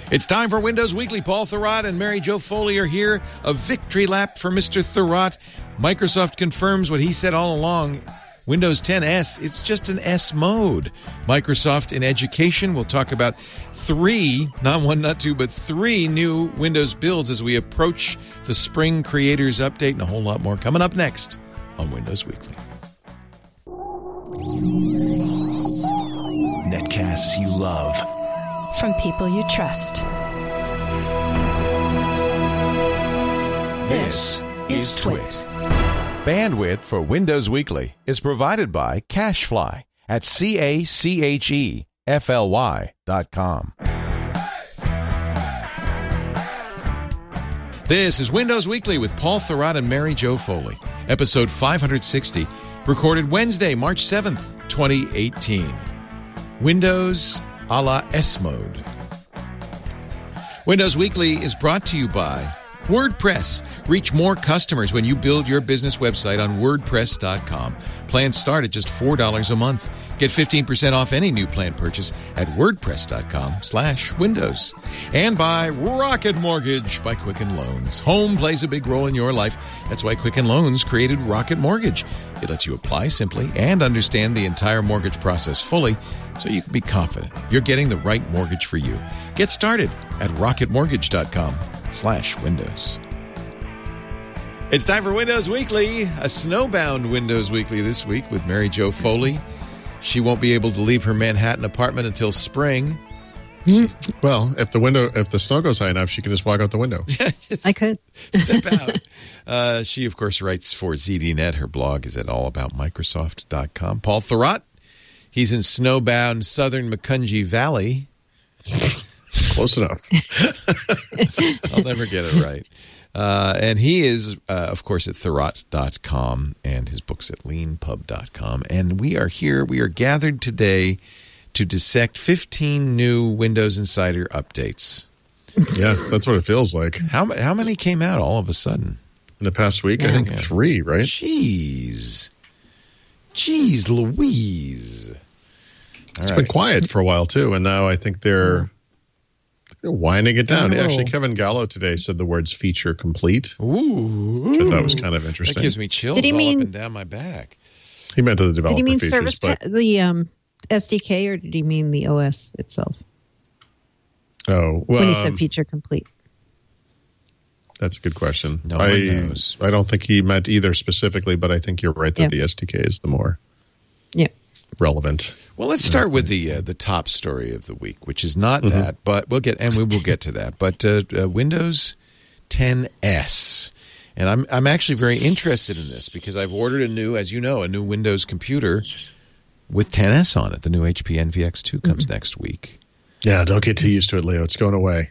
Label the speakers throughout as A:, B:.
A: It's time for Windows Weekly. Paul Thurrott and Mary Jo Foley are here. A victory lap for Mr. Thurrott. Microsoft confirms what he said all along. Windows 10 S, it's just an S mode. Microsoft in education, we'll talk about 3, not 1, not 2, but 3 new Windows builds as we approach the Spring Creators Update, and a whole lot more coming up next on Windows Weekly.
B: Netcasts you love.
C: From people you trust.
A: This is Twit. Bandwidth for Windows Weekly is provided by CacheFly at CacheFly.com. This is Windows Weekly with Paul Thurrott and Mary Jo Foley, episode 560, recorded Wednesday, March 7th, 2018. Windows a la S mode. Windows Weekly is brought to you by WordPress. Reach more customers when you build your business website on WordPress.com. Plans start at just $4 a month. Get 15% off any new plan purchase at WordPress.com/Windows. And by Rocket Mortgage by Quicken Loans. Home plays a big role in your life. That's why Quicken Loans created Rocket Mortgage. It lets you apply simply and understand the entire mortgage process fully so you can be confident you're getting the right mortgage for you. Get started at RocketMortgage.com/Windows. It's time for Windows Weekly, a snowbound Windows Weekly this week with Mary Jo Foley. She won't be able to leave her Manhattan apartment until spring.
D: Well, if the snow goes high enough, she can just walk out the window.
C: I could.
A: Step out. She, of course, writes for ZDNet. Her blog is at allaboutmicrosoft.com. Paul Thurrott, he's in snowbound southern Macungie Valley.
D: Close enough.
A: I'll never get it right. And he is, of course, at Thurrott.com, and his book's at leanpub.com. And we are here. We are gathered today to dissect 15 new Windows Insider updates.
D: Yeah, that's what it feels like.
A: How many came out all of a sudden?
D: In the past week, I think 3, right?
A: Jeez Louise.
D: It's been quiet for a while, too, and now I think they're winding it down. Actually, Kevin Gallo today said the words feature complete, which I thought was kind of interesting.
A: That gives me chills all up and down my back.
D: He meant the developer
C: features. Did he mean
D: features,
C: the SDK, or did he mean the OS itself?
D: Oh, well,
C: when he said feature complete.
D: That's a good question.
A: No one knows.
D: I don't think he meant either specifically, but I think you're right that the SDK is the more relevant.
A: Well, let's start with the top story of the week, which is not that, but we will get to that. But Windows 10 S, and I'm actually very interested in this because I've ordered a new Windows computer with 10S on it. The new HP NVX2 comes next week.
D: Yeah, don't get too used to it, Leo. It's going away.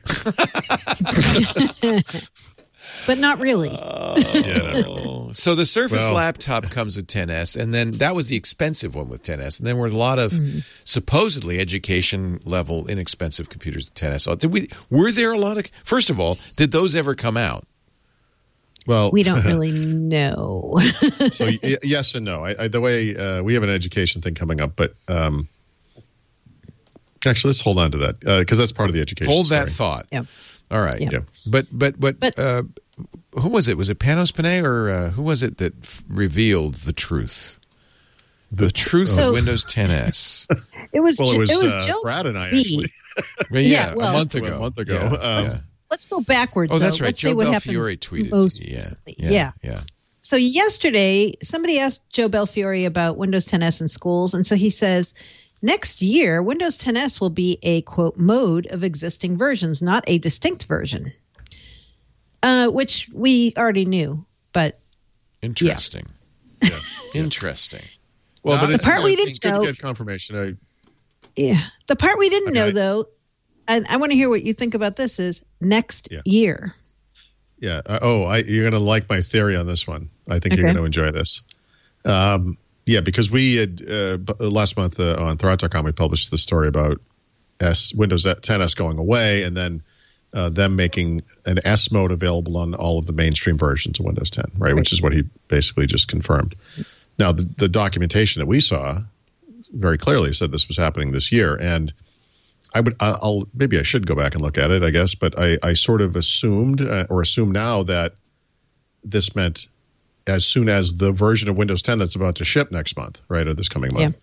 C: But not really.
A: So the Surface laptop comes with 10S, and then that was the expensive one with 10S. And then were a lot of supposedly education-level inexpensive computers with 10S. Were there a lot of... First of all, did those ever come out?
D: Well,
C: we don't really know.
D: So yes and no. The way we have an education thing coming up, but actually, let's hold on to that because that's part of the education.
A: Hold that thought.
C: Yeah.
A: All right.
D: Yeah.
A: But who was it? Was it Panos Panay or who was it that revealed the truth? The truth of Windows 10S.
C: It was
D: Joe
C: Brad
D: and I actually.
A: A month ago.
D: A month ago.
C: Let's go backwards.
A: Oh, that's right.
C: Let's
A: Joe
C: say what
A: Belfiore
C: happened
A: tweeted.
C: Most recently. Yeah. So yesterday, somebody asked Joe Belfiore about Windows 10S in schools, and so he says, next year, Windows 10S will be a, quote, mode of existing versions, not a distinct version, which we already knew, but
A: interesting.
D: Yeah.
A: Interesting.
D: Well, but
C: the part we didn't know.
D: Good to get confirmation.
C: The part we didn't know, though, and I want to hear what you think about this, is next year.
D: Yeah. You're going to like my theory on this one. I think you're going to enjoy this. Because we had last month on Thurrott.com, we published the story about Windows 10S going away and then them making an S mode available on all of the mainstream versions of Windows 10, right? Which is what he basically just confirmed. Now, the documentation that we saw very clearly said this was happening this year. And maybe I should go back and look at it, I guess, but I sort of assumed or assume now that this meant as soon as the version of Windows 10 that's about to ship next month, right, or this coming month,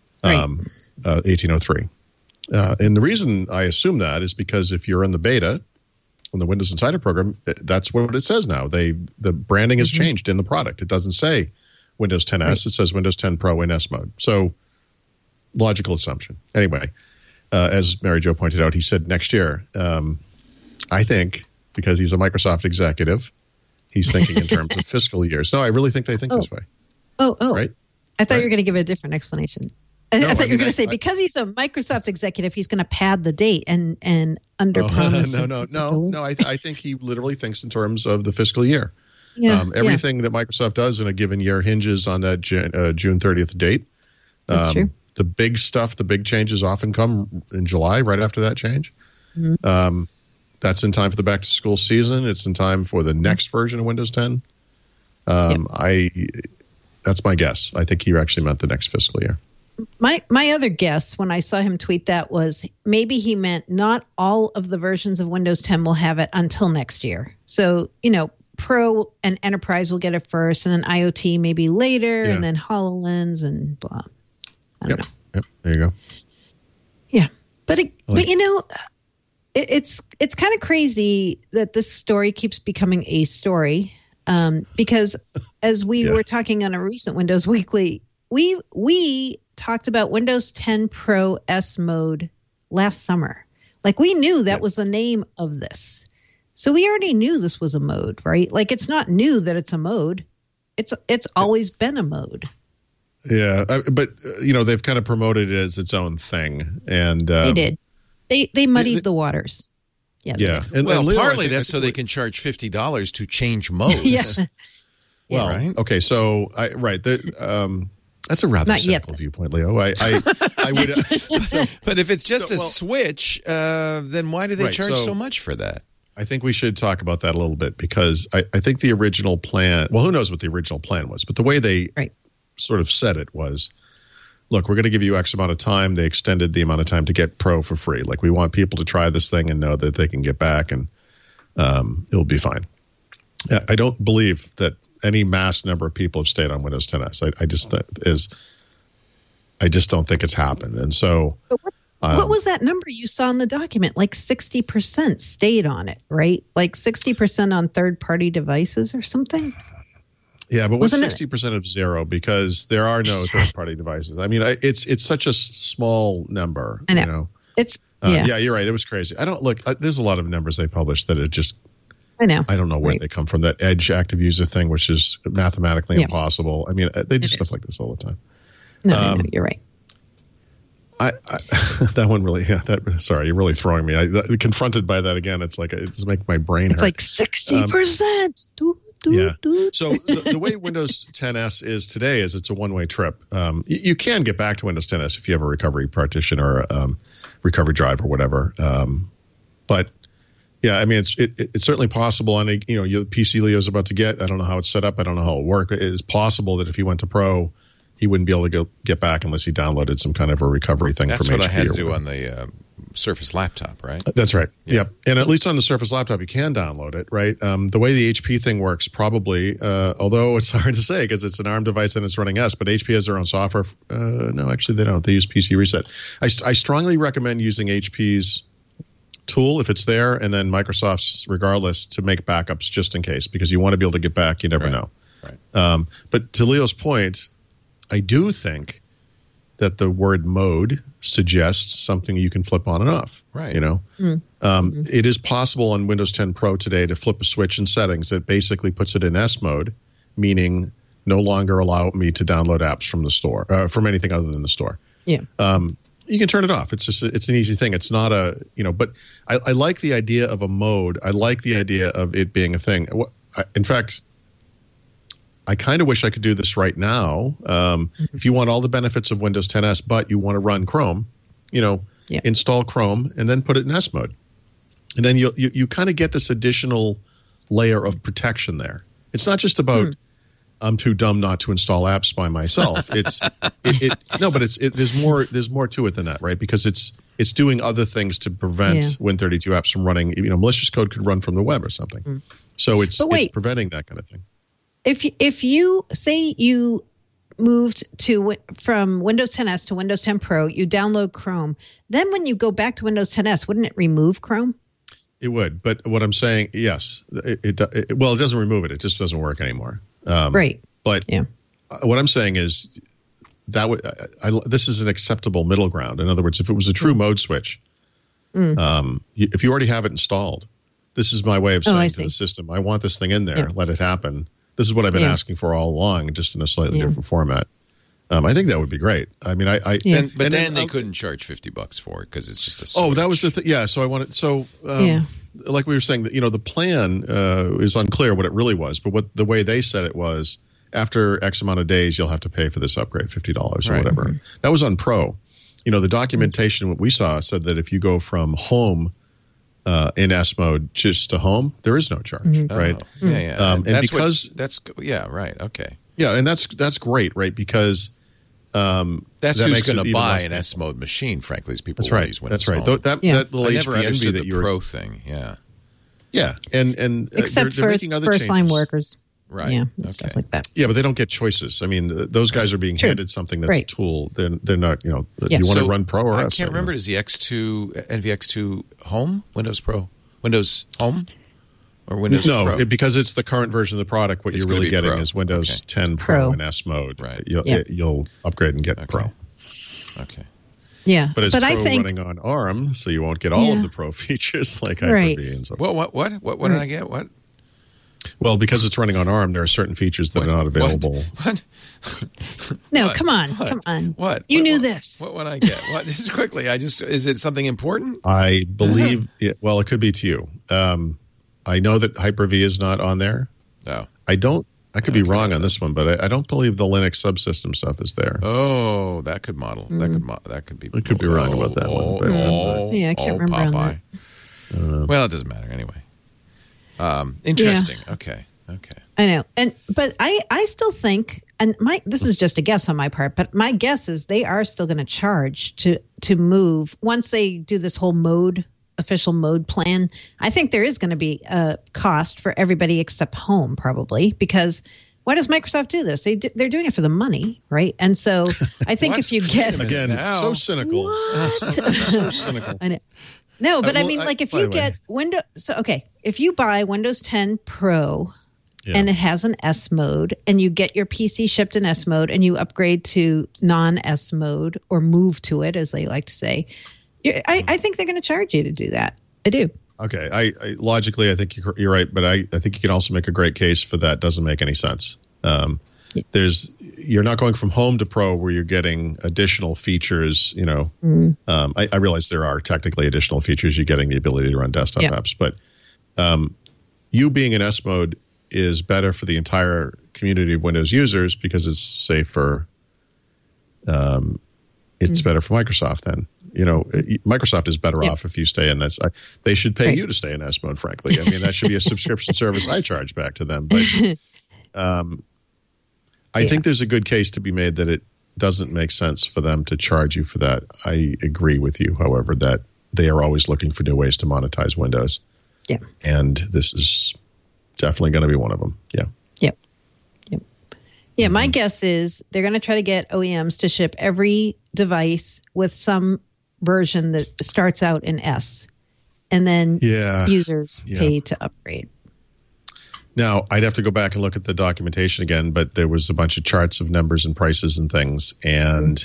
D: 1803. And the reason I assume that is because if you're in the beta in the Windows Insider program, that's what it says now. The branding has changed in the product. It doesn't say Windows 10S. Right. It says Windows 10 Pro in S mode. So logical assumption. Anyway, as Mary Jo pointed out, he said next year. I think because he's a Microsoft executive, he's thinking in terms of fiscal years. No, I really think they think this way. Right?
C: I thought you were going to give a different explanation. I thought you were going to say because he's a Microsoft executive, he's going to pad the date and underpromise.
D: No. I think he literally thinks in terms of the fiscal year. Yeah, everything that Microsoft does in a given year hinges on that June 30th date.
C: That's true.
D: The big stuff, the big changes often come in July, right after that change. Mm-hmm. That's in time for the back-to-school season. It's in time for the next version of Windows 10. That's my guess. I think he actually meant the next fiscal year.
C: My other guess when I saw him tweet that was maybe he meant not all of the versions of Windows 10 will have it until next year. So, Pro and Enterprise will get it first, and then IoT maybe later, and then HoloLens and blah. I don't know.
D: Yep, there you go.
C: Yeah, but it's kind of crazy that this story keeps becoming a story because as we were talking on a recent Windows Weekly, we talked about Windows 10 Pro S mode last summer. Like we knew that was the name of this. So we already knew this was a mode, right? Like it's not new that it's a mode. It's always been a mode.
D: Yeah, but they've kind of promoted it as its own thing, and
C: they did. They muddied the waters.
D: Yeah.
A: And Leo, partly that's so they can charge $50 to change modes.
C: Yeah.
D: Well, right? Okay, so that's a rather cynical viewpoint, Leo. I would.
A: But if it's just a switch, then why do they charge so much for that?
D: I think we should talk about that a little bit because I think the original plan. Well, who knows what the original plan was? But the way they sort of said it was, look, we're going to give you X amount of time. They extended the amount of time to get Pro for free. Like we want people to try this thing and know that they can get back and it'll be fine. I don't believe that any mass number of people have stayed on Windows 10S. I just don't think it's happened. And so,
C: what was that number you saw in the document? Like 60% stayed on it, right? Like 60% on third-party devices or something.
D: Yeah, but what's 60% of zero? Because there are no third-party devices. I mean, it's such a small number.
C: I know. It's
D: yeah, you're right. It was crazy. I don't look. There's a lot of numbers they published that it just.
C: I know.
D: I don't know where they come from. That Edge active user thing, which is mathematically impossible. I mean, they do stuff like this all the time.
C: No, you're right.
D: That one really, sorry, you're really throwing me. Confronted by that again, it's like it's make my brain hurt.
C: It's like 60%.
D: So the way Windows 10S is today is it's a one-way trip. You can get back to Windows 10S if you have a recovery partition or a recovery drive or whatever. But yeah, I mean, it's certainly possible. And your PC Leo's about to get. I don't know how it's set up. I don't know how it'll work. It is possible that if he went to Pro, he wouldn't be able to get back unless he downloaded some kind of a recovery thing from HP.
A: That's what I had to do on the Surface laptop, right?
D: That's right. Yep. And at least on the Surface laptop, you can download it, right? The way the HP thing works, probably, although it's hard to say because it's an ARM device and it's running S, but HP has their own software. No, actually, they don't. They use PC Reset. I strongly recommend using HP's tool if it's there, and then Microsoft's regardless to make backups just in case, because you want to be able to get back. You never know. Right. But to Leo's point, I do think that the word mode suggests something you can flip on and off.
A: Right.
D: It is possible on Windows 10 Pro today to flip a switch in settings that basically puts it in S mode, meaning no longer allow me to download apps from the store, from anything other than the store.
C: Yeah.
D: You can turn it off. It's an easy thing. It's not but I like the idea of a mode. I like the idea of it being a thing. In fact, I kind of wish I could do this right now. If you want all the benefits of Windows 10S, but you want to run Chrome, install Chrome and then put it in S mode. And then you kind of get this additional layer of protection there. It's not just about I'm too dumb not to install apps by myself. There's more to it than that, right? Because it's It's doing other things to prevent Win32 apps from running. Malicious code could run from the web or something. So it's preventing that kind of thing.
C: If you say you moved from Windows 10s to Windows 10 Pro, you download Chrome. Then when you go back to Windows 10s, wouldn't it remove Chrome?
D: It would, but what I'm saying, yes, it doesn't remove it. It just doesn't work anymore.
C: Right.
D: But what I'm saying is that this is an acceptable middle ground. In other words, if it was a true mode switch, if you already have it installed, this is my way of saying to the system, I want this thing in there. Let it happen. This is what I've been asking for all along, just in a slightly different format. I think that would be great. I mean,
A: but then they couldn't charge $50 for it because it's just a switch.
D: Oh, that was the thing. Yeah. So I wanted. So like we were saying, the plan is unclear what it really was, but the way they said it was, after X amount of days, you'll have to pay for this upgrade, $50 or whatever. That was on Pro. The documentation what we saw said that if you go from home in S mode just to home, there is no charge, right?
A: Oh, yeah. And okay.
D: Yeah, and that's great, right? Because
A: that's who's going to buy an S mode machine. Frankly, is people.
D: That's right.
A: Use
D: That's right. That little
A: I never
D: HP
A: understood
D: Envy
A: the Pro thing. Yeah.
D: Yeah, and
C: except
D: they're making other
C: first line
D: changes.
C: workers.
A: Right.
C: Yeah, stuff like that.
D: Yeah, but they don't get choices. I mean, those guys are being handed something that's a tool. They're not. Do you want to run Pro or S?
A: I can't remember. Is the NVX2 Home, Windows Pro, Windows Home, or Windows Pro?
D: No, because it's the current version of the product. What you're really getting is Windows 10 Pro in S mode.
A: Right.
D: You'll upgrade and get Pro.
C: Okay. Yeah,
D: but it's Pro running on ARM, so you won't get all of the Pro features like Hyper-V and so forth.
A: What did I get? What?
D: Well, because it's running on ARM, there are certain features that are not available.
A: What?
C: No, come on.
A: What?
C: You knew this.
A: What would I get? What? Just quickly. Is it something important?
D: I believe. It could be to you. I know that Hyper-V is not on there.
A: No.
D: I could be wrong on this one, but I don't believe the Linux subsystem stuff is there.
A: Oh, that could model. That could be.
D: I could be wrong about that one. But,
C: I can't remember on
A: that. Well, it doesn't matter anyway. Interesting. Yeah. Okay.
C: I know, but I still think, and this is just a guess on my part, but my guess is they are still going to charge to move once they do this whole official mode plan. I think there is going to be a cost for everybody except home, probably, because why does Microsoft do this? They're doing it for the money, right? And so I think if you get
D: again, so cynical, so cynical.
C: I know. No, but I mean, if you get Windows, if you buy Windows 10 Pro and it has an S mode, and you get your PC shipped in S mode, and you upgrade to non-S mode or move to it, as they like to say, I think they're going to charge you to do that. I do.
D: Okay, I logically, I think you're right, but I think you can also make a great case for that. Doesn't make any sense. You're not going from home to Pro where you're getting additional features. I realize there are technically additional features. You're getting the ability to run desktop apps, but you being in S mode is better for the entire community of Windows users because it's safer. It's better for Microsoft then. Microsoft is better off if you stay in this. They should pay you to stay in S mode, frankly. I mean, that should be a subscription service I charge back to them. But I think there's a good case to be made that it doesn't make sense for them to charge you for that. I agree with you, however, that they are always looking for new ways to monetize Windows.
C: Yeah.
D: And this is definitely going to be one of them. Yeah.
C: Yeah, my guess is they're going to try to get OEMs to ship every device with some version that starts out in S, and then users pay to upgrade.
D: Now, I'd have to go back and look at the documentation again, but there was a bunch of charts of numbers and prices and things, and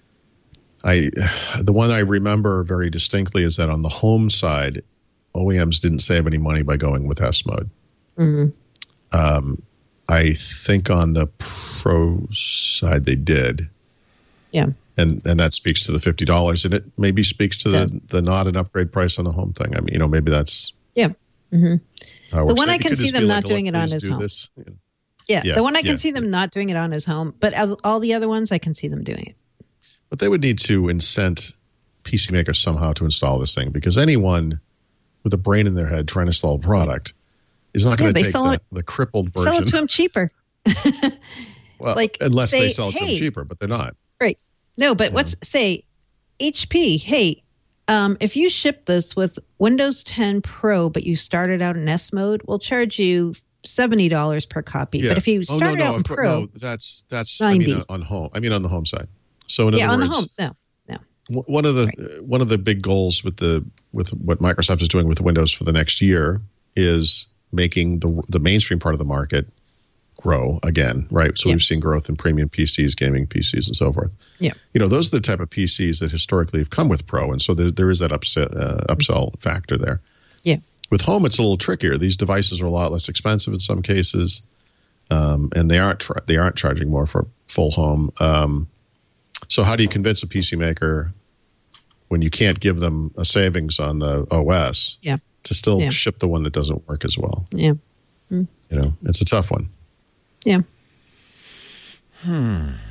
D: the one I remember very distinctly is that on the home side, OEMs didn't save any money by going with S mode. Mm-hmm. I think on the Pro side they did.
C: Yeah.
D: And that speaks to the $50, and it maybe speaks to the not an upgrade price on the home thing. I mean, maybe that's
C: Mm-hmm. The one I can see them not doing it on is home. Yeah, the one I can see them not doing it on is home, but all the other ones I can see them doing it.
D: But they would need to incent PC makers somehow to install this thing, because anyone with a brain in their head trying to install a product is not going to take the crippled version.
C: Sell it to them cheaper.
D: Well, unless they sell it to them cheaper, but they're not.
C: Right. No, but say HP, hey, if you ship this with Windows 10 Pro, but you started out in S mode, we'll charge you $70 per copy. Yeah. But if you started out in Pro,
D: that's
C: $90.
D: I mean on home. I mean on the home side. So in other words,
C: on the home, no.
D: One of the big goals with what Microsoft is doing with Windows for the next year is making the mainstream part of the market grow again, right? So we've seen growth in premium PCs, gaming PCs, and so forth.
C: Yeah,
D: those are the type of PCs that historically have come with Pro, and so there is that upsell factor there.
C: Yeah.
D: With home, it's a little trickier. These devices are a lot less expensive in some cases, and they aren't charging more for full home. So how do you convince a PC maker when you can't give them a savings on the OS to still ship the one that doesn't work as well?
C: Yeah.
D: It's a tough one.
C: Yeah.
A: Okay.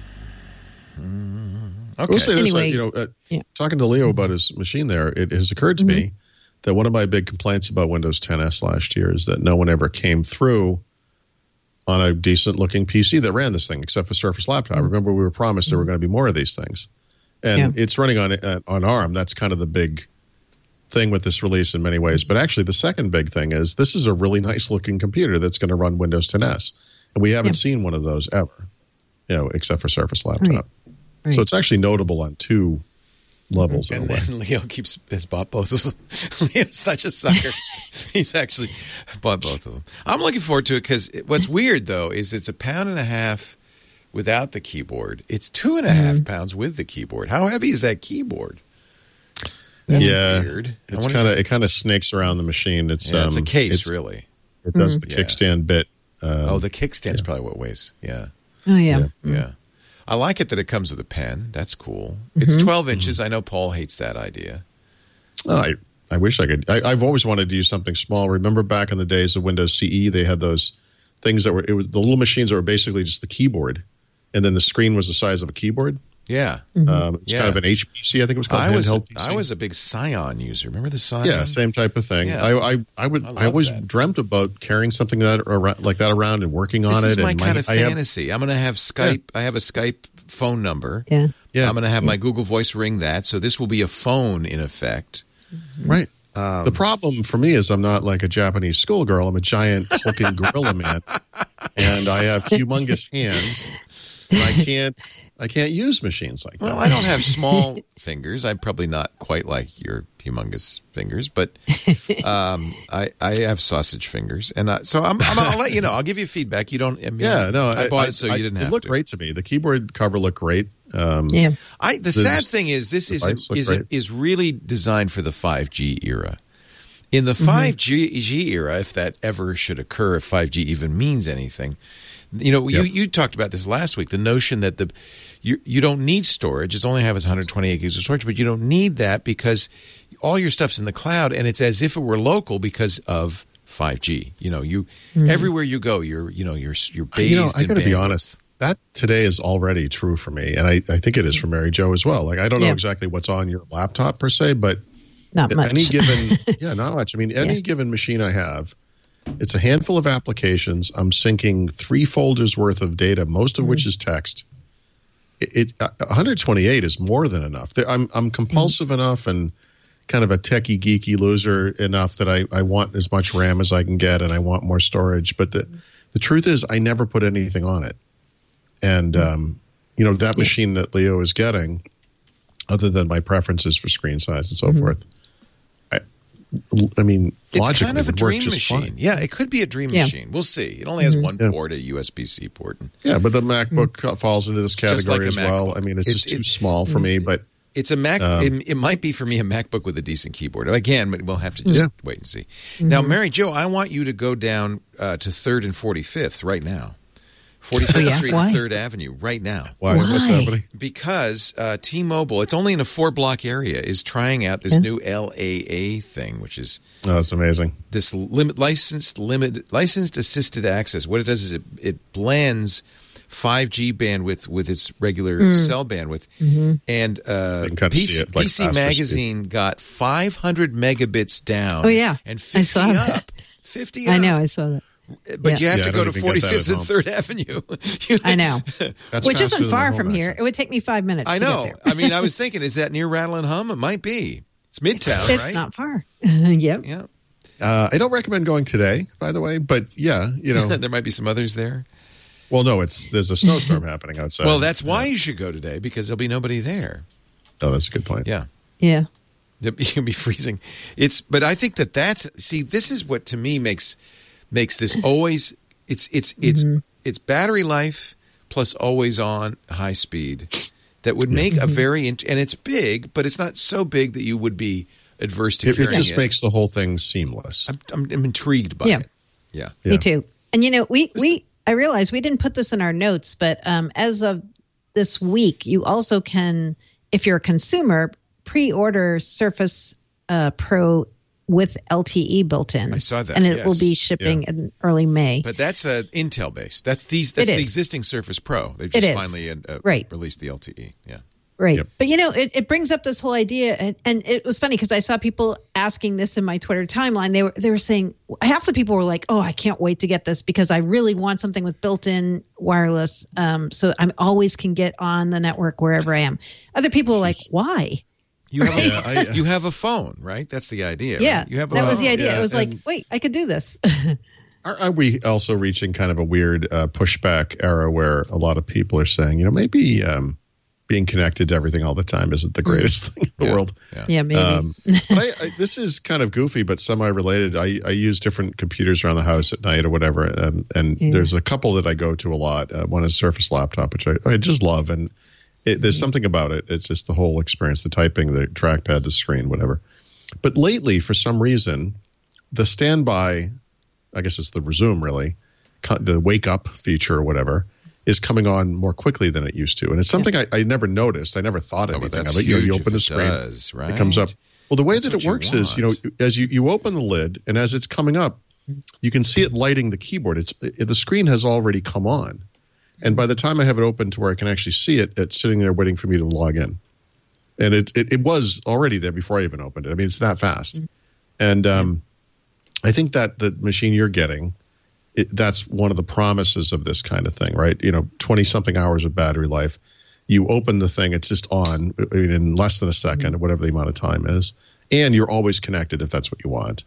D: We'll say this, talking to Leo about his machine there, it has occurred to me that one of my big complaints about Windows 10S last year is that no one ever came through on a decent-looking PC that ran this thing, except for Surface Laptop. Remember, we were promised there were going to be more of these things. And it's running on ARM. That's kind of the big thing with this release in many ways. But actually, the second big thing is this is a really nice-looking computer that's going to run Windows 10S. And we haven't seen one of those ever, except for Surface Laptop. Right. So it's actually notable on two levels.
A: And then Leo has bought both of them. Leo's such a sucker. He's actually bought both of them. I'm looking forward to it because what's weird, though, is it's £1.50 without the keyboard. It's 2.5 pounds with the keyboard. How heavy is that keyboard? That's weird.
D: It kind of snakes around the machine. It's
A: a case, really.
D: It does the kickstand bit.
A: The kickstand's probably what weighs. Yeah.
C: Oh, yeah.
A: Yeah. I like it that it comes with a pen. That's cool. It's 12 inches. I know Paul hates that idea.
D: I wish I could. I've always wanted to use something small. Remember back in the days of Windows CE, they had those things that were the little machines that were basically just the keyboard, and then the screen was the size of a keyboard.
A: Yeah.
D: It's kind of an HPC, I think it was called. Handheld PC.
A: I was a big Scion user. Remember the Scion?
D: Yeah, same type of thing.
A: Yeah.
D: I always dreamt about carrying something like that around and working on it.
A: This is my kind of fantasy. I'm going to have Skype. I have a Skype phone number.
C: Yeah.
A: I'm going to have my Google Voice ring that. So this will be a phone in effect.
D: Right. The problem for me is I'm not like a Japanese schoolgirl. I'm a giant hulking gorilla man, and I have humongous hands. And I can't use machines like that.
A: Well, I don't have small fingers. I'm probably not quite like your humongous fingers, but I have sausage fingers, and so I'll let you know. I'll give you feedback. You don't. I bought it so you didn't have to.
D: It looked great to me. The keyboard cover looked great.
C: The
A: sad thing is this is really designed for the 5G era. In the 5G era, if that ever should occur, if 5G even means anything. You talked about this last week, the notion that you don't need storage. It's only has 128 gigs of storage, but you don't need that because all your stuff's in the cloud, and it's as if it were local because of 5G. Everywhere you go, you're bathed
D: I got to be honest. That today is already true for me, and I think it is for Mary Jo as well. Like I don't know exactly what's on your laptop per se, but
C: not much.
D: Not much. I mean, any given machine I have. It's a handful of applications. I'm syncing 3 folders worth of data, most of which is text. 128 is more than enough. I'm compulsive enough and kind of a techie, geeky loser enough that I want as much RAM as I can get and I want more storage. But the truth is I never put anything on it. And, that machine that Leo is getting, other than my preferences for screen size and so forth, I mean,
A: it's kind of a dream
D: machine.
A: Fine. Yeah, it could be a dream machine. We'll see. It only has one port, a USB-C port.
D: But the MacBook falls into this category as well. I mean, it's just too small for me. But
A: it's a Mac. It might be for me a MacBook with a decent keyboard. Again, but we'll have to just wait and see. Now, Mary Jo, I want you to go down to 3rd and 45th right now. 45th Street and 3rd Avenue right now.
D: Why? What's happening?
A: Because T-Mobile, it's only in a 4-block area, is trying out this new LAA thing, which is
D: that's amazing.
A: This licensed assisted access. What it does is it blends 5G bandwidth with its regular cell bandwidth. And PC Magazine got 500 megabits down.
C: Oh yeah,
A: and 50 up. 50 up.
C: I know, I saw that.
A: But you have to go to 45th and 3rd Avenue.
C: I know. Which isn't far from here. It would take me 5 minutes.
A: I know.
C: To get there.
A: I mean, I was thinking, is that near Rattle and Hum? It might be. It's Midtown,
C: It's
A: right?
C: not far. Yep.
A: Yeah.
D: I don't recommend going today, by the way, but yeah,
A: there might be some others there.
D: Well, no, there's a snowstorm happening outside.
A: Well, that's why you should go today, because there'll be nobody there.
D: Oh, that's a good point.
A: Yeah.
C: Yeah.
A: You can be freezing. But I think this is what to me makes this always. It's battery life plus always on high speed that would make a very and it's big, but it's not so big that you would be adverse to carrying it.
D: It just makes the whole thing seamless.
A: I'm intrigued by it. Yeah,
C: me too. And I realized we didn't put this in our notes, but as of this week, you also can, if you're a consumer, pre-order Surface Pro with LTE built in.
A: I saw that,
C: and it will be shipping in early May.
A: But that's Intel based. That's the existing Surface Pro. They've just finally released the LTE. Yeah.
C: Right. Yep. But, it brings up this whole idea. And it was funny because I saw people asking this in my Twitter timeline. They were saying, half the people were like, oh, I can't wait to get this because I really want something with built-in wireless. So I always can get on the network wherever I am. Other people are like, why?
A: You have a phone, right? That's the idea.
C: Yeah.
A: Right? You have
C: that was the idea. It was like, wait, I could do this.
D: Are we also reaching kind of a weird pushback era where a lot of people are saying, maybe being connected to everything all the time isn't the greatest thing in the world?
C: Yeah, maybe.
D: But this is kind of goofy, but semi-related. I use different computers around the house at night or whatever, and there's a couple that I go to a lot. One is Surface Laptop, which I just love, and there's something about it. It's just the whole experience, the typing, the trackpad, the screen, whatever. But lately, for some reason, the standby, I guess it's the resume really, the wake up feature or whatever, is coming on more quickly than it used to. And it's something I never noticed. I never thought anything of it. You open the screen, it comes up. Well, the way that it works is, as you open the lid and as it's coming up, you can see it lighting the keyboard. The screen has already come on. And by the time I have it open to where I can actually see it, it's sitting there waiting for me to log in. And it was already there before I even opened it. I mean, it's that fast. And I think that the machine you're getting, that's one of the promises of this kind of thing, right? 20-something hours of battery life. You open the thing, it's just on in less than a second, or whatever the amount of time is. And you're always connected if that's what you want.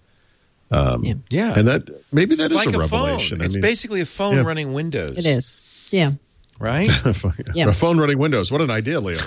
D: And that maybe that is like a revelation.
A: Phone. It's basically a phone running Windows.
C: It is. Yeah.
A: Right?
D: A phone running Windows. What an idea, Leo.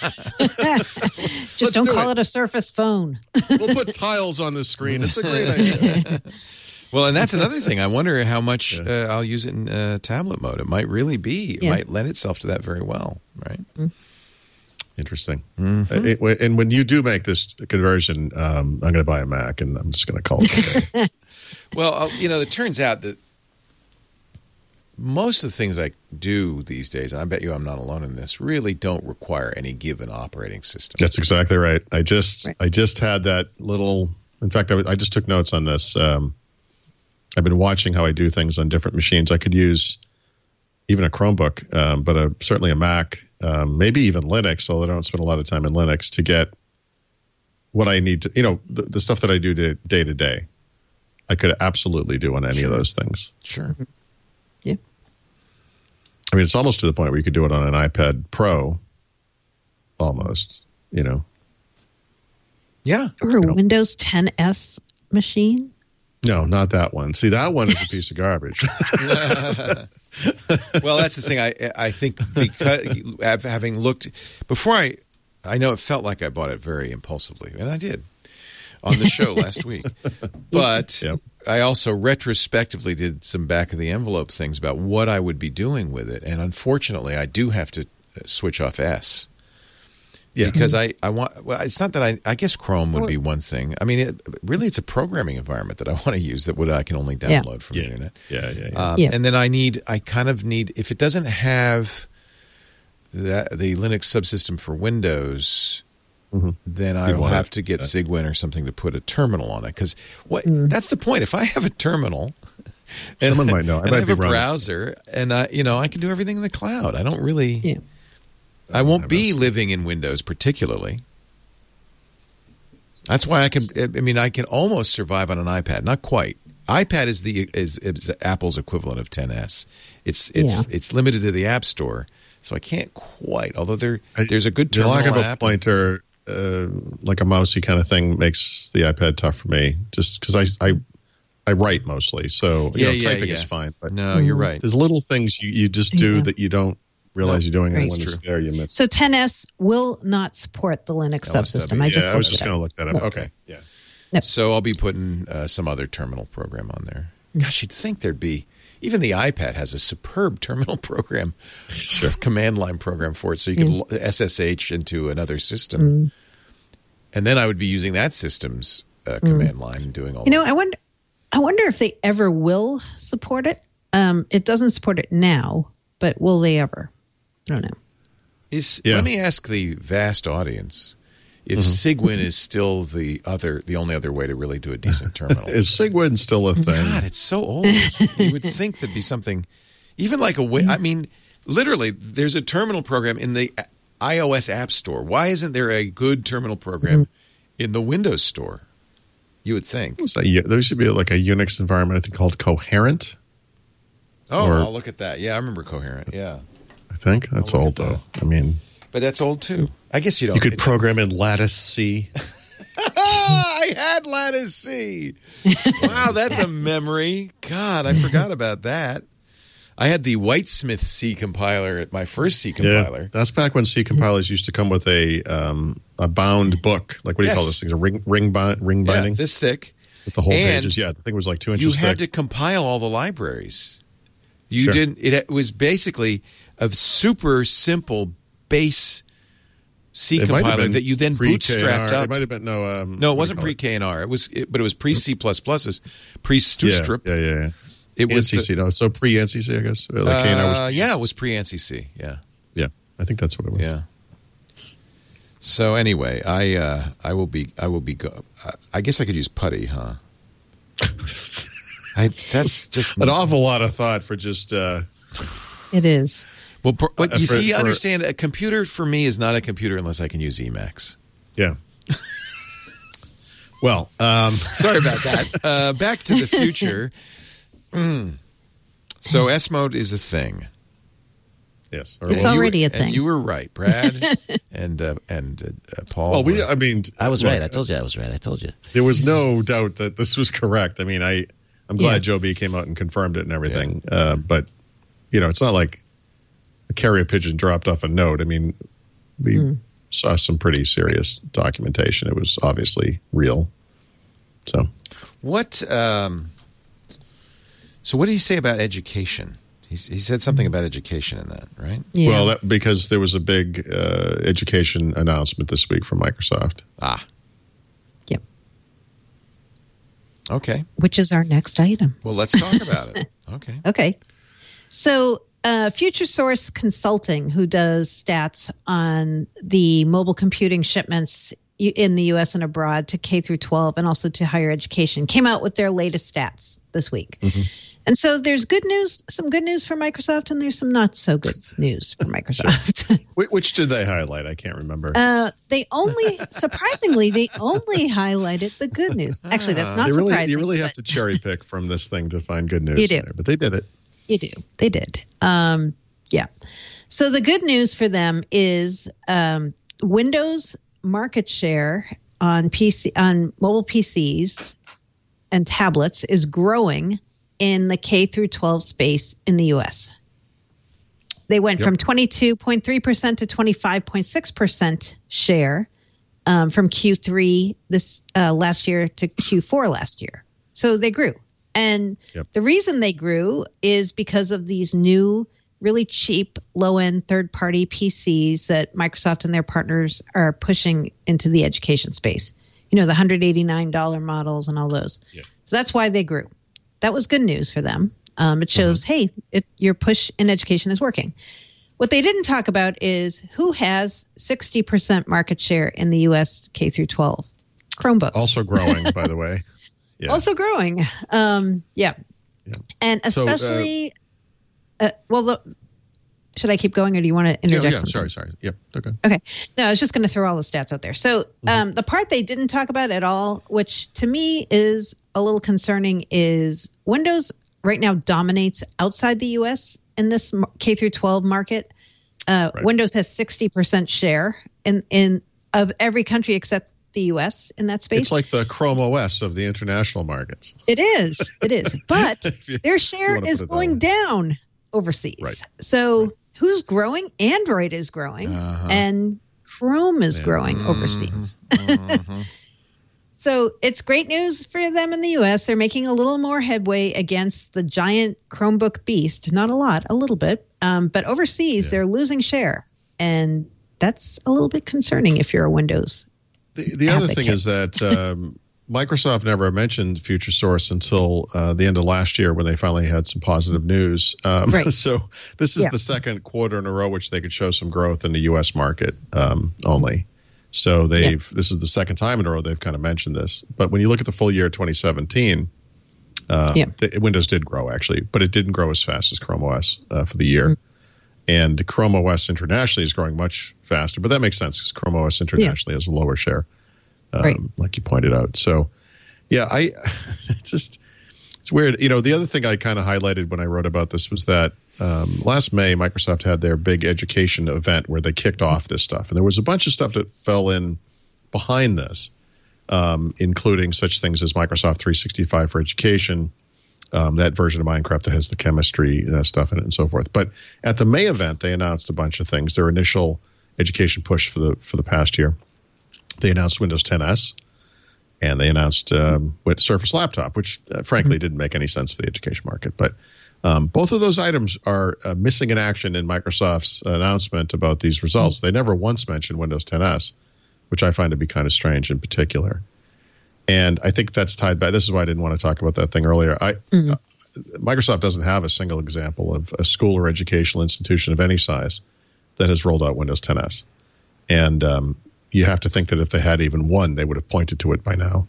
C: Just don't call it a Surface phone.
D: We'll put tiles on the screen. It's a great idea.
A: Well, and that's another thing. I wonder how much I'll use it in tablet mode. It might really be. It might lend itself to that very well, right?
D: Interesting. And when you do make this conversion, I'm going to buy a Mac, and I'm just going to call it a day.
A: Well, it turns out that most of the things I do these days, and I bet you I'm not alone in this, really don't require any given operating system.
D: That's exactly right. I just had that little. In fact, I just took notes on this. I've been watching how I do things on different machines. I could use even a Chromebook, but certainly a Mac, maybe even Linux, although I don't spend a lot of time in Linux, to get what I need to, the stuff that I do day to day. I could absolutely do on any of those things.
A: Sure.
C: Yeah.
D: I mean, it's almost to the point where you could do it on an iPad Pro, almost,
A: Yeah.
C: Or a Windows 10S machine.
D: No, not that one. See, that one is a piece of garbage.
A: Well, that's the thing. I think because having looked before, I know it felt like I bought it very impulsively, and I did on the show last week. But I also retrospectively did some back of the envelope things about what I would be doing with it, and unfortunately, I do have to switch off S. Yeah. Because I want. Well, it's not that I guess Chrome would be one thing. I mean, it's a programming environment that I want to use that I can only download from the internet.
D: Yeah.
A: And then I kind of need, if it doesn't have the Linux subsystem for Windows, then I will have to get Cygwin or something to put a terminal on it. Because that's the point. If I have a terminal,
D: someone might know.
A: I have a browser, and I can do everything in the cloud. I don't really. Yeah. I won't be living in Windows particularly. That's why I can almost survive on an iPad. Not quite. iPad is Apple's equivalent of 10S. It's limited to the App Store, so I can't quite. Although there's a good terminal
D: app.
A: The lack of a
D: pointer like a mousy kind of thing makes the iPad tough for me, just because I write mostly. So typing is fine. But
A: no, you're right.
D: There's little things you just do that you don't realize you're doing, and when it's there, you miss.
C: So 10S will not support the Linux subsystem.
D: I was just going to look that up. Okay. Yeah.
C: Nope.
A: So I'll be putting some other terminal program on there. Gosh, you'd think there'd be. Even the iPad has a superb terminal program, command line program for it, so you could SSH into another system, and then I would be using that system's command line and doing all.
C: I wonder if they ever will support it. It doesn't support it now, but will they ever? I don't know.
A: Let me ask the vast audience if Cygwin is still the only other way to really do a decent terminal.
D: Is Cygwin still a thing?
A: God, it's so old. You would think there'd be something, even like I mean, literally, there's a terminal program in the iOS App Store. Why isn't there a good terminal program in the Windows Store? You would think.
D: There should be like a Unix environment, I think, called Coherent.
A: Oh, I'll look at that. Yeah, I remember Coherent. Yeah.
D: I think that's old, though. I mean.
A: But that's old, too. I guess you don't.
D: You could program in Lattice C.
A: I had Lattice C. Wow, that's a memory. God, I forgot about that. I had the Whitesmith C compiler, my first C compiler.
D: Yeah, that's back when C compilers used to come with a bound book. Like, what do you call this thing? A ring binding?
A: Yeah, this thick.
D: With the whole pages. Yeah, the thing was like 2 inches thick.
A: You had to compile all the libraries. You didn't. It was basically a super simple base C compiler that you then bootstrapped up.
D: It might have been no,
A: it wasn't pre-KNR. But it was pre-C++, pre-Strustrip.
D: Yeah. It was ANSI C. So pre-ANSI C, I guess. Like KNR was
A: it was pre-ANSI C. Yeah.
D: I think that's what it was.
A: Yeah. So anyway, I will be. I guess I could use PuTTY, huh? That's just
D: an awful lot of thought for just.
C: It is.
A: Well, but you see, understand, a computer for me is not a computer unless I can use Emacs.
D: Yeah. Well,
A: sorry about that. Back to the future. So S mode is a thing.
D: Yes,
C: it's already a thing.
A: And you were right, Brad, and Paul.
D: Well,
B: I was right. I told you I was right. I told you.
D: There was no doubt that this was correct. I mean, I'm glad Joe B came out and confirmed it and everything. Yeah. But it's not like a carrier pigeon dropped off a note. I mean, we saw some pretty serious documentation. It was obviously real. So
A: what? So what did he say about education? He said something about education in that, right?
C: Yeah.
D: Well, because there was a big education announcement this week from Microsoft.
C: Yep.
A: Okay.
C: Which is our next item.
A: Well, let's talk about it. Okay.
C: Okay. So Future Source Consulting, who does stats on the mobile computing shipments in the U.S. and abroad to K through 12 and also to higher education, came out with their latest stats this week. And so there's good news, some good news for Microsoft, and there's some not so good news for Microsoft.
D: Which did they highlight? I can't remember.
C: Surprisingly, they only highlighted the good news. Actually, that's not surprising.
D: You really have to cherry pick from this thing to find good news.
C: You do.
D: There, but they did it.
C: You do. They did. Yeah. So the good news for them is Windows market share on mobile PCs and tablets is growing in the K through 12 space in the U.S. They went from 22.3% to 25.6% share from Q3 this last year to Q4 last year. So they grew. And the reason they grew is because of these new, really cheap, low-end third-party PCs that Microsoft and their partners are pushing into the education space. The $189 models and all those. Yeah. So that's why they grew. That was good news for them. It shows, hey, your push in education is working. What they didn't talk about is who has 60% market share in the U.S. K through 12. Chromebooks.
D: Also growing, by the way.
C: Yeah. Also growing. Yeah. And especially, should I keep going or do you want to interject something?
D: Sorry. Yep.
C: Okay. No, I was just going to throw all the stats out there. So the part they didn't talk about at all, which to me is a little concerning, is Windows right now dominates outside the U.S. in this K through 12 market. Right. Windows has 60% share in of every country except the U.S. in that space.
D: It's like the Chrome OS of the international markets.
C: It is. But their share is going down overseas. Right. So who's growing? Android is growing, and Chrome is growing overseas. So it's great news for them in the U.S. They're making a little more headway against the giant Chromebook beast. Not a lot, a little bit. But overseas, they're losing share. And that's a little bit concerning if you're a Windows
D: The other thing is that Microsoft never mentioned FutureSource until the end of last year when they finally had some positive news. So this is the second quarter in a row which they could show some growth in the U.S. market only. So this is the second time in a row they've kind of mentioned this. But when you look at the full year 2017, Windows did grow actually, but it didn't grow as fast as Chrome OS for the year. And Chrome OS internationally is growing much faster, but that makes sense because Chrome OS internationally has a lower share, like you pointed out. So, it's weird. You know, the other thing I kind of highlighted when I wrote about this was that last May, Microsoft had their big education event where they kicked off this stuff. And there was a bunch of stuff that fell in behind this, including such things as Microsoft 365 for Education, that version of Minecraft that has the chemistry stuff in it and so forth. But at the May event, they announced a bunch of things. Their initial education push for the past year. They announced Windows 10S, and they announced Surface Laptop, which frankly didn't make any sense for the education market. But both of those items are missing in action in Microsoft's announcement about these results. They never once mentioned Windows 10S, which I find to be kind of strange in particular. And I think that's tied back. This is why I didn't want to talk about that thing earlier. Microsoft doesn't have a single example of a school or educational institution of any size that has rolled out Windows 10S. And you have to think that if they had even one, they would have pointed to it by now,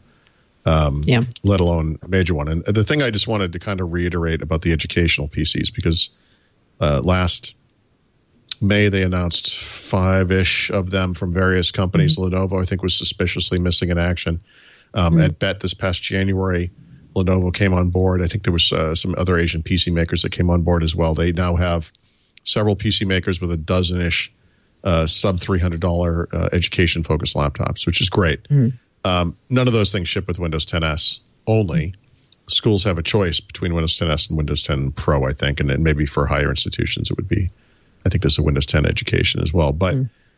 D: let alone a major one. And the thing I just wanted to kind of reiterate about the educational PCs, because last May they announced 5-ish of them from various companies. Lenovo, I think, was suspiciously missing in action. At BET this past January, Lenovo came on board. I think there was some other Asian PC makers that came on board as well. They now have several PC makers with a dozen-ish sub $300 education-focused laptops, which is great. None of those things ship with Windows 10S only. Schools have a choice between Windows 10S and Windows 10 Pro, I think, and then maybe for higher institutions it would be, I think there's a Windows 10 education as well. But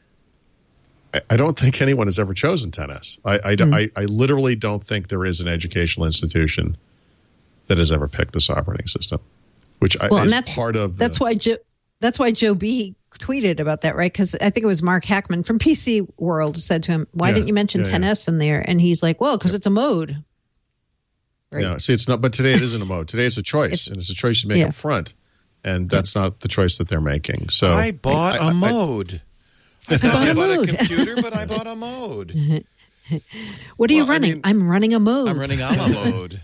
D: I don't think anyone has ever chosen 10S. I literally don't think there is an educational institution that has ever picked this operating system, which is part of. That's why
C: Joe B tweeted about that, right? Because I think it was Mark Hackman from PC World said to him, "Why didn't you mention 10S in there?" And he's like, "Well, because it's a mode."
D: Right? Yeah, see, it's not. But today it isn't a mode. Today it's a choice, and it's a choice you make up front, and that's not the choice that they're making. So
A: I bought a mode. I thought I bought a computer, but I bought a mode.
C: What are you running? I'm running a mode.
A: I'm running a la mode.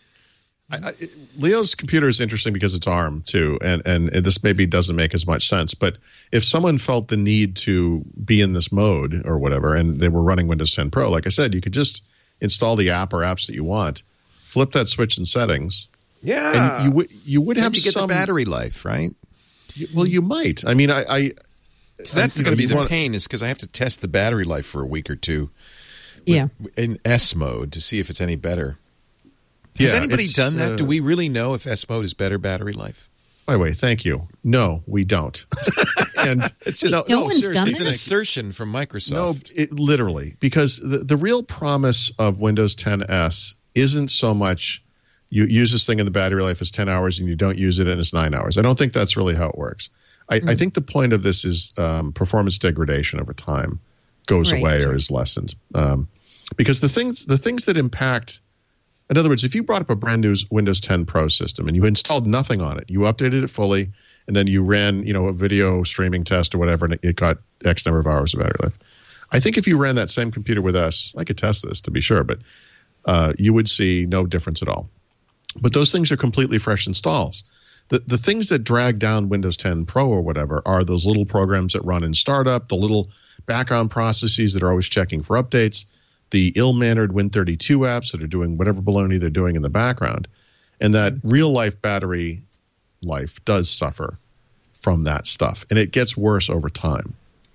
D: Leo's computer is interesting because it's ARM too, and this maybe doesn't make as much sense. But if someone felt the need to be in this mode or whatever, and they were running Windows 10 Pro, like I said, you could just install the app or apps that you want, flip that switch in settings.
A: Yeah,
D: and you would have
A: you get the battery life, right?
D: You might. I mean,
A: So that's going to be the pain, is because I have to test the battery life for a week or two in S mode to see if it's any better. Has anybody done that? Do we really know if S mode is better battery life?
D: By the way, thank you. No, we don't. And
A: it's just
C: no one's done
A: it's an assertion from Microsoft.
D: No, literally, because the real promise of Windows 10S isn't so much you use this thing and the battery life is 10 hours and you don't use it and it's 9 hours. I don't think that's really how it works. I think the point of this is performance degradation over time goes away or is lessened. Because the things that impact, in other words, if you brought up a brand new Windows 10 Pro system and you installed nothing on it, you updated it fully, and then you ran a video streaming test or whatever, and it got X number of hours of battery life. I think if you ran that same computer with us, I could test this to be sure, but you would see no difference at all. But those things are completely fresh installs. The things that drag down Windows 10 Pro or whatever are those little programs that run in startup, the little background processes that are always checking for updates, the ill-mannered Win32 apps that are doing whatever baloney they're doing in the background. And that real-life battery life does suffer from that stuff. And it gets worse over time.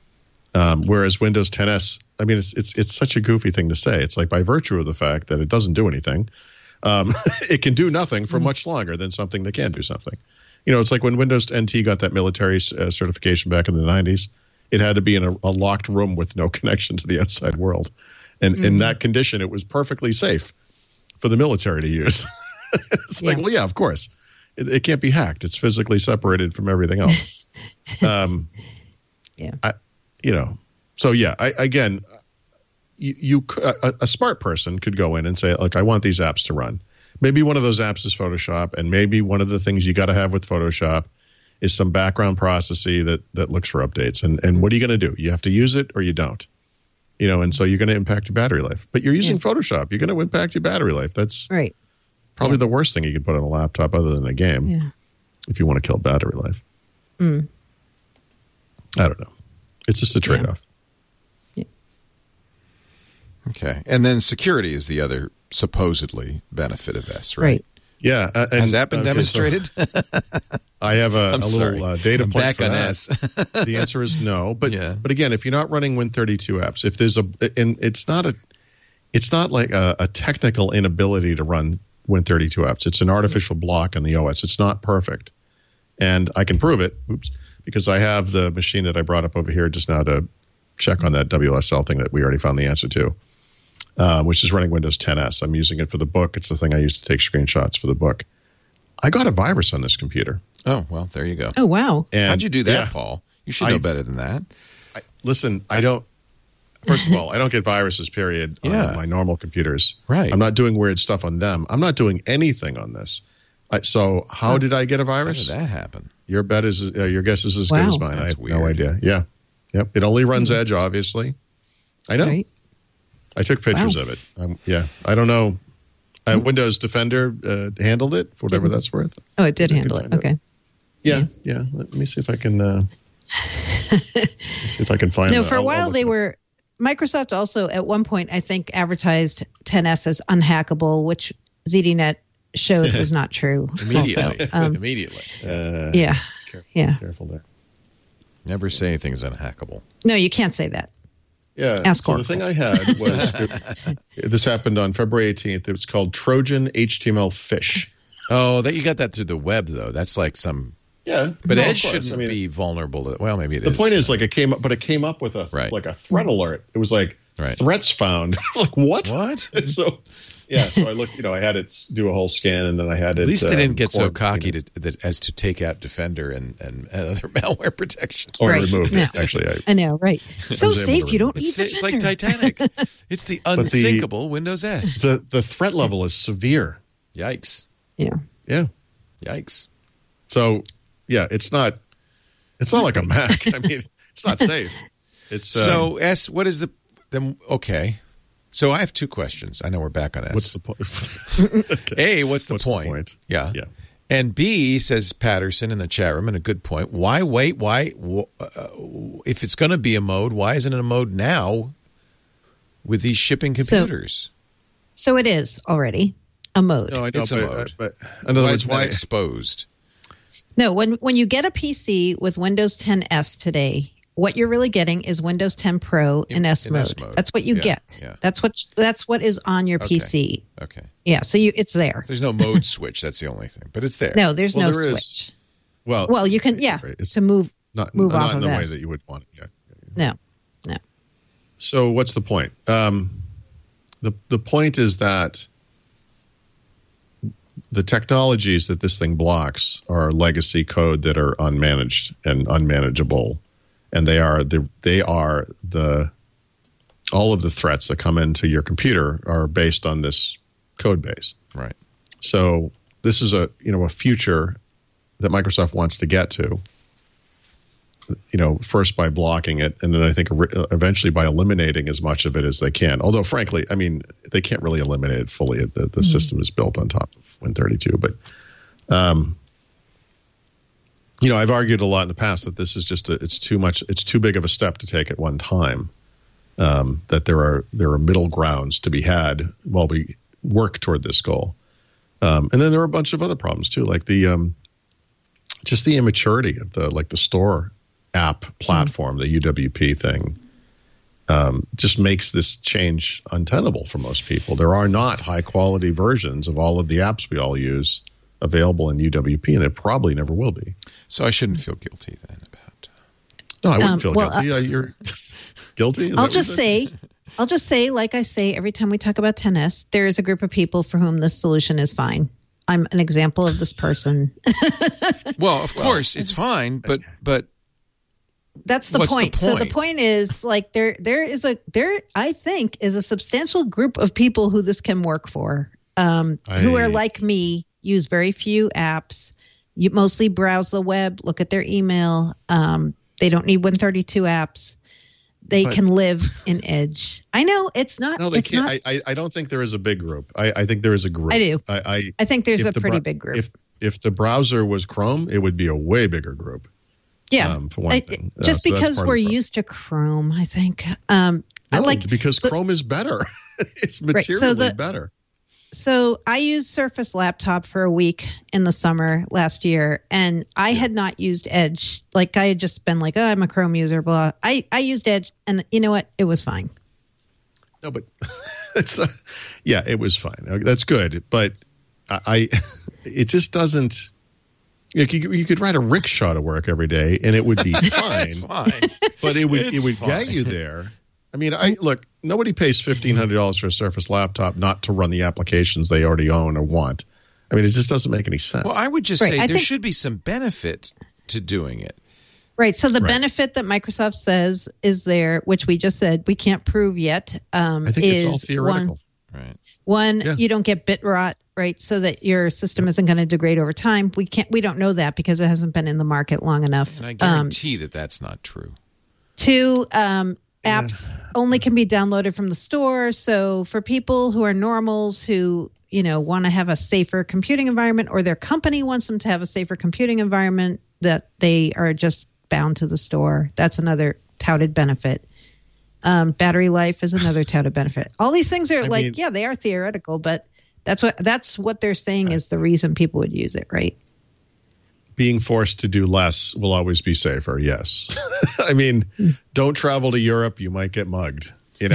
D: Whereas Windows 10s, I mean, it's such a goofy thing to say. It's like by virtue of the fact that it doesn't do anything, it can do nothing for much longer than something that can do something. It's like when Windows NT got that military certification back in the 90s, it had to be in a locked room with no connection to the outside world. And in that condition, it was perfectly safe for the military to use. It's like, well, yeah, of course. It can't be hacked. It's physically separated from everything else. So yeah, a smart person could go in and say, look, I want these apps to run. Maybe one of those apps is Photoshop, and maybe one of the things you got to have with Photoshop is some background processing that looks for updates. And what are you going to do? You have to use it or you don't. And so you're going to impact your battery life. But you're using Photoshop. You're going to impact your battery life. That's right. Probably the worst thing you could put on a laptop other than a game if you want to kill battery life. I don't know. It's just a trade-off.
A: Yeah. Okay. And then security is the other supposedly benefit of S, right?
D: Yeah.
A: Has that been demonstrated?
D: I have a little data point
A: back
D: for
A: on
D: that.
A: S.
D: The answer is no. But again, if you're not running Win32 apps, if there's and it's not like a technical inability to run Win32 apps. It's an artificial block in the OS. It's not perfect. And I can prove it, because I have the machine that I brought up over here just now to check on that WSL thing that we already found the answer to, which is running Windows 10s. I'm using it for the book. It's the thing I use to take screenshots for the book. I got a virus on this computer.
A: Oh, well, there you go.
C: Oh, wow.
D: And
A: how'd you do that, Paul? You should know better than that.
D: Listen, I don't. First of all, I don't get viruses, period, on my normal computers.
A: Right.
D: I'm not doing weird stuff on them. I'm not doing anything on this. So how did I get a virus?
A: How did that happen?
D: Your guess is as good as mine.
A: That's
D: I have
A: weird.
D: No idea. Yeah. Yep. It only runs Edge, obviously. I know.
C: Right.
D: I took pictures of it. I don't know. Windows Defender handled it for whatever that's worth.
C: Oh, it did handle it. Okay.
D: Yeah. Let me see if I can. See if I can find.
C: No, for a while they were. Microsoft also at one point, I think, advertised 10s as unhackable, which ZDNet showed was not true.
A: Immediately.
D: Careful there.
A: Never say anything's unhackable.
C: No, you can't say that.
D: Yeah.
C: Ask
D: so the thing I had was this happened on February 18th. It was called Trojan HTML Fish.
A: Oh, you got that through the web though. That's like some.
D: Yeah,
A: but Edge shouldn't be vulnerable to. Well, maybe it is.
D: The point is, like, it came up with a like a threat alert. It was like threats found. Like what?
A: What?
D: So I looked. I had it do a whole scan, and then I had it.
A: At least they didn't get so cocky as to take out Defender and other malware protection
D: or remove it. Actually,
C: I know, right? So safe. You don't need Defender.
A: It's like Titanic. It's the unsinkable Windows S.
D: The threat level is severe.
A: Yikes.
C: Yeah.
A: Yikes.
D: So. Yeah, it's not like a Mac. I mean, it's not safe. It's
A: so S. What is okay? So I have two questions. I know we're back on S.
D: What's the point?
A: Okay. A, what's the point? Yeah. And B, says Patterson in the chat room, and a good point. Why wait? Why if it's going to be a mode, why isn't it a mode now with these shipping computers?
C: So it is already a mode.
D: No, I know,
A: it's a mode.
D: But in other words,
A: why exposed?
C: No, when you get a PC with Windows 10 S today, what you're really getting is Windows 10 Pro in S mode. That's what you get. Yeah. That's what is on your PC.
A: Okay.
C: Yeah, so it's there.
A: There's no mode switch. That's the only thing, but it's there.
C: No, there's no switch. Well, you can to move off of
D: not in the
C: S.
D: way that you would want it. Yeah.
C: No.
D: So what's the point? The point is that the technologies that this thing blocks are legacy code that are unmanaged and unmanageable, and they are all of the threats that come into your computer are based on this code base.
A: Right.
D: So this is a future that Microsoft wants to get to. First by blocking it, and then I think eventually by eliminating as much of it as they can. Although, frankly, I mean, they can't really eliminate it fully. The system is built on top of Win32. But, I've argued a lot in the past that this is it's too big of a step to take at one time. That there are middle grounds to be had while we work toward this goal. And then there are a bunch of other problems too, like just the immaturity of the store app platform, the UWP thing, just makes this change untenable for most people. There are not high-quality versions of all of the apps we all use available in UWP, and there probably never will be.
A: So I shouldn't feel guilty then about.
D: No, I wouldn't feel guilty. You're guilty.
C: I'll just say, like I say every time we talk about 10S, there is a group of people for whom this solution is fine. I'm an example of this person.
A: Well, of course, it's fine, but
C: that's the point. So the point is, like, there I think is a substantial group of people who this can work for, who are like me, use very few apps. You mostly browse the web, look at their email. They don't need 132 apps. They can live in Edge. I know it's not.
D: No, they can't. I don't think there is a big group. I think there is a group.
C: I do. I think there's a pretty big group.
D: If the browser was Chrome, it would be a way bigger group.
C: Yeah,
D: for one thing.
C: Just because we're used to Chrome, I think.
D: Because Chrome is better. It's materially better.
C: So I used Surface Laptop for a week in the summer last year, and I had not used Edge. Like, I had just been like, oh, I'm a Chrome user, blah. I used Edge, and you know what? It was fine.
D: No, but it was fine. That's good. But it just doesn't. You could ride a rickshaw to work every day, and it would be fine.
A: It's fine.
D: But it would get you there. I mean, look, nobody pays $1,500 for a Surface Laptop not to run the applications they already own or want. I mean, it just doesn't make any sense.
A: Well, I would just say there should be some benefit to doing it.
C: Right. So the benefit that Microsoft says is there, which we just said we can't prove yet,
D: I think it's all theoretical.
C: One, you don't get bit rot, right? So that your system isn't going to degrade over time. We don't know that because it hasn't been in the market long enough.
A: And I guarantee that's not true.
C: Two, apps only can be downloaded from the store. So for people who are normals who, want to have a safer computing environment, or their company wants them to have a safer computing environment, that they are just bound to the store. That's another touted benefit. Battery life is another touted benefit. All these things are they are theoretical, but that's what they're saying is the reason people would use it, right?
D: Being forced to do less will always be safer. Yes. I mean, don't travel to Europe. You might get mugged.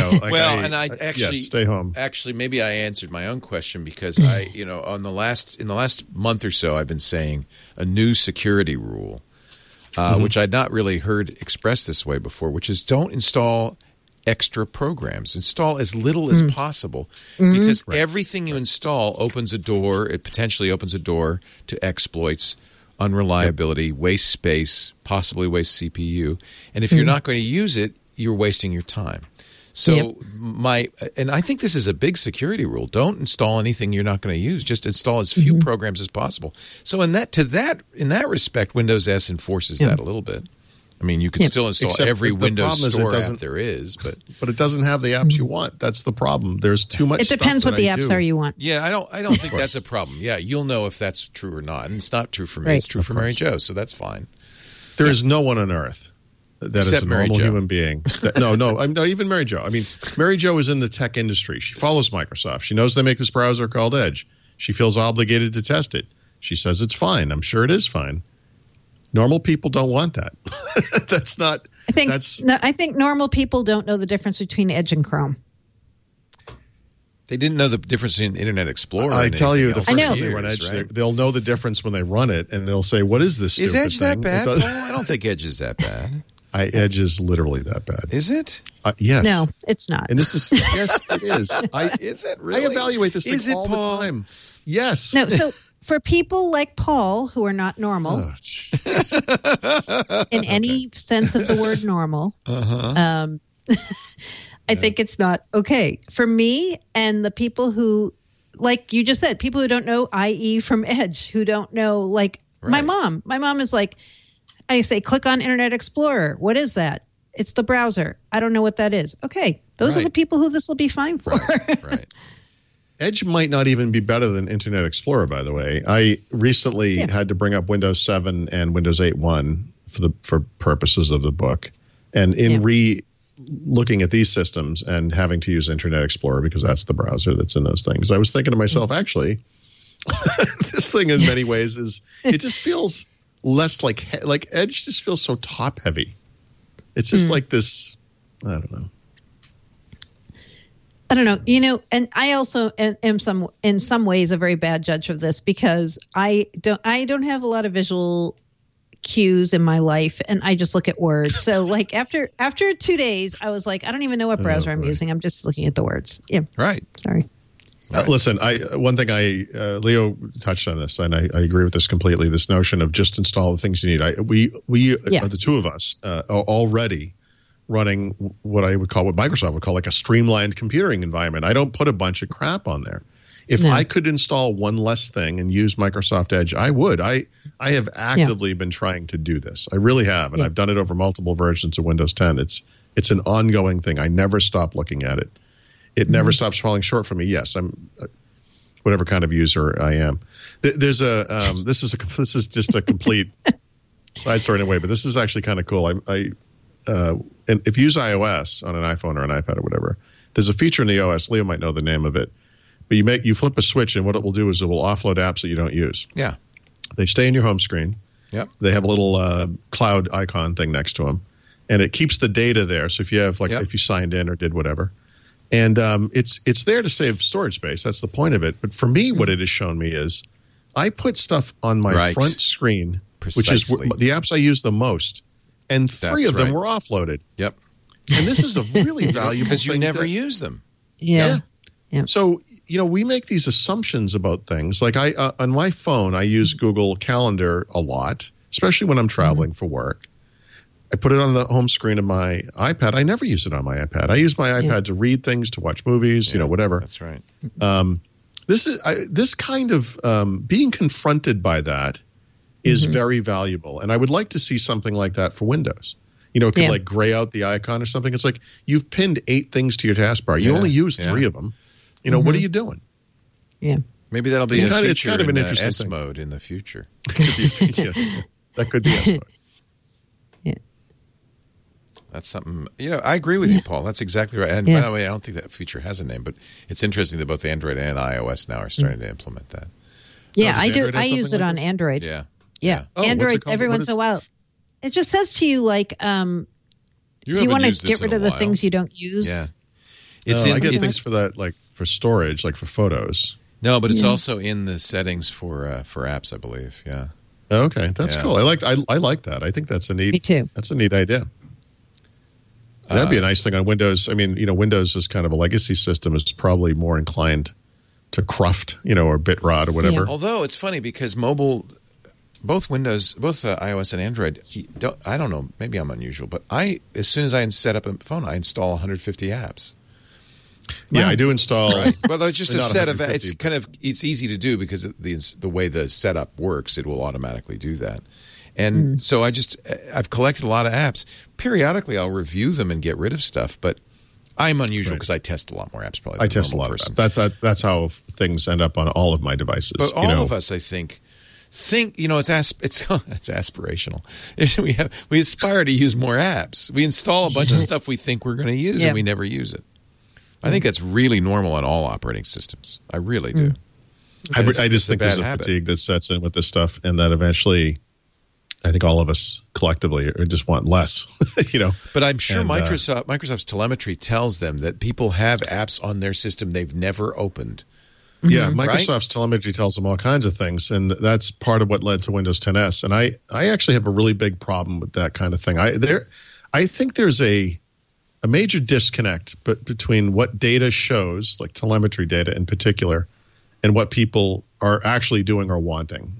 D: Stay home.
A: Actually, maybe I answered my own question because in the last month or so, I've been saying a new security rule, which I'd not really heard expressed this way before, which is don't install extra programs. Install as little as possible because everything you install potentially opens a door to exploits, unreliability, waste space, possibly waste CPU. And if you're not going to use it, you're wasting your time. So and I think this is a big security rule. Don't install anything you're not going to use. Just install as few programs as possible. So in that respect, Windows S enforces that a little bit. I mean, you can still install every Windows Store app there is, but
D: it doesn't have the apps you want. That's the problem. There's too much.
C: It depends what the apps are you want.
A: Yeah, I don't think that's a problem. Yeah, you'll know if that's true or not, and it's not true for me. Right. It's true for Mary Jo, so that's fine.
D: There is no one on earth that is a normal human being. No, even Mary Jo. I mean, Mary Jo is in the tech industry. She follows Microsoft. She knows they make this browser called Edge. She feels obligated to test it. She says it's fine. I'm sure it is fine. Normal people don't want that. That's not.
C: I think normal people don't know the difference between Edge and Chrome.
A: They didn't know the difference in Internet Explorer.
D: I tell you, the first time they run Edge, they'll know the difference when they run it, and they'll say, "What is this stupid thing?"
A: Is Edge that bad? Paul? I don't think Edge is that bad.
D: Edge is literally that bad.
A: Is it?
D: Yes.
C: No, it's not.
D: And this is yes, it is.
A: Is it really?
D: I evaluate this thing all the time. Yes.
C: No. So for people like Paul who are not normal, in any sense of the word normal, I think it's not okay. For me and the people who, like you just said, people who don't know IE from Edge, who don't know, my mom. My mom is like, I say, click on Internet Explorer. What is that? It's the browser. I don't know what that is. Okay. Those are the people who this will be fine for.
D: Right. Edge might not even be better than Internet Explorer, by the way. I recently had to bring up Windows 7 and Windows 8.1 for purposes of the book. And in looking at these systems and having to use Internet Explorer because that's the browser that's in those things, I was thinking to myself, actually, this thing in many ways it just feels less like Edge just feels so top heavy. It's just like this. I don't know.
C: And I also am in some ways a very bad judge of this because I don't have a lot of visual cues in my life, and I just look at words. So like after 2 days, I was like, I don't even know what browser I'm using. I'm just looking at the words. Yeah.
A: Right.
C: Sorry.
D: Listen, Leo touched on this, and I agree with this completely. This notion of just install the things you need. We the two of us are already running what Microsoft would call like a streamlined computing environment. I don't put a bunch of crap on there. If I could install one less thing and use Microsoft Edge, I would. I have actively been trying to do this. I really have, and I've done it over multiple versions of Windows 10. It's an ongoing thing. I never stop looking at it. It never stops falling short for me. Yes, I'm whatever kind of user I am. There's this is just a complete side story in a way, but this is actually kind of cool. And if you use iOS on an iPhone or an iPad or whatever, there's a feature in the OS. Leo might know the name of it, but you flip a switch, and what it will do is it will offload apps that you don't use.
A: Yeah, they
D: stay in your home screen.
A: Yep.
D: They have a little cloud icon thing next to them, and it keeps the data there. So if you have if you signed in or did whatever. And it's there to save storage space. That's the point of it. But for me, what it has shown me is I put stuff on my front screen, which is the apps I use the most, and three of them were offloaded.
A: Yep.
D: And this is a really valuable thing.
A: Because you never use them.
C: Yeah.
D: So, we make these assumptions about things. Like on my phone, I use Google Calendar a lot, especially when I'm traveling for work. I put it on the home screen of my iPad. I never use it on my iPad. I use my iPad to read things, to watch movies, whatever.
A: That's right.
D: This kind of being confronted by that is very valuable. And I would like to see something like that for Windows. It could like gray out the icon or something. It's like you've pinned 8 things to your taskbar. You only use 3 of them. What are you doing?
C: Yeah.
A: Maybe that'll be
D: it's kind of an interesting
A: S mode in the future.
D: That could be S mode.
A: That's something, I agree with you, Paul. That's exactly right. And by the way, I don't think that feature has a name, but it's interesting that both Android and iOS now are starting to implement that.
C: Yeah, I do. I use it on Android.
A: Yeah.
C: Oh, Android, every once in a while. It just says to you, like, do you want to get rid of the things you don't use?
A: Yeah.
D: I get things for that, like for storage, like for photos.
A: No, but it's also in the settings for apps, I believe. Yeah.
D: Okay, that's cool. I like that. I think that's a neat.
C: Me too.
D: That's a neat idea. That'd be a nice thing on Windows. I mean, Windows is kind of a legacy system. It's probably more inclined to cruft, or bitrot or whatever.
A: Yeah. Although it's funny because mobile, both iOS and Android, I don't know, maybe I'm unusual, but as soon as I set up a phone, I install 150 apps.
D: Yeah, I do install.
A: Right. Well, there's just a set of it's easy to do because the way the setup works, it will automatically do that. And so I've collected a lot of apps. Periodically, I'll review them and get rid of stuff, but I'm unusual because I test a lot more apps. Probably,
D: I test a lot of apps. That's how things end up on all of my devices.
A: But all of us, I think it's aspirational. We aspire to use more apps. We install a bunch of stuff we think we're going to use, and we never use it. I think that's really normal on all operating systems. I really do.
D: I just think there's a fatigue that sets in with this stuff, and that eventually, I think all of us collectively just want less,
A: But I'm sure Microsoft's telemetry tells them that people have apps on their system they've never opened.
D: Yeah, Microsoft's telemetry tells them all kinds of things, and that's part of what led to Windows 10s. And I actually have a really big problem with that kind of thing. I think there's a major disconnect between what data shows, like telemetry data in particular, and what people are actually doing or wanting,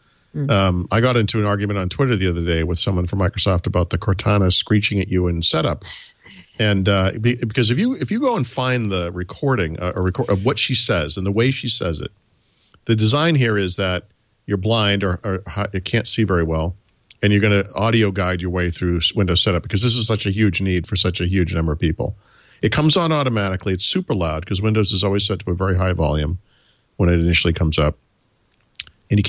D: I got into an argument on Twitter the other day with someone from Microsoft about the Cortana screeching at you in setup. And because if you go and find the recording of what she says and the way she says it, the design here is that you're blind or you can't see very well, and you're going to audio guide your way through Windows setup because this is such a huge need for such a huge number of people. It comes on automatically. It's super loud because Windows is always set to a very high volume when it initially comes up, and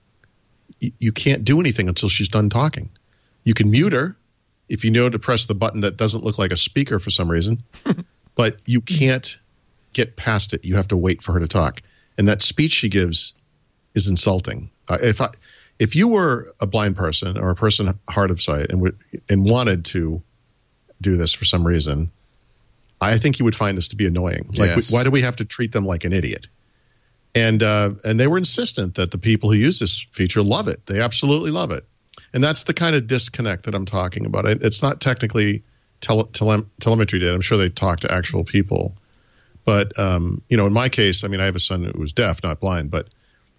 D: you can't do anything until she's done talking. You can mute her if you know to press the button that doesn't look like a speaker for some reason, but you can't get past it. You have to wait for her to talk. And that speech she gives is insulting. if you were a blind person or a person hard of sight and wanted to do this for some reason, I think you would find this to be annoying. Like, why do we have to treat them like an idiot? And they were insistent that the people who use this feature love it. They absolutely love it. And that's the kind of disconnect that I'm talking about. It's not technically telemetry data. I'm sure they talk to actual people. But, in my case, I mean, I have a son who was deaf, not blind, but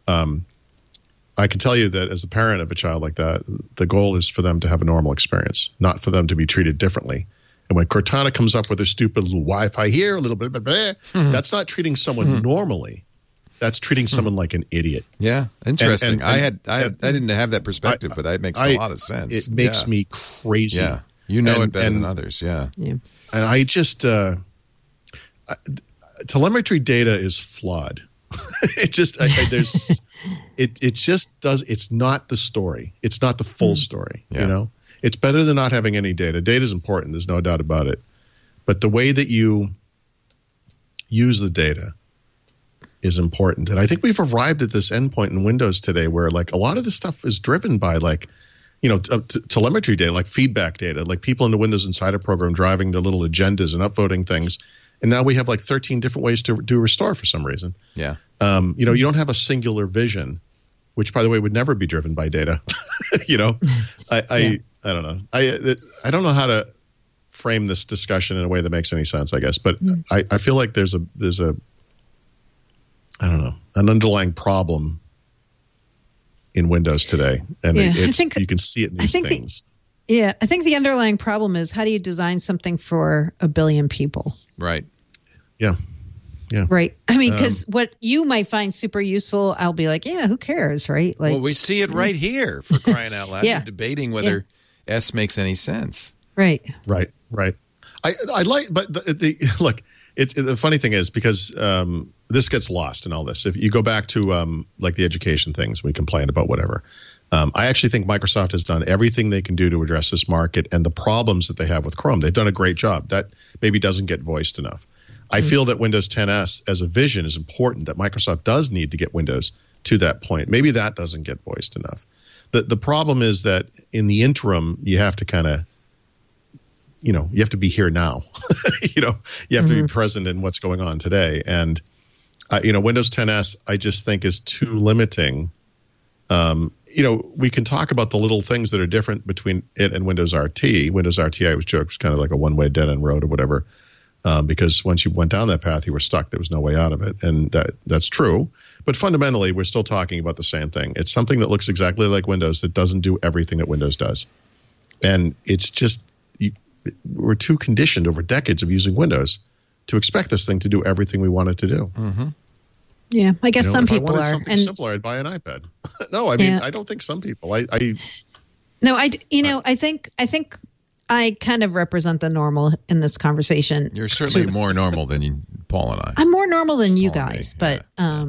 D: I can tell you that as a parent of a child like that, the goal is for them to have a normal experience, not for them to be treated differently. And when Cortana comes up with their stupid little Wi-Fi here, a little bit, that's not treating someone normally. That's treating someone like an idiot.
A: Yeah, interesting. I didn't have that perspective, but that makes a lot of sense.
D: It makes me crazy.
A: Yeah, you know it better than others. Yeah.
D: And I just telemetry data is flawed. It just it's not the story. It's not the full story. Yeah. It's better than not having any data. Data is important. There's no doubt about it. But the way that you use the data is important. And I think we've arrived at this endpoint in Windows today where like a lot of this stuff is driven by like, telemetry data, like feedback data, like people in the Windows Insider program driving their little agendas and upvoting things. And now we have like 13 different ways to do restore for some reason.
A: Yeah.
D: You don't have a singular vision, which by the way would never be driven by data. I don't know. I don't know how to frame this discussion in a way that makes any sense, I guess. But I feel like there's a I don't know, an underlying problem in Windows today. And you can see it in these things.
C: I think the underlying problem is how do you design something for a billion people?
A: Right.
D: Yeah. Yeah.
C: Right. I mean, because what you might find super useful, I'll be like, yeah, who cares, right? Like,
A: well, we see it right here, for crying out loud. We're debating whether S makes any sense.
C: Right.
D: Right. I like, but look, the funny thing is because this gets lost in all this. If you go back to like the education things, we complained about whatever. I actually think Microsoft has done everything they can do to address this market and the problems that they have with Chrome. They've done a great job. That maybe doesn't get voiced enough. I feel that Windows 10S as a vision is important, that Microsoft does need to get Windows to that point. Maybe that doesn't get voiced enough. The problem is that in the interim, you have to kind of, you have to be here now. You have to be present in what's going on today. And, Windows 10S, I just think is too limiting. We can talk about the little things that are different between it and Windows RT. Windows RT, I was joking, was kind of like a one-way dead-end road or whatever. Because once you went down that path, you were stuck. There was no way out of it. And that's true. But fundamentally, we're still talking about the same thing. It's something that looks exactly like Windows that doesn't do everything that Windows does. And it's just, we're too conditioned over decades of using Windows to expect this thing to do everything we want it to do.
C: Mm-hmm. Yeah, I guess some people are.
D: Something simpler, I'd buy an iPad. No, I mean, I don't think some people. I
C: think I kind of represent the normal in this conversation.
A: You're certainly more normal than Paul and I.
C: I'm more normal than you guys, but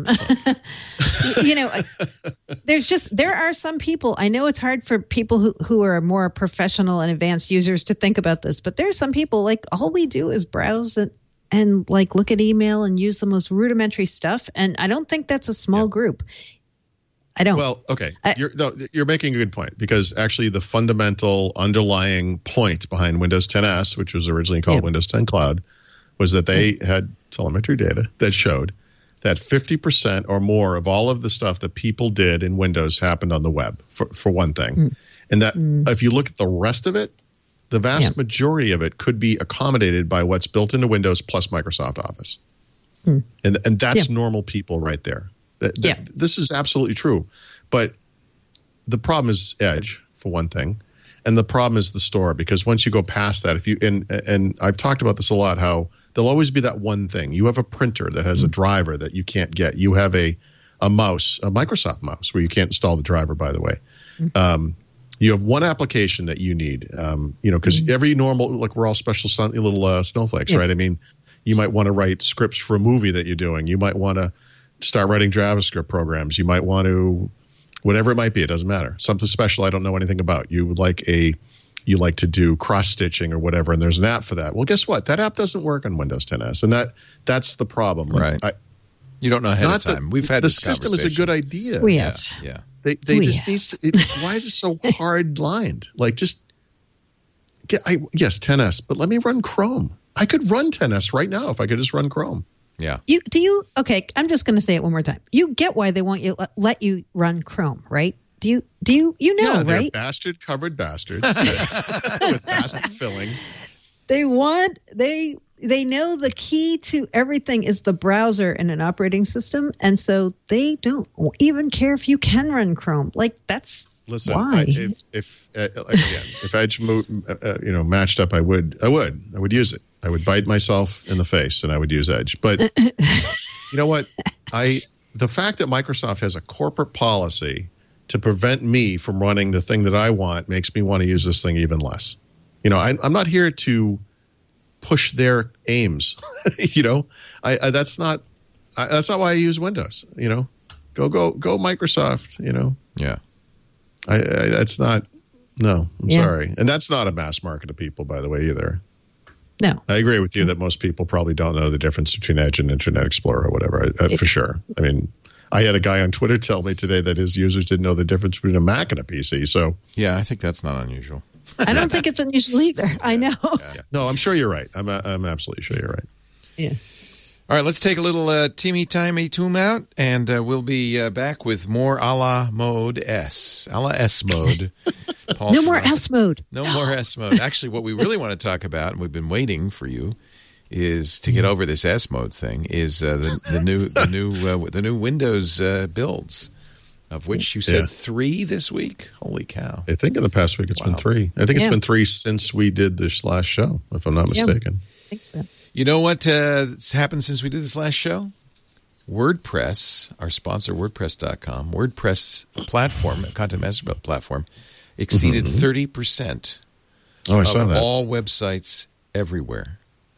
C: there are some people. I know it's hard for people who are more professional and advanced users to think about this, but there are some people like all we do is browse and like look at email and use the most rudimentary stuff, and I don't think that's a small group. I don't.
D: Well, okay. You're making a good point because actually the fundamental underlying point behind Windows 10S, which was originally called Windows 10 Cloud, was that they had telemetry data that showed that 50% or more of all of the stuff that people did in Windows happened on the web, for one thing. And that if you look at the rest of it, the vast majority of it could be accommodated by what's built into Windows plus Microsoft Office. And that's normal people right there. This is absolutely true. But the problem is Edge, for one thing. And the problem is the store, because once you go past that, and I've talked about this a lot, how there'll always be that one thing. You have a printer that has a driver that you can't get. You have a mouse, a Microsoft mouse, where you can't install the driver, by the way. You have one application that you need, because every normal, like we're all special little snowflakes, right? I mean, you might want to write scripts for a movie that you're doing. You might want to start writing JavaScript programs. You might want to, whatever it might be, it doesn't matter. Something special I don't know anything about. You like to do cross-stitching or whatever, and there's an app for that. Well, guess what? That app doesn't work on Windows 10S, and that's the problem.
A: Right. You don't know ahead of time. We've had this
D: conversation. The system is a good idea.
C: We have.
D: Yeah. They just needs to. Why is it so hard lined? Like, just yes, 10S, but let me run Chrome. I could run 10S right now if I could just run Chrome.
A: Yeah.
C: Okay, I'm just going to say it one more time. You get why they want you let you run Chrome, right? Do you know,
D: they're
C: right?
D: covered bastards with bastard filling.
C: They know the key to everything is the browser and an operating system, and so they don't even care if you can run Chrome. Like, that's why.
D: If Edge matched up, I would use it. I would bite myself in the face and I would use Edge. But you know what? The fact that Microsoft has a corporate policy to prevent me from running the thing that I want makes me want to use this thing even less. I'm not here to push their aims. That's not why I use Windows. Go Microsoft.
A: Yeah.
D: That's not. No, I'm sorry, and that's not a mass market of people, by the way, either.
C: No,
D: I agree with you that most people probably don't know the difference between Edge and Internet Explorer or whatever. For sure. I mean, I had a guy on Twitter tell me today that his users didn't know the difference between a Mac and a PC. So
A: yeah, I think that's not unusual.
C: I don't think it's unusual either. I know.
D: Yeah. No, I'm sure you're right. I'm absolutely sure you're right.
C: Yeah.
A: All right, let's take a little timey tune out, and we'll be back with more a la mode S. A la S mode.
C: No more S mode.
A: No more S mode. Actually, what we really want to talk about, and we've been waiting for you, is to get over this S mode thing, is the new Windows builds, of which you said 3 this week. Holy cow.
D: I think in the past week it's been 3. I think it's been 3 since we did this last show, if I'm not mistaken.
C: I think so.
A: You know what's happened since we did this last show? WordPress, our sponsor, WordPress.com, WordPress platform, content master platform, exceeded 30% of all websites everywhere.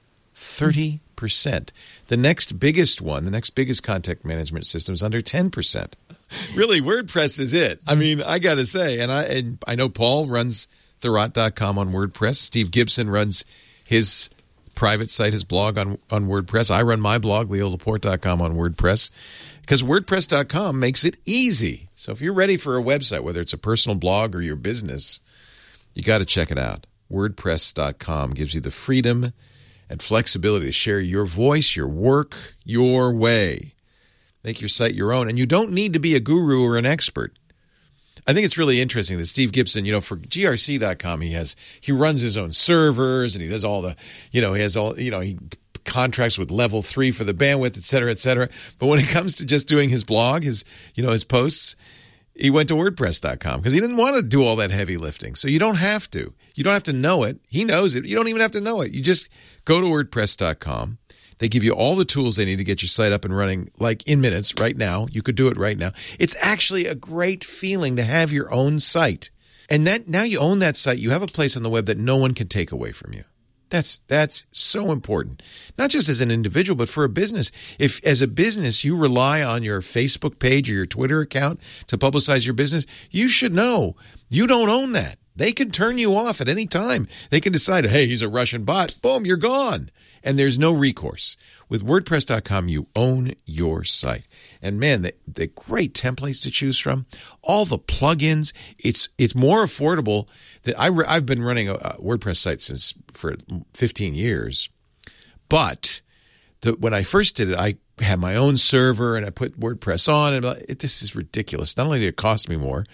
A: 30%. The next biggest content management system is under 10%. Really, WordPress is it. I mean, I got to say, and I know Paul runs Thurrott.com on WordPress. Steve Gibson runs his private site, his blog on WordPress. I run my blog, leolaporte.com, on WordPress, because WordPress.com makes it easy. So if you're ready for a website, whether it's a personal blog or your business, you got to check it out. WordPress.com gives you the freedom and flexibility to share your voice, your work, your way. Make your site your own. And you don't need to be a guru or an expert. I think it's really interesting that Steve Gibson, for grc.com, he runs his own servers and he does all the, he contracts with Level 3 for the bandwidth, et cetera, et cetera. But when it comes to just doing his blog, his posts, he went to WordPress.com because he didn't want to do all that heavy lifting. So you don't have to. You don't have to know it. He knows it. You don't even have to know it. You just go to WordPress.com. They give you all the tools they need to get your site up and running, like in minutes, right now. You could do it right now. It's actually a great feeling to have your own site. And that now you own that site. You have a place on the web that no one can take away from you. That's so important. Not just as an individual, but for a business. If as a business you rely on your Facebook page or your Twitter account to publicize your business, you should know you don't own that. They can turn you off at any time. They can decide, hey, he's a Russian bot. Boom, you're gone. And there's no recourse. With WordPress.com, you own your site. And man, the great templates to choose from, all the plugins, it's more affordable. I've been running a WordPress site for 15 years. But when I first did it, I had my own server and I put WordPress on. And this is ridiculous. Not only did it cost me more,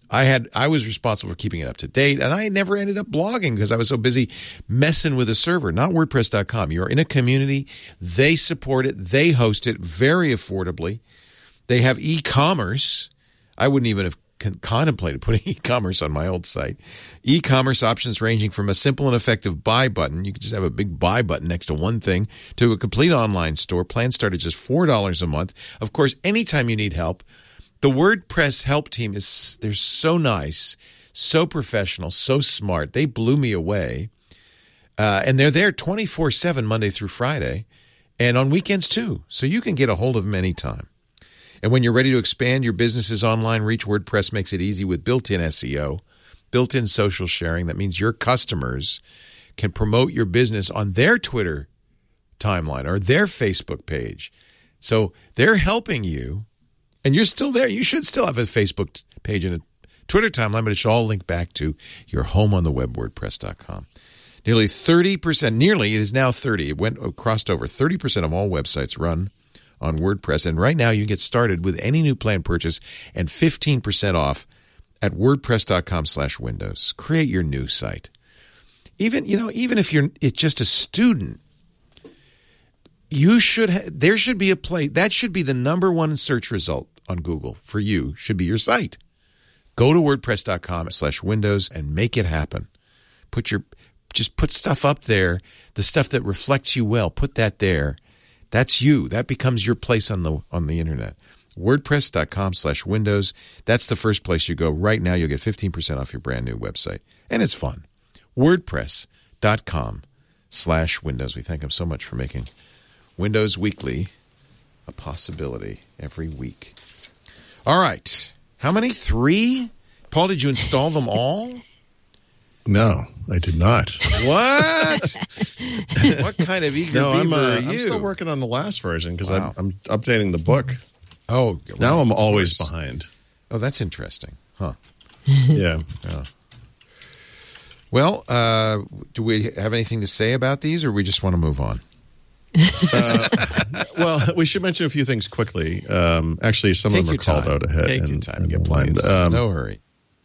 A: I was responsible for keeping it up to date, and I never ended up blogging because I was so busy messing with a server. Not WordPress.com. You're in a community. They support it. They host it very affordably. They have e-commerce. I wouldn't even have contemplated putting e-commerce on my old site. E-commerce options ranging from a simple and effective buy button. You can just have a big buy button next to one thing to a complete online store. Plans start at just $4 a month. Of course, anytime you need help, the WordPress help team they're so nice, so professional, so smart. They blew me away. And they're there 24/7 Monday through Friday and on weekends too. So you can get a hold of them anytime. And when you're ready to expand your business's online reach, WordPress makes it easy with built-in SEO, built-in social sharing. That means your customers can promote your business on their Twitter timeline or their Facebook page. So they're helping you, and you're still there. You should still have a Facebook page and a Twitter timeline, but it should all link back to your home on the web, WordPress.com. Nearly 30%, it is now 30. It crossed over 30% of all websites run on WordPress. And right now you can get started with any new plan purchase and 15% off at WordPress.com/Windows. Create your new site. Even if it's just a student, there should be a place that should be the number one search result on Google for you, should be your site. Go to WordPress.com/Windows and make it happen. Just put stuff up there, the stuff that reflects you well. Put that there. That's you. That becomes your place on the internet. WordPress.com/Windows. That's the first place you go. Right now, you'll get 15% off your brand new website. And it's fun. WordPress.com/Windows. We thank them so much for making Windows Weekly a possibility every week. All right. How many? 3? Paul, did you install them all?
D: No, I did not.
A: What? What kind of eager beaver are you?
D: I'm still working on the last version because I'm updating the book.
A: Oh,
D: now I'm always behind.
A: Oh, that's interesting. Huh.
D: Yeah.
A: Well, do we have anything to say about these, or we just want to move on?
D: Well, we should mention a few things quickly. Actually, some of them are called out ahead.
A: Take your time. Get plenty of time. No hurry.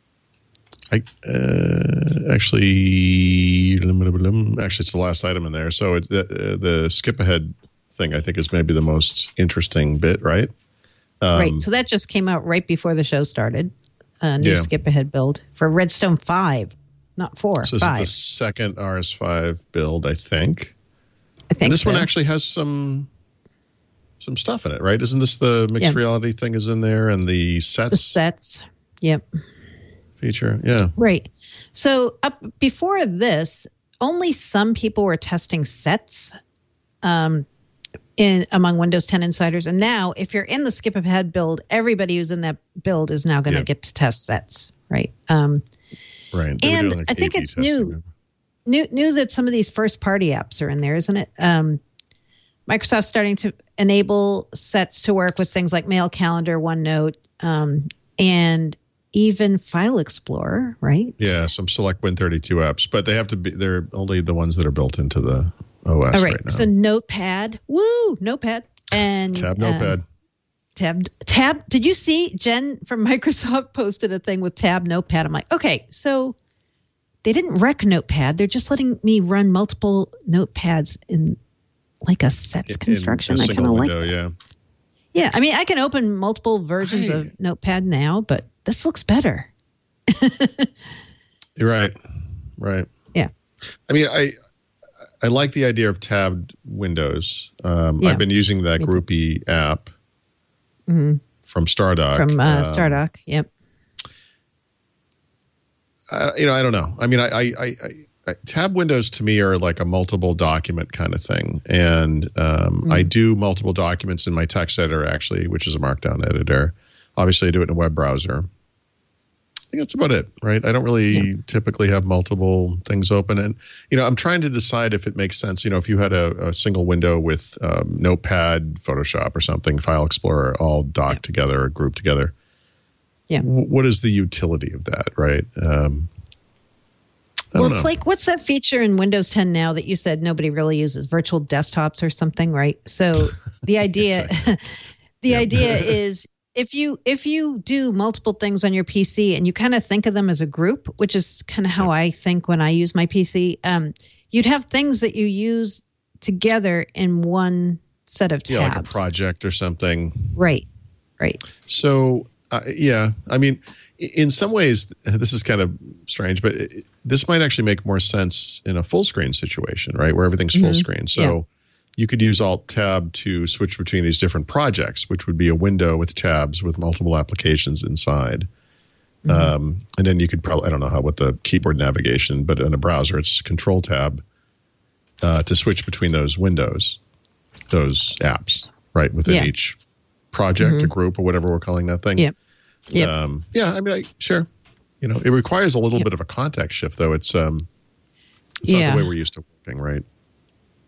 D: Actually, it's the last item in there. So the skip ahead thing, I think, is maybe the most interesting bit, right?
C: Right. So that just came out right before the show started. New skip ahead build for Redstone 5, not 4.
D: So
C: 5.
D: This is the second RS5 build, I think.
C: And
D: this one actually has some stuff in it, right? Isn't this the mixed reality thing is in there and the sets?
C: The sets. Yep.
D: Feature. Yeah.
C: Right. So before this, only some people were testing sets among Windows 10 insiders. And now if you're in the skip ahead build, everybody who's in that build is now going to get to test sets. Right.
D: Right.
C: And I think it's new that some of these first party apps are in there, isn't it? Microsoft's starting to enable sets to work with things like Mail, Calendar, OneNote, and even File Explorer, right?
D: Yeah, some select Win32 apps, but they're only the ones that are built into the OS right now.
C: So Notepad, Notepad. And
D: Tab Notepad.
C: Tab. Did you see Jen from Microsoft posted a thing with Tab Notepad? I'm like, okay, so they didn't wreck Notepad. They're just letting me run multiple notepads in like a sets construction. I kind of like that.
D: Yeah.
C: Yeah, I mean, I can open multiple versions of Notepad now, but this looks better.
D: You're right. Right.
C: Yeah.
D: I mean, I like the idea of tabbed windows. I've been using that Groupie app from Stardock.
C: From Stardock, yep.
D: I don't know. I mean, I tab windows to me are like a multiple document kind of thing. And I do multiple documents in my text editor, actually, which is a Markdown editor. Obviously, I do it in a web browser. I think that's about it, right? I don't really typically have multiple things open. And, I'm trying to decide if it makes sense. If you had a single window with Notepad, Photoshop or something, File Explorer, all docked together or grouped together.
C: Yeah.
D: What is the utility of that, right?
C: It's like, what's that feature in Windows 10 now that you said nobody really uses? Virtual desktops or something, right? So the idea, idea is if you do multiple things on your PC and you kind of think of them as a group, which is kind of how I think when I use my PC, you'd have things that you use together in one set of tabs.
D: Yeah, like a project or something.
C: Right.
D: So, I mean, in some ways, this is kind of strange, but this might actually make more sense in a full screen situation, right, where everything's full screen. So you could use Alt-Tab to switch between these different projects, which would be a window with tabs with multiple applications inside. And then you could probably, I don't know what the keyboard navigation, but in a browser, it's Control-Tab to switch between those windows, those apps, right, within each project, a group, or whatever we're calling that thing.
C: Yeah.
D: I mean, sure. It requires a little bit of a context shift, though. It's not the way we're used to working, right?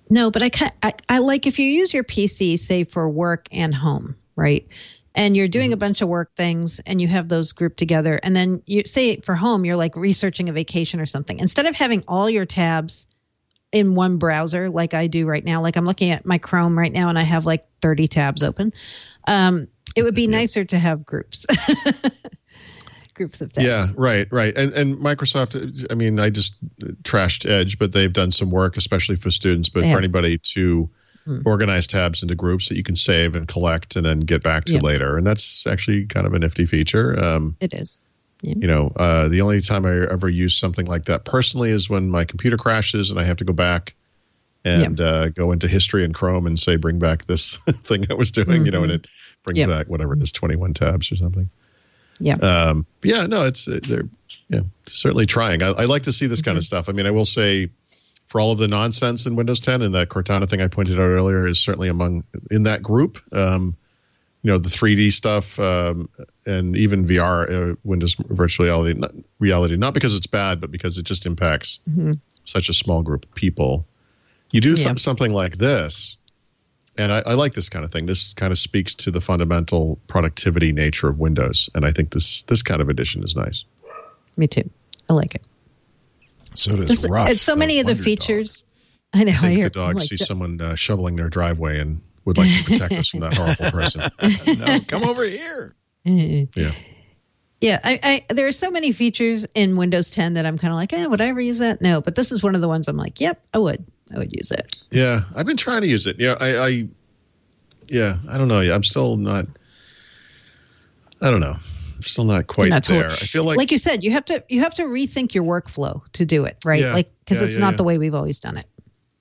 C: No, but I like if you use your PC, say for work and home, right? And you're doing a bunch of work things and you have those grouped together. And then you say for home, you're like researching a vacation or something. Instead of having all your tabs in one browser, like I do right now, like I'm looking at my Chrome right now and I have like 30 tabs open. It would be nicer to have groups. Groups of tabs.
D: Yeah, right. And Microsoft, I mean, I just trashed Edge, but they've done some work, especially for students, but for anybody to organize tabs into groups that you can save and collect and then get back to later. And that's actually kind of a nifty feature.
C: It is. Yeah.
D: You know, the only time I ever use something like that personally is when my computer crashes and I have to go back and go into history in Chrome and say, bring back this thing I was doing, you know, and it brings back whatever it is, 21 tabs or something.
C: Yeah.
D: They're certainly trying. I like to see this kind of stuff. I mean, I will say for all of the nonsense in Windows 10 and that Cortana thing I pointed out earlier is certainly in that group. You know, the 3D stuff and even VR, Windows virtual reality, not because it's bad, but because it just impacts such a small group of people. You do something like this. And I like this kind of thing. This kind of speaks to the fundamental productivity nature of Windows. And I think this kind of edition is nice.
C: Me too. I like it.
A: So does Ruff.
C: So many of the features. Dog. I know.
D: I think the dog sees someone shoveling their driveway and would like to protect us from that horrible person.
A: No, come over here.
D: Yeah.
C: Yeah, there are so many features in Windows 10 that I'm kind of like, would I ever use that? No, but this is one of the ones I'm like, yep, I would use it.
D: Yeah, I've been trying to use it. Yeah, I don't know. I'm still not. I don't know. I'm still not quite there. I feel like
C: you said, you have to rethink your workflow to do it, right?
D: Yeah,
C: because it's not the way we've always done it.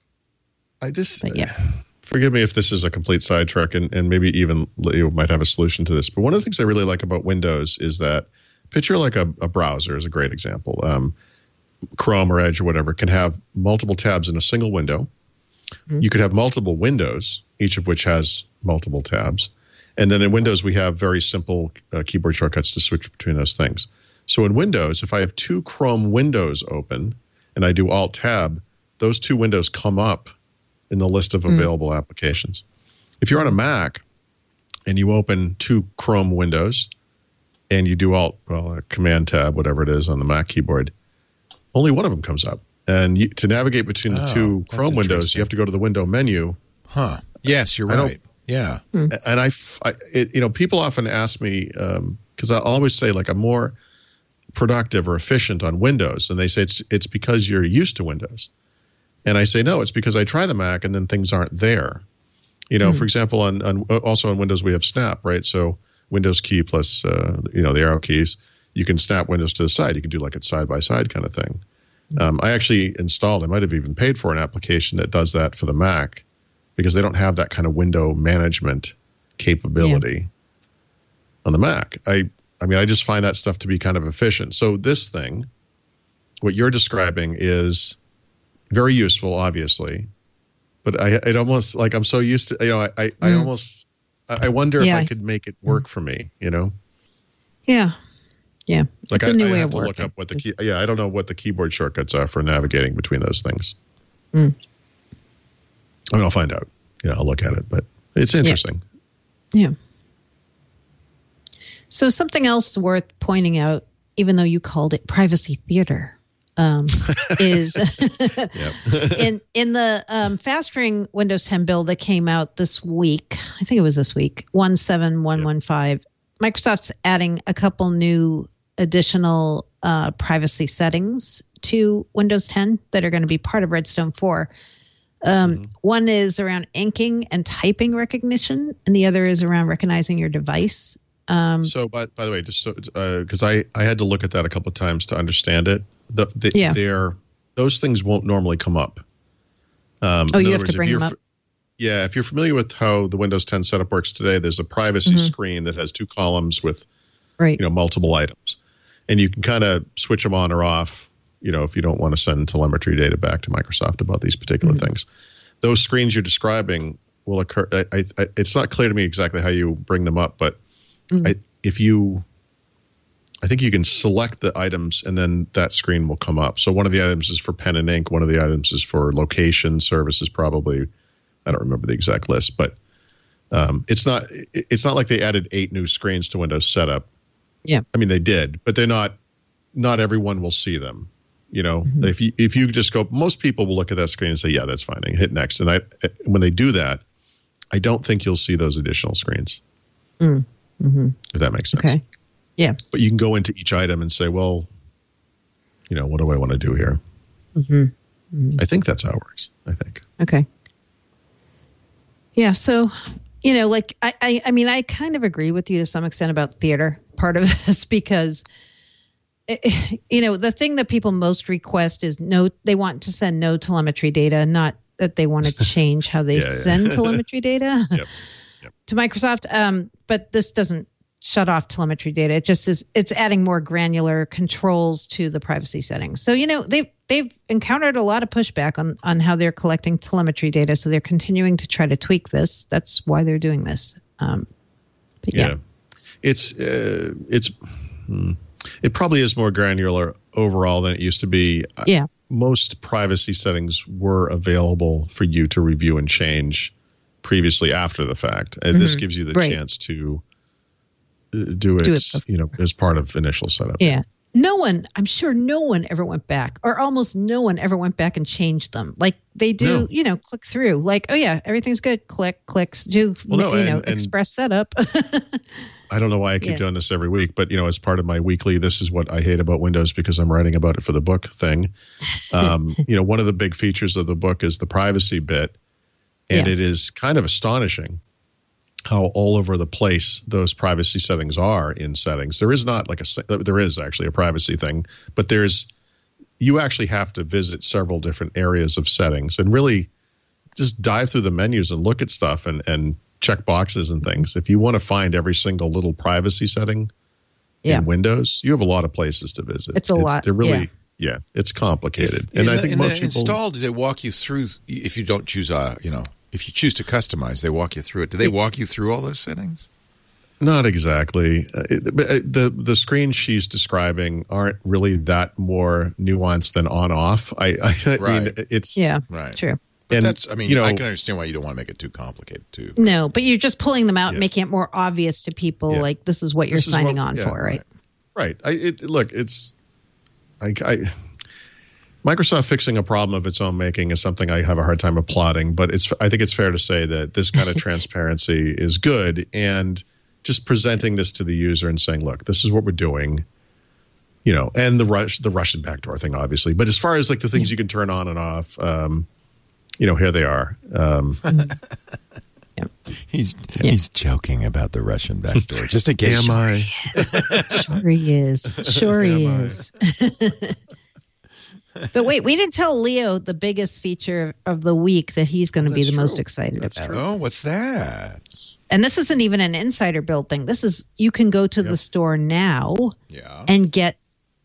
D: Forgive me if this is a complete sidetrack, and maybe even you might have a solution to this. But one of the things I really like about Windows is that picture like a browser is a great example. Chrome or Edge or whatever can have multiple tabs in a single window. You could have multiple windows, each of which has multiple tabs. And then in Windows, we have very simple keyboard shortcuts to switch between those things. So in Windows, if I have two Chrome windows open and I do Alt-Tab, those two windows come up in the list of available applications. If you're on a Mac and you open two Chrome windows and you do Command Tab, whatever it is on the Mac keyboard, only one of them comes up. And to navigate between the two Chrome windows, you have to go to the window menu.
A: Huh. Yes, you're right. Yeah.
D: And people often ask me, because I'll always say like I'm more productive or efficient on Windows. And they say it's because you're used to Windows. And I say, no, it's because I try the Mac and then things aren't there. You know, for example, also on Windows, we have Snap, right? So Windows key plus, the arrow keys, you can snap Windows to the side. You can do like a side-by-side kind of thing. I actually installed, I might have even paid for an application that does that for the Mac because they don't have that kind of window management capability on the Mac. I just find that stuff to be kind of efficient. So this thing, what you're describing is very useful, obviously, but it almost like I'm so used to, I wonder if I could make it work for me, you know?
C: Yeah. Yeah.
D: Like it's a new way of working. Look up what I don't know what the keyboard shortcuts are for navigating between those things. I mean, I'll find out. I'll look at it, but it's interesting.
C: Yeah. So something else worth pointing out, even though you called it privacy theater, is in the fast ring Windows 10 build that came out this week. I think it was this week, 17115. Microsoft's adding a couple new additional privacy settings to Windows 10 that are going to be part of Redstone 4. One is around inking and typing recognition, and the other is around recognizing your device.
D: So, by the way, just because I had to look at that a couple of times to understand it, those things won't normally come up.
C: You have to bring them up?
D: Yeah, if you're familiar with how the Windows 10 setup works today, there's a privacy screen that has two columns with multiple items. And you can kind of switch them on or off, if you don't want to send telemetry data back to Microsoft about these particular things. Those screens you're describing will occur. It's not clear to me exactly how you bring them up, but I I think you can select the items and then that screen will come up. So one of the items is for pen and ink. One of the items is for location services, probably. I don't remember the exact list, but it's not like they added 8 new screens to Windows Setup.
C: Yeah.
D: I mean, they did, but they're not everyone will see them. If you just go, most people will look at that screen and say, yeah, that's fine, and hit next. And when they do that, I don't think you'll see those additional screens.
C: Mm-hmm.
D: If that makes sense.
C: Okay. Yeah.
D: But you can go into each item and say, well, what do I want to do here?
C: Mm-hmm. Mm-hmm.
D: I think that's how it works. I think.
C: Okay. Yeah. So, like I mean, I kind of agree with you to some extent about theater part of this because, the thing that people most request is they want to send no telemetry data, not that they want to change how they send telemetry data to Microsoft. But this doesn't shut off telemetry data. It just is. It's adding more granular controls to the privacy settings. So they've encountered a lot of pushback on how they're collecting telemetry data. So they're continuing to try to tweak this. That's why they're doing this.
D: It probably is more granular overall than it used to be.
C: Yeah.
D: Most privacy settings were available for you to review and change previously after the fact. And this gives you the chance to do it as part of initial setup.
C: Yeah. I'm sure no one ever went back, or almost no one ever went back and changed them. Like they do, click through, like, oh yeah, everything's good. Clicks, express setup.
D: I don't know why I keep doing this every week, but as part of my weekly, this is what I hate about Windows because I'm writing about it for the book thing. One of the big features of the book is the privacy bit, and it is kind of astonishing how all over the place those privacy settings are in settings. There is not there is actually a privacy thing, but you actually have to visit several different areas of settings and really just dive through the menus and look at stuff and check boxes and things. If you want to find every single little privacy setting in Windows, you have a lot of places to visit.
C: It's a lot.
D: They're really, it's complicated. And I think most people
A: install, do they walk you through if you don't choose if you choose to customize, they walk you through it. Do they walk you through all those settings?
D: Not exactly. The screens she's describing aren't really that more nuanced than on-off. I mean, it's
C: true.
A: But that's, I can understand why you don't want to make it too complicated too.
C: No, but you're just pulling them out and making it more obvious to people. Like this is what you're signing on for, right?
D: Right. Microsoft fixing a problem of its own making is something I have a hard time applauding, but I think it's fair to say that this kind of transparency is good, and just presenting this to the user and saying, look, this is what we're doing, and the Russian backdoor thing, obviously. But as far as like the things you can turn on and off, here they are.
A: He's joking about the Russian backdoor, just in case.
D: Am I?
C: Sure he is. Sure he is. But wait, we didn't tell Leo the biggest feature of the week that he's going to be the most excited about.
A: True. Oh, what's that?
C: And this isn't even an insider build thing. This is, you can go to the store now and get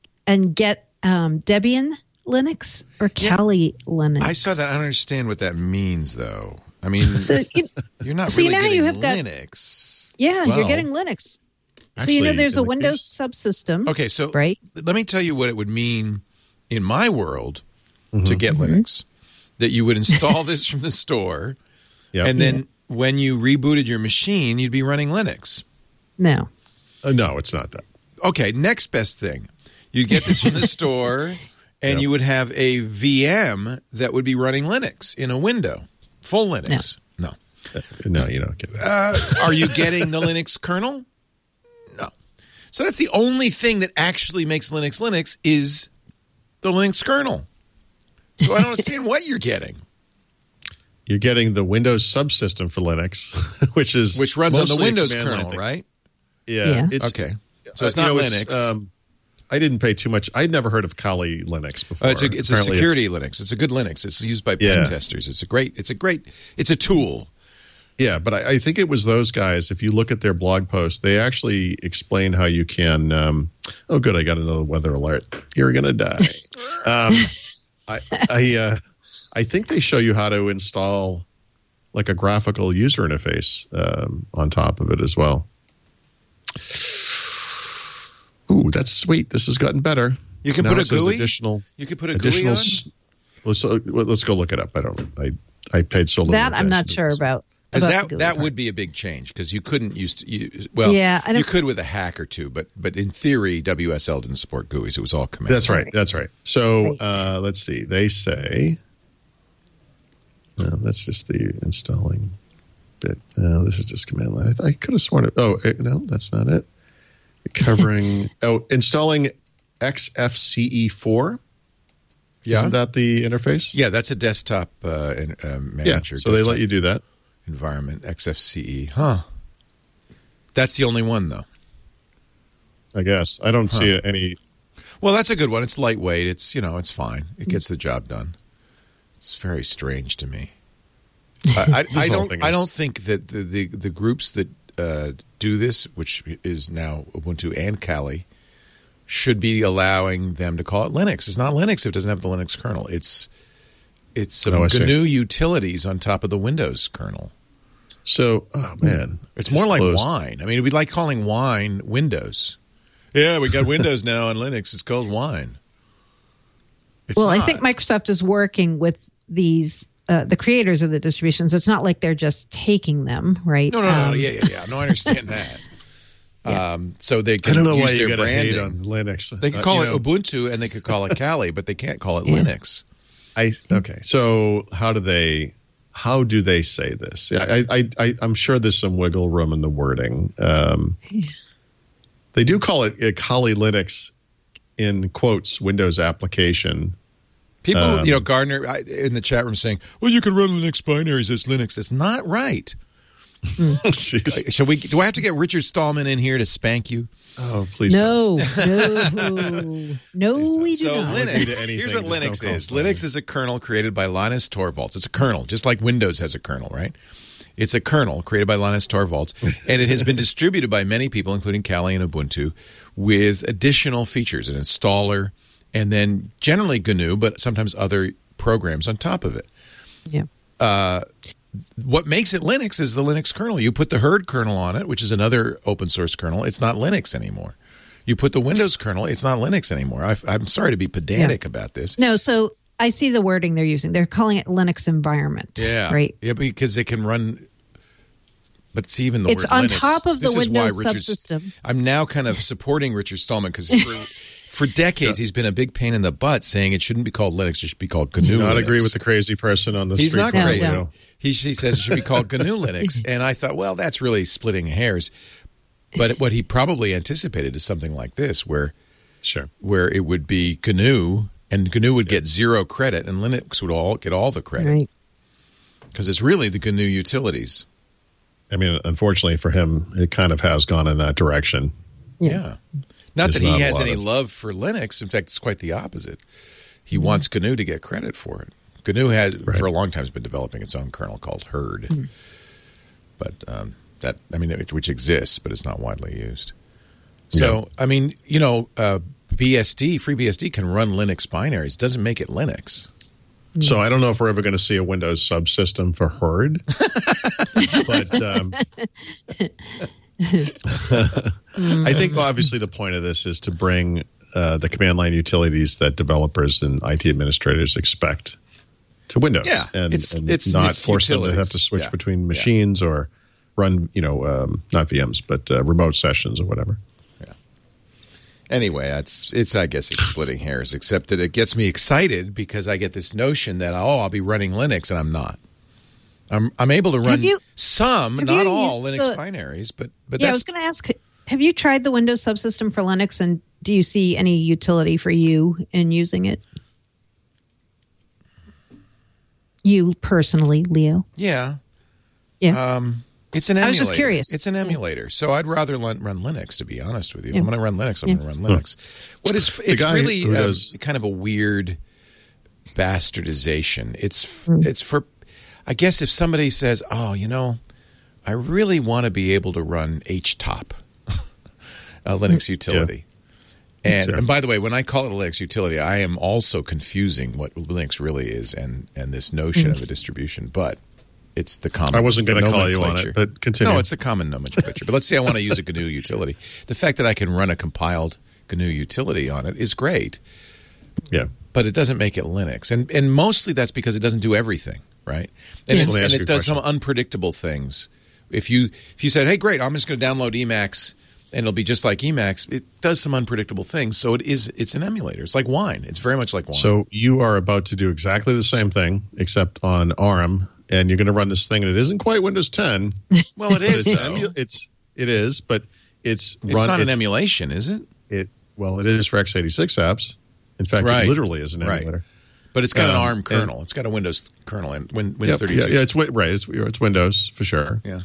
C: Debian Linux or Kali Linux.
A: I saw that. I don't understand what that means, though. I mean, you're not really getting Linux.
C: You're getting Linux. Actually, so there's a Windows subsystem.
A: Okay, so
C: right?
A: Let me tell you what it would mean in my world to get Linux. That you would install this from the store, and then when you rebooted your machine, you'd be running Linux.
C: No.
D: No, it's not that.
A: Okay, next best thing. You'd get this from the store, and you would have a VM that would be running Linux in a window. Full Linux. No.
D: No, you don't get that.
A: Are you getting the Linux kernel? No. So that's the only thing that actually makes Linux Linux is the Linux kernel. So I don't understand what you're getting.
D: You're getting the Windows subsystem for Linux, which
A: runs on the Windows kernel, right?
D: Yeah.
A: Okay. So it's not Linux.
D: I didn't pay too much. I'd never heard of Kali Linux before.
A: It's a security Linux. It's a good Linux. It's used by pen testers. It's a tool.
D: Yeah, but I think it was those guys. If you look at their blog post, they actually explain how you can. Oh, good! I got another weather alert. You're gonna die. I think they show you how to install like a graphical user interface on top of it as well. Ooh, Ooh, that's sweet. This has gotten better.
A: You can put a GUI.
D: You
A: could put a GUI on.
D: Let's go look it up. I paid so little
C: that I'm not sure about.
A: Because that would be a big change, because you couldn't you could with a hack or two, but in theory, WSL didn't support GUIs. It was all command.
D: That's right. So let's see. They say that's just the installing bit. This is just command line. I could have sworn it. Oh, no, that's not it. Covering installing XFCE4. Yeah. Isn't that the interface?
A: Yeah, that's a desktop manager.
D: Yeah, so they let you do that.
A: Environment, XFCE. Huh. That's the only one, though.
D: I guess. I don't see any.
A: Well, that's a good one. It's lightweight. It's, it's fine. It gets the job done. It's very strange to me. I don't think that the groups that do this, which is now Ubuntu and Kali, should be allowing them to call it Linux. It's not Linux if it doesn't have the Linux kernel. It's some GNU utilities on top of the Windows kernel.
D: So, oh man,
A: it's more like Wine. I mean, it'd be like calling Wine Windows. Yeah, we got Windows now on Linux. It's called Wine.
C: I think Microsoft is working with these the creators of the distributions. It's not like they're just taking them, right?
A: No. Yeah. No, I understand that. Yeah. So they can
D: I don't know why
A: use
D: you
A: their branding.
D: Hate on Linux.
A: They could call it Ubuntu and they could call it Kali, but they can't call it Linux.
D: Okay. So how do they say this? I'm sure there's some wiggle room in the wording. They do call it Kali Linux in quotes Windows application.
A: People, Gardner in the chat room saying, "Well, you can run Linux binaries as Linux." That's not right. Shall we? Do I have to get Richard Stallman in here to spank you?
D: Oh, please!
C: No, we do not.
A: Linux. Here's what Linux is. Linux is a kernel created by Linus Torvalds. It's a kernel, just like Windows has a kernel, right? It's a kernel created by Linus Torvalds, and it has been distributed by many people, including Kali and Ubuntu, with additional features, an installer, and then generally GNU, but sometimes other programs on top of it.
C: Yeah.
A: What makes it Linux is the Linux kernel. You put the Herd kernel on it, which is another open source kernel. It's not Linux anymore. You put the Windows kernel, it's not Linux anymore. I'm sorry to be pedantic about this.
C: No, so I see the wording they're using. They're calling it Linux environment.
A: Yeah.
C: Right?
A: Yeah, because it can run. But see, even the
C: it's
A: word
C: on
A: Linux,
C: top of the Windows subsystem.
A: I'm now kind of supporting Richard Stallman because for decades he's been a big pain in the butt saying it shouldn't be called Linux, it should be called GNU.
D: Do not
A: Linux.
D: agree with the crazy person on the street.
A: He's not crazy.
C: No.
A: He says it should be called GNU Linux. And I thought, well, that's really splitting hairs. But what he probably anticipated is something like this, where it would be GNU, and GNU would get zero credit, and Linux would get all the credit. Because it's really the GNU utilities.
D: I mean, unfortunately for him, it kind of has gone in that direction.
A: Yeah. Not that he has any love for Linux. In fact, it's quite the opposite. He wants GNU to get credit for it. GNU has, for a long time, has been developing its own kernel called Herd. But which exists, but it's not widely used. So, I mean, BSD, FreeBSD can run Linux binaries. It doesn't make it Linux.
D: So I don't know if we're ever going to see a Windows subsystem for Herd. But I think obviously the point of this is to bring the command line utilities that developers and IT administrators expect to Windows.
A: Yeah,
D: and
A: it's
D: not force them to have to switch between machines or run, not VMs, but remote sessions or whatever.
A: Anyway, I guess it's splitting hairs, except that it gets me excited because I get this notion that I'll be running Linux, and I'm not. I'm able to run some, not all, Linux binaries, but that's...
C: I was going to ask, have you tried the Windows subsystem for Linux, and do you see any utility for you in using it? You personally, Leo?
A: Yeah. It's an emulator.
C: I was just curious.
A: It's an emulator. So I'd rather run Linux, to be honest with you. If I'm going to run Linux, I'm going to run Linux. It's really kind of a weird bastardization. It's for, I guess if somebody says, I really want to be able to run HTOP, a Linux utility. And by the way, when I call it a Linux utility, I am also confusing what Linux really is and this notion of a distribution. But it's the common.
D: I wasn't going to call you on it, but continue.
A: No, it's the common nomenclature. But let's say I want to use a GNU utility. The fact that I can run a compiled GNU utility on it is great.
D: Yeah.
A: But it doesn't make it Linux. And mostly that's because it doesn't do everything, right? And, and it does some unpredictable things. If you said, hey, great, I'm just going to download Emacs and it'll be just like Emacs, it does some unpredictable things. So it's an emulator. It's like wine. It's very much like wine.
D: So you are about to do exactly the same thing, except on ARM, and you're going to run this thing, and it isn't quite Windows 10.
A: Well, it is.
D: It is, but it's
A: not an emulation, is it?
D: Well, it is for x86 apps. In fact, it literally is an emulator.
A: Right. But it's got an ARM kernel. It's got a Windows kernel and Win32.
D: Yeah, it's Windows for sure.
A: Yeah.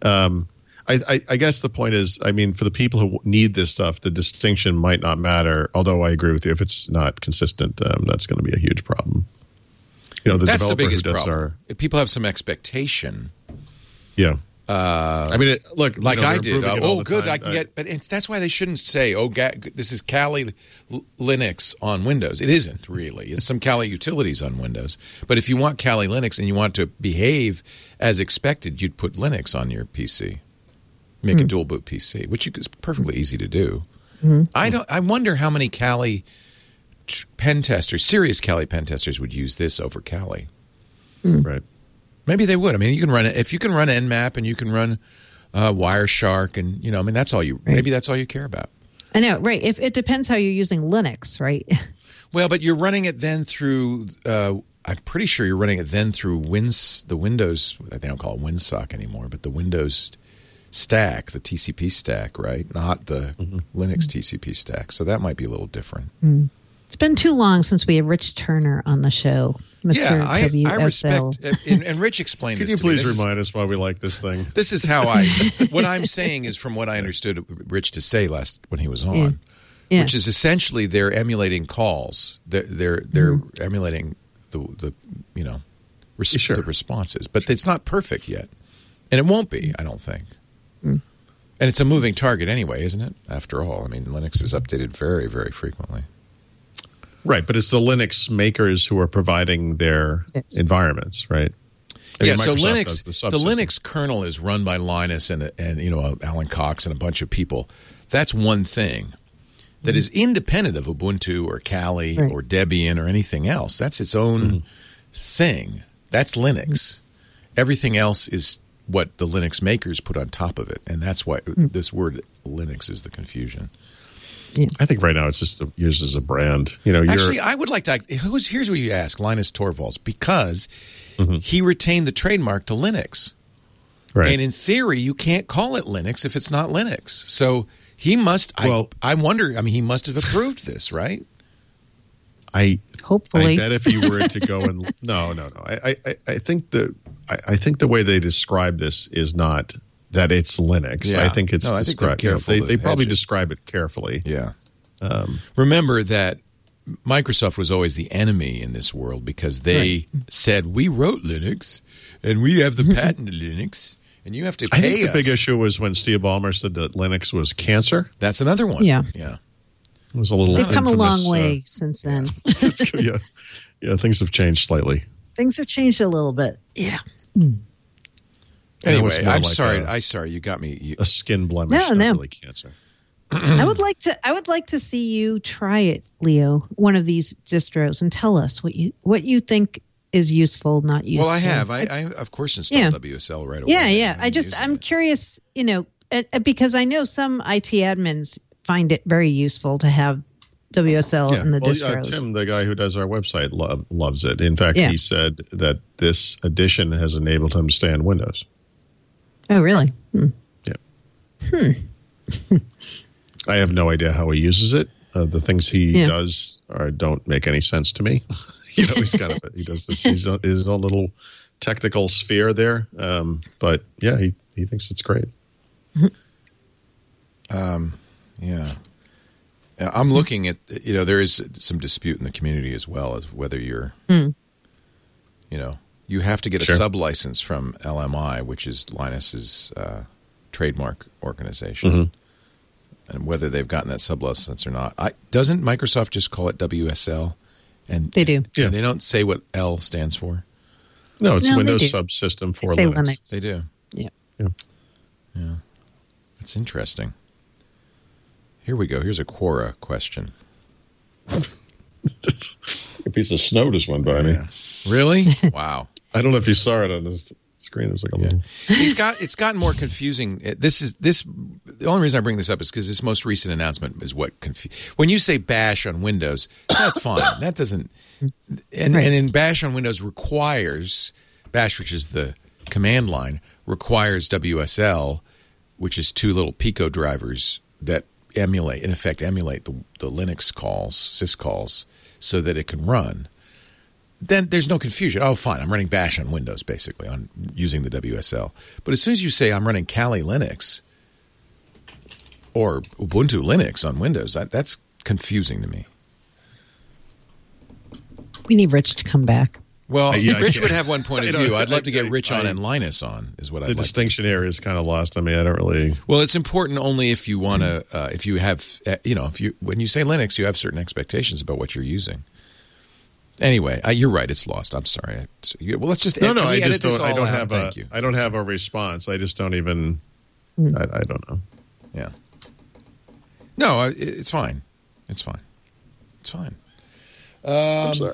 D: I guess the point is, I mean, for the people who need this stuff, the distinction might not matter. Although I agree with you, if it's not consistent, that's going to be a huge problem. You know,
A: that's the biggest problem. If people have some expectation.
D: Yeah. I mean, look,
A: like I did. Oh, good. I can get, but that's why they shouldn't say, "Oh, this is Kali Linux on Windows." It isn't really. It's some Kali utilities on Windows. But if you want Kali Linux and you want to behave as expected, you'd put Linux on your PC, make a dual boot PC, which is perfectly easy to do. I wonder how many Kali pen testers, serious Kali pen testers, would use this over Kali.
D: Right.
A: Maybe they would. I mean, you can run it if you can run Nmap and you can run Wireshark, and I mean, that's all you. Maybe that's all you care about.
C: I know, right? If it depends how you're using Linux, right?
A: Well, but you're running it then through. I'm pretty sure you're running it then through the Windows. They don't call it WinSock anymore, but the Windows stack, the TCP stack, right? Not the Linux TCP stack. So that might be a little different.
C: It's been too long since we had Rich Turner on the show. Mr. WSL.
A: I respect, and Rich explained this to me.
D: Can you please remind us why we like this thing?
A: This is how what I'm saying is from what I understood Rich to say when he was on, which is essentially they're emulating calls. They're emulating the responses, but it's not perfect yet, and it won't be, I don't think. And it's a moving target anyway, isn't it? After all, I mean, Linux is updated very, very frequently.
D: Right, but it's the Linux makers who are providing their environments, right?
A: So Linux, the Linux kernel is run by Linus and Alan Cox and a bunch of people. That's one thing that is independent of Ubuntu or Kali or Debian or anything else. That's its own thing. That's Linux. Everything else is what the Linux makers put on top of it, and that's why this word Linux is the confusion.
C: Yeah.
D: I think right now it's just used as a brand.
A: Actually, I would like to. Here's what you ask Linus Torvalds, because he retained the trademark to Linux,
D: right?
A: And in theory, you can't call it Linux if it's not Linux. So he must. I wonder. I mean, he must have approved this, right?
C: Hopefully.
D: I bet if you were to go and no. I think the way they describe this is not that it's Linux.
A: Yeah.
D: I think it's described. They probably describe it carefully.
A: Yeah. Remember that Microsoft was always the enemy in this world because they said, we wrote Linux and we have the patent to Linux and you have to pay us.
D: I think the big issue was when Steve Ballmer said that Linux was cancer.
A: That's another one.
C: Yeah.
A: Yeah.
D: It was a little
C: They've come a long way since then.
D: Yeah, things have changed slightly.
C: Things have changed a little bit. Yeah.
A: Anyway, I'm sorry. You got me.
D: A skin blemish, not really cancer.
C: I would like to see you try it, Leo, one of these distros, and tell us what you think is useful, not useful.
A: Well, I have. I of course installed WSL right away.
C: Yeah. I'm curious, because I know some IT admins find it very useful to have WSL in the distros.
D: Tim, the guy who does our website, loves it. In fact, he said that this edition has enabled him to stay on Windows.
C: Oh, really?
D: Yeah. I have no idea how he uses it. The things he does don't make any sense to me. He does this. He's his own little technical sphere there. But yeah, he thinks it's great.
A: Yeah. I'm looking at, there is some dispute in the community as well as whether you're, you have to get a sub-license from LMI, which is Linus's trademark organization, and whether they've gotten that sub-license or not. Doesn't Microsoft just call it WSL? And
C: they do.
A: Yeah. They don't say what L stands for?
D: No, it's Windows subsystem for Linux.
A: They do.
C: Yeah.
A: That's interesting. Here we go. Here's a Quora question.
D: A piece of snow just went by me.
A: Really? Wow.
D: I don't know if you saw it on the screen. It was like a little...
A: It's gotten more confusing. The only reason I bring this up is because this most recent announcement is what when you say bash on Windows, that's fine. That doesn't and in bash on Windows requires bash, which is the command line, requires WSL, which is two little Pico drivers that emulate the Linux calls, syscalls, so that it can run. Then there's no confusion. Oh, fine, I'm running bash on Windows, basically, on using the WSL. But as soon as you say I'm running Kali Linux or Ubuntu Linux on Windows, that's confusing to me.
C: We need Rich to come back.
A: Well, Rich would have one point of view. I'd love to get Rich on and Linus on, is what I'd like. The
D: distinction here is kind of lost. I mean, I don't really...
A: Well, it's important only if you want to, if you have, when you say Linux, you have certain expectations about what you're using. Anyway, you're right. It's lost. I'm sorry. Well, let's just
D: I don't have a response. I just don't even. I don't know.
A: Yeah. No, it's fine. It's fine. It's fine.
D: I'm sorry.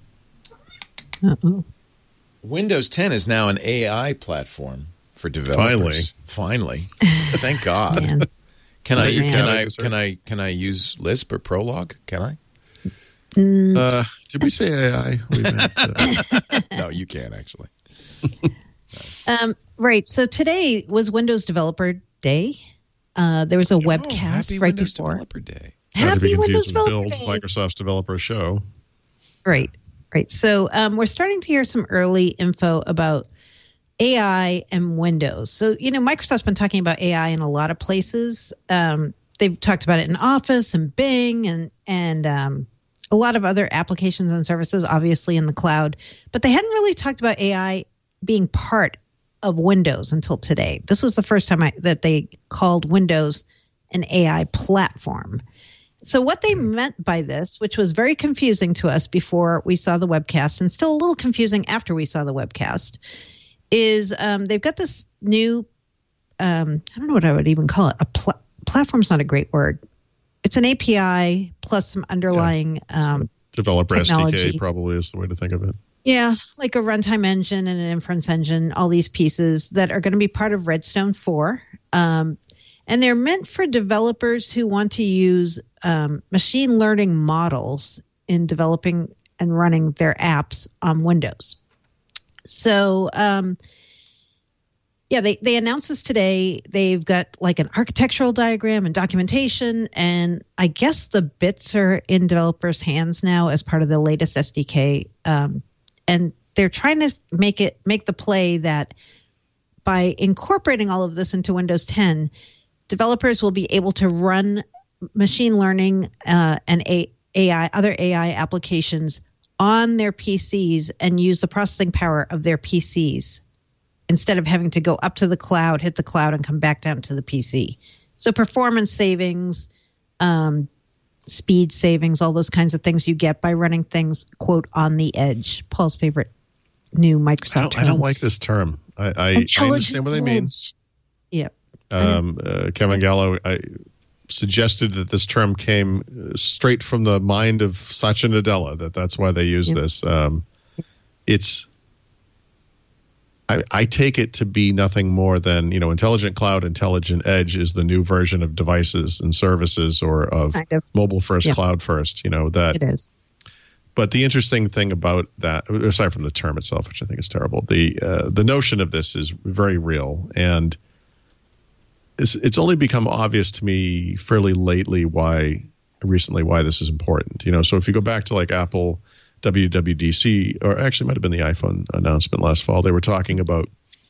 A: Windows 10 is now an AI platform for developers. Finally. Thank God.
C: Man.
A: Can I use Lisp or Prolog? Can I?
D: Did we say AI?
A: No, you can't actually.
C: Nice. Right. So today was Windows Developer Day. There was a webcast right
A: Windows
C: before.
A: Developer Day.
C: Happy Windows Developer
D: Day. Microsoft's Developer Show.
C: Right. So we're starting to hear some early info about AI and Windows. So, Microsoft's been talking about AI in a lot of places. They've talked about it in Office and Bing and a lot of other applications and services, obviously in the cloud. But they hadn't really talked about AI being part of Windows until today. This was the first time that they called Windows an AI platform. So what they meant by this, which was very confusing to us before we saw the webcast and still a little confusing after we saw the webcast, is they've got this new, I don't know what I would even call it. Platform's not a great word. It's an API plus some underlying
D: developer
C: technology.
D: SDK probably is the way to think of it.
C: Yeah, like a runtime engine and an inference engine, all these pieces that are going to be part of Redstone 4. And they're meant for developers who want to use machine learning models in developing and running their apps on Windows. So, they announced this today. They've got like an architectural diagram and documentation, and I guess the bits are in developers' hands now as part of the latest SDK. And they're trying to make the play that by incorporating all of this into Windows 10, developers will be able to run machine learning and other AI applications on their PCs and use the processing power of their PCs instead of having to go up to the cloud, hit the cloud, and come back down to the PC. So performance savings, speed savings, all those kinds of things you get by running things, quote, on the edge. Paul's favorite new Microsoft term.
D: I don't like this term. I understand what they mean.
C: Yep.
D: Kevin Gallo suggested that this term came straight from the mind of Satya Nadella, that's why they use this. I take it to be nothing more than, intelligent cloud, intelligent edge is the new version of devices and services or of mobile first, cloud first, that
C: it is.
D: But the interesting thing about that, aside from the term itself, which I think is terrible, the notion of this is very real. And it's only become obvious to me fairly lately why this is important. So if you go back to like Apple WWDC, or actually might have been the iPhone announcement last fall, they were talking about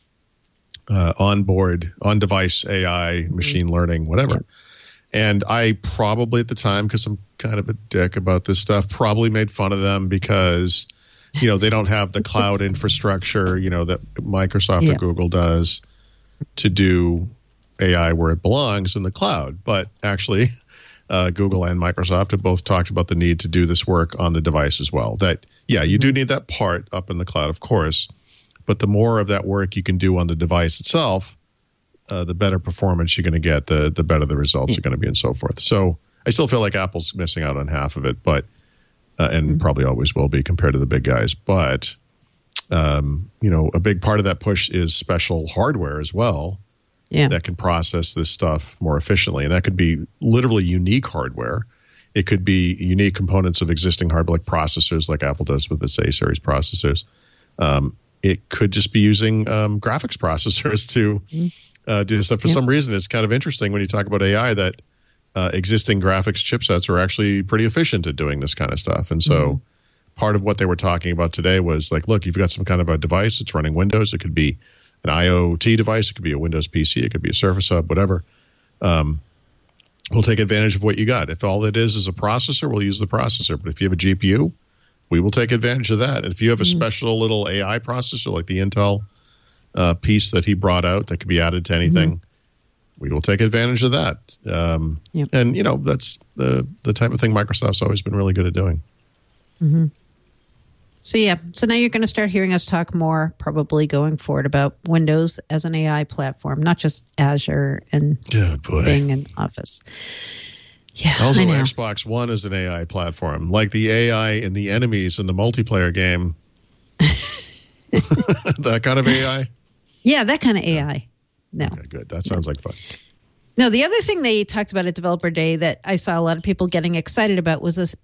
D: on-device AI, machine learning, whatever. Yep. And I probably at the time, because I'm kind of a dick about this stuff, probably made fun of them because, they don't have the cloud infrastructure, that Microsoft or Google does to do AI where it belongs in the cloud. But actually, Google and Microsoft have both talked about the need to do this work on the device as well. That, you do need that part up in the cloud, of course, but the more of that work you can do on the device itself, the better performance you're going to get, the better the results are going to be, and so forth. So I still feel like Apple's missing out on half of it, but and probably always will be compared to the big guys. But a big part of that push is special hardware as well. Yeah. That can process this stuff more efficiently. And that could be literally unique hardware. It could be unique components of existing hardware, like processors, like Apple does with its A-series processors. It could just be using graphics processors to do this stuff. For some reason, it's kind of interesting when you talk about AI that existing graphics chipsets are actually pretty efficient at doing this kind of stuff. And so part of what they were talking about today was like, look, you've got some kind of a device that's running Windows. It could be an IoT device. It could be a Windows PC. It could be a Surface Hub, whatever. We'll take advantage of what you got. If all it is a processor, we'll use the processor. But if you have a GPU, we will take advantage of that. And if you have a special little AI processor like the Intel piece that he brought out that could be added to anything, we will take advantage of that. And, that's the type of thing Microsoft's always been really good at doing.
C: So now you're going to start hearing us talk more, probably going forward, about Windows as an AI platform, not just Azure and Bing and Office. Yeah,
D: also, Xbox One is an AI platform, like the AI in the enemies in the multiplayer game. That kind of AI?
C: Yeah, that kind of AI. No.
D: Okay, good. That sounds like fun.
C: No, the other thing they talked about at Developer Day that I saw a lot of people getting excited about was this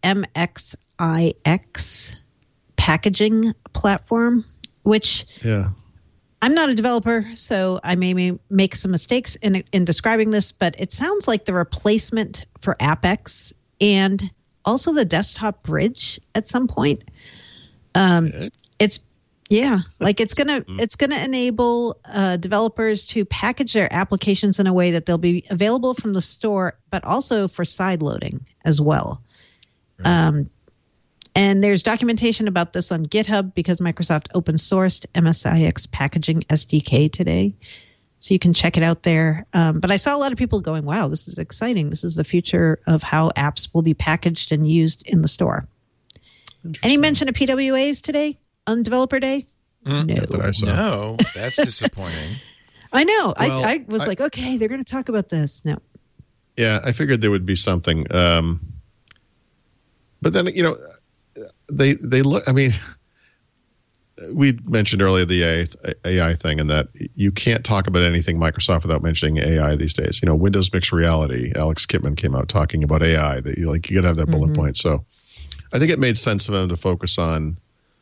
C: MXIX packaging platform, which I'm not a developer, so I may make some mistakes in describing this, but it sounds like the replacement for AppX and also the desktop bridge at some point. It's gonna enable developers to package their applications in a way that they'll be available from the store, but also for side loading as well. Right. And there's documentation about this on GitHub because Microsoft open sourced MSIX packaging SDK today. So you can check it out there. But I saw a lot of people going, wow, this is exciting. This is the future of how apps will be packaged and used in the store. Any mention of PWAs today on Developer Day?
A: No. No, that's disappointing.
C: I know. Well, I was like, okay, they're going to talk about this. No.
D: Yeah, I figured there would be something. But then, they look, I mean, we mentioned earlier the AI thing, and that you can't talk about anything Microsoft without mentioning AI these days. Windows Mixed Reality, Alex Kipman came out talking about AI, that you got to have that bullet point. So I think it made sense for them to focus on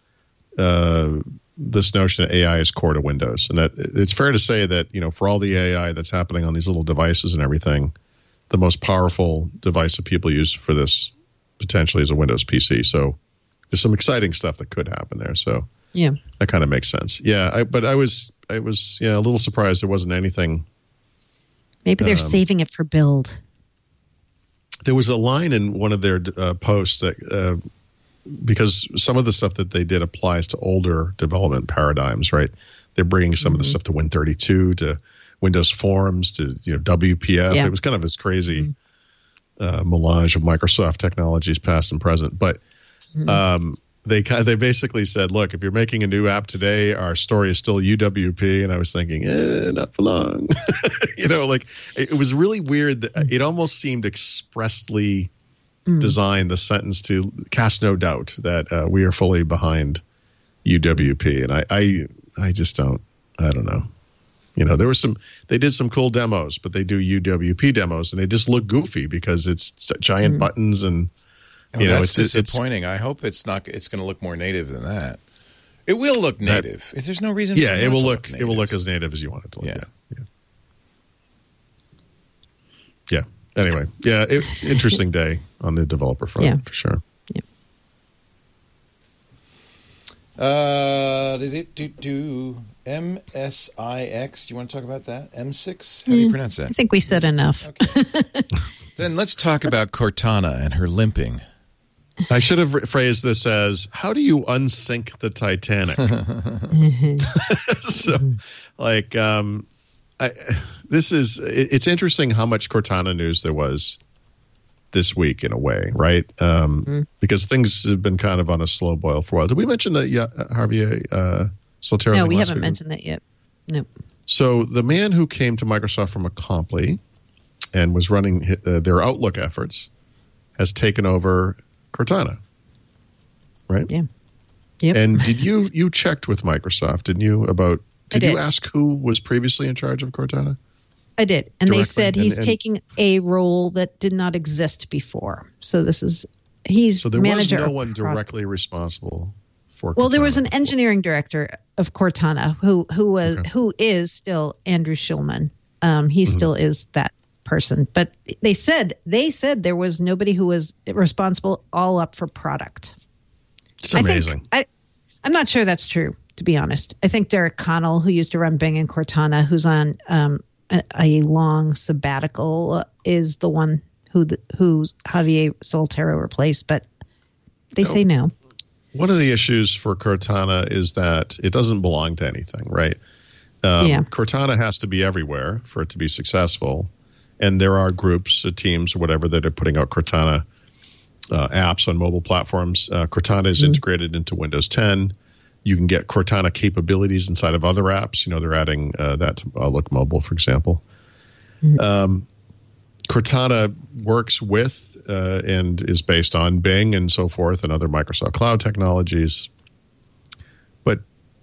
D: this notion that AI is core to Windows. And that it's fair to say that, for all the AI that's happening on these little devices and everything, the most powerful device that people use for this potentially is a Windows PC. So there's some exciting stuff that could happen there. So that kind of makes sense. Yeah, but I was a little surprised there wasn't anything.
C: Maybe they're saving it for build.
D: There was a line in one of their posts that because some of the stuff that they did applies to older development paradigms, right? They're bringing some of the stuff to Win32, to Windows Forms, to WPF. It was kind of this crazy melange of Microsoft technologies, past and present, but. They basically said, look, if you're making a new app today, our story is still UWP. And I was thinking, not for long. It was really weird. That it almost seemed expressly designed, the sentence, to cast no doubt that we are fully behind UWP. And I just don't know. They did some cool demos, but they do UWP demos and they just look goofy because it's giant buttons and,
A: that's disappointing. I hope it's not. It's going to look more native than that. It will look native. There's no reason.
D: Yeah, it will look. It will look as native as you want it to look. Yeah. Anyway, interesting day on the developer front for sure.
C: Yeah.
A: MSIX. Do you want to talk about that? M6. How do you pronounce that?
C: I think we said enough.
A: Okay. Then let's talk about Cortana and her limping.
D: I should have phrased this as, how do you unsink the Titanic? It's interesting how much Cortana news there was this week in a way, right? Because things have been kind of on a slow boil for a while. Did we mention that, Harvey, Solterra?
C: No, we haven't mentioned that yet. No.
D: So the man who came to Microsoft from Acompli and was running their Outlook efforts has taken over Cortana, right?
C: Yeah. Yep.
D: And did you checked with Microsoft, didn't you, did you ask who was previously in charge of Cortana?
C: I did. And
D: Directly?
C: They said he's taking a role that did not exist before. So he's
D: so there
C: manager.
D: Was no one directly responsible for Cortana.
C: Well, there was an engineering director of Cortana who is still Andrew Schulman. He still is that person. But they said there was nobody who was responsible all up for product.
D: It's amazing.
C: I'm not sure that's true, to be honest. I think Derek Connell, who used to run Bing and Cortana, who's on a long sabbatical, is the one who Javier Soltero replaced, but they say no.
D: One of the issues for Cortana is that it doesn't belong to anything, right? Cortana has to be everywhere for it to be successful, and there are groups, teams, or whatever, that are putting out Cortana apps on mobile platforms. Cortana is integrated into Windows 10. You can get Cortana capabilities inside of other apps. They're adding that to Outlook Mobile, for example. Cortana works with and is based on Bing and so forth and other Microsoft Cloud technologies. But,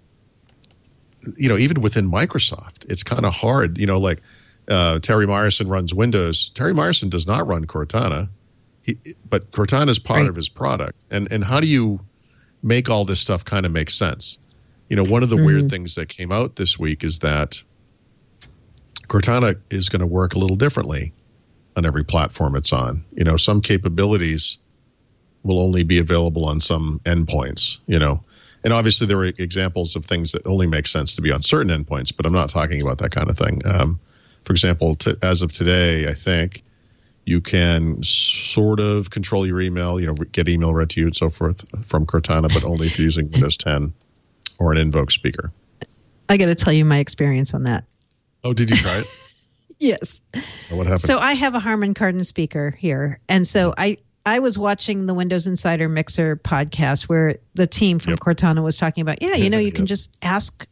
D: even within Microsoft, it's kind of hard. Terry Myerson runs Windows. Terry Myerson does not run Cortana, but Cortana is part of his product. And how do you make all this stuff kind of make sense? One of the weird things that came out this week is that Cortana is going to work a little differently on every platform it's on. Some capabilities will only be available on some endpoints, and obviously there are examples of things that only make sense to be on certain endpoints, but I'm not talking about that kind of thing. For example, as of today, I think you can sort of control your email, get email read to you and so forth from Cortana, but only if you're using Windows 10 or an Invoke speaker.
C: I got to tell you my experience on that.
D: Oh, did you try it?
C: Yes.
D: Oh, what happened?
C: So I have a Harman Kardon speaker here. And so I was watching the Windows Insider Mixer podcast where the team from Cortana was talking about, you can just ask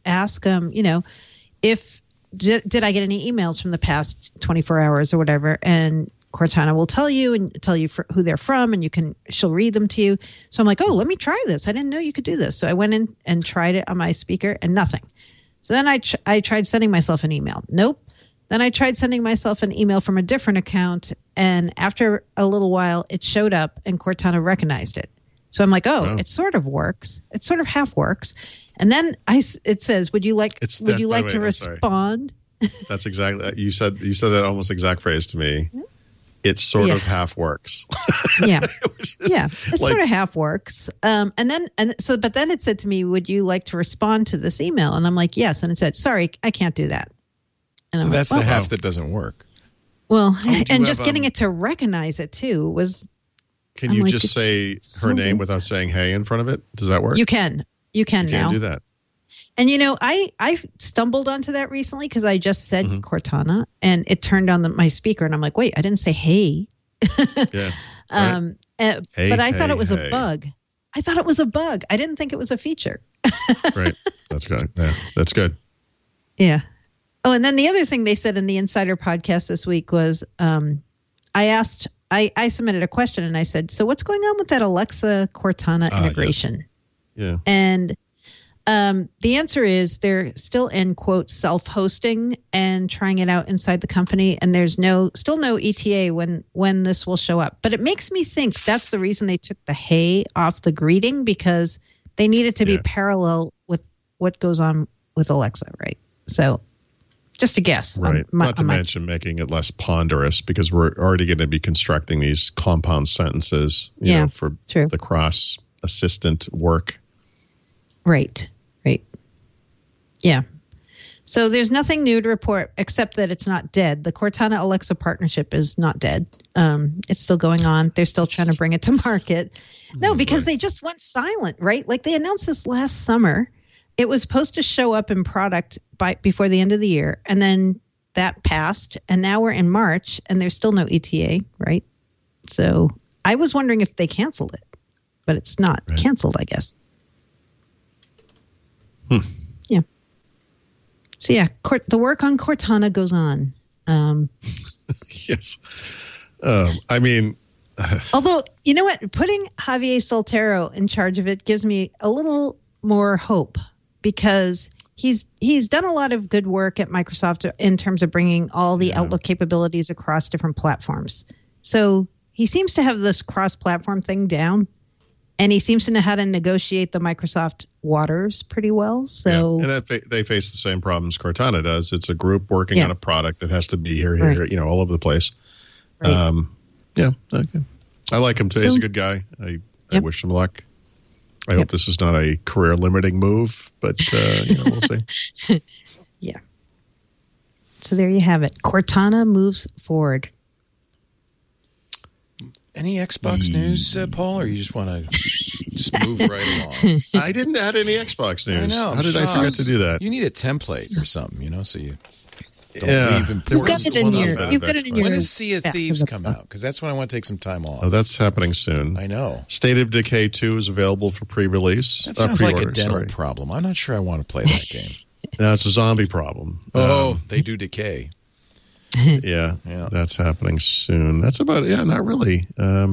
C: if did I get any emails from the past 24 hours or whatever? And Cortana will tell you who they're from, and she'll read them to you. So I'm like, oh, let me try this. I didn't know you could do this. So I went in and tried it on my speaker and nothing. So then I tried sending myself an email. Nope. Then I tried sending myself an email from a different account, and after a little while, it showed up, and Cortana recognized it. So I'm like, it sort of works. It sort of half works. And then it says, would you like to respond?
D: That's exactly, you said that almost exact phrase to me. It sort of half works.
C: Yeah. It sort of half works. But then it said to me, would you like to respond to this email? And I'm like, yes. And it said, sorry, I can't do that. And
A: so that's the half that doesn't work.
C: Well, and just getting it to recognize it too was.
D: Can you just say her name without saying hey in front of it? Does that work?
C: You can. You can now.
D: Do that.
C: And I stumbled onto that recently because I just said Cortana and it turned on my speaker and I'm like, wait, I didn't say hey.
D: Yeah.
C: Right. But I thought it was a bug. I thought it was a bug. I didn't think it was a feature.
D: Right. That's good. Yeah, that's good.
C: Yeah. Oh, and then the other thing they said in the Insider podcast this week was I submitted a question and I said, so what's going on with that Alexa Cortana integration?
D: Yes. Yeah.
C: And the answer is they're still in, quote, self-hosting and trying it out inside the company. And there's still no ETA when this will show up. But it makes me think that's the reason they took the hey off the greeting, because they need it to be parallel with what goes on with Alexa, right? So just a guess.
D: Right. Not to mention making it less ponderous, because we're already going to be constructing these compound sentences for the cross assistant work.
C: Right. Yeah. So there's nothing new to report except that it's not dead. The Cortana Alexa partnership is not dead. It's still going on. They're still trying to bring it to market. No, because they just went silent, right? Like they announced this last summer. It was supposed to show up in product before the end of the year, and then that passed, and now we're in March, and there's still no ETA, right? So I was wondering if they canceled it, but it's not canceled, I guess.
D: Yeah.
C: So yeah, the work on Cortana goes on.
D: Yes. I mean,
C: although, you know what? Putting Javier Soltero in charge of it gives me a little more hope, because he's done a lot of good work at Microsoft in terms of bringing all the Outlook capabilities across different platforms. So he seems to have this cross-platform thing down, and he seems to know how to negotiate the Microsoft waters pretty well. So,
D: and they face the same problems Cortana does. It's a group working on a product that has to be here, all over the place. Right. I like him too. He's a good guy. I wish him luck. I hope this is not a career-limiting move, but we'll see.
C: Yeah. So there you have it. Cortana moves forward.
A: Any Xbox news, Paul, or you just want to just move right along?
D: I didn't add any Xbox news.
A: I know.
D: How did I forget to do that?
A: You need a template or something, so you don't leave important.
C: You've got it in your.
A: When does Sea of Thieves come out? Because that's when I want to take some time off.
D: Oh, that's happening soon.
A: I know.
D: State of Decay 2 is available for pre-release.
A: That sounds like a dental problem. I'm not sure I want to play that game.
D: No, it's a zombie problem.
A: They do decay.
D: Yeah, that's happening soon. That's about not really.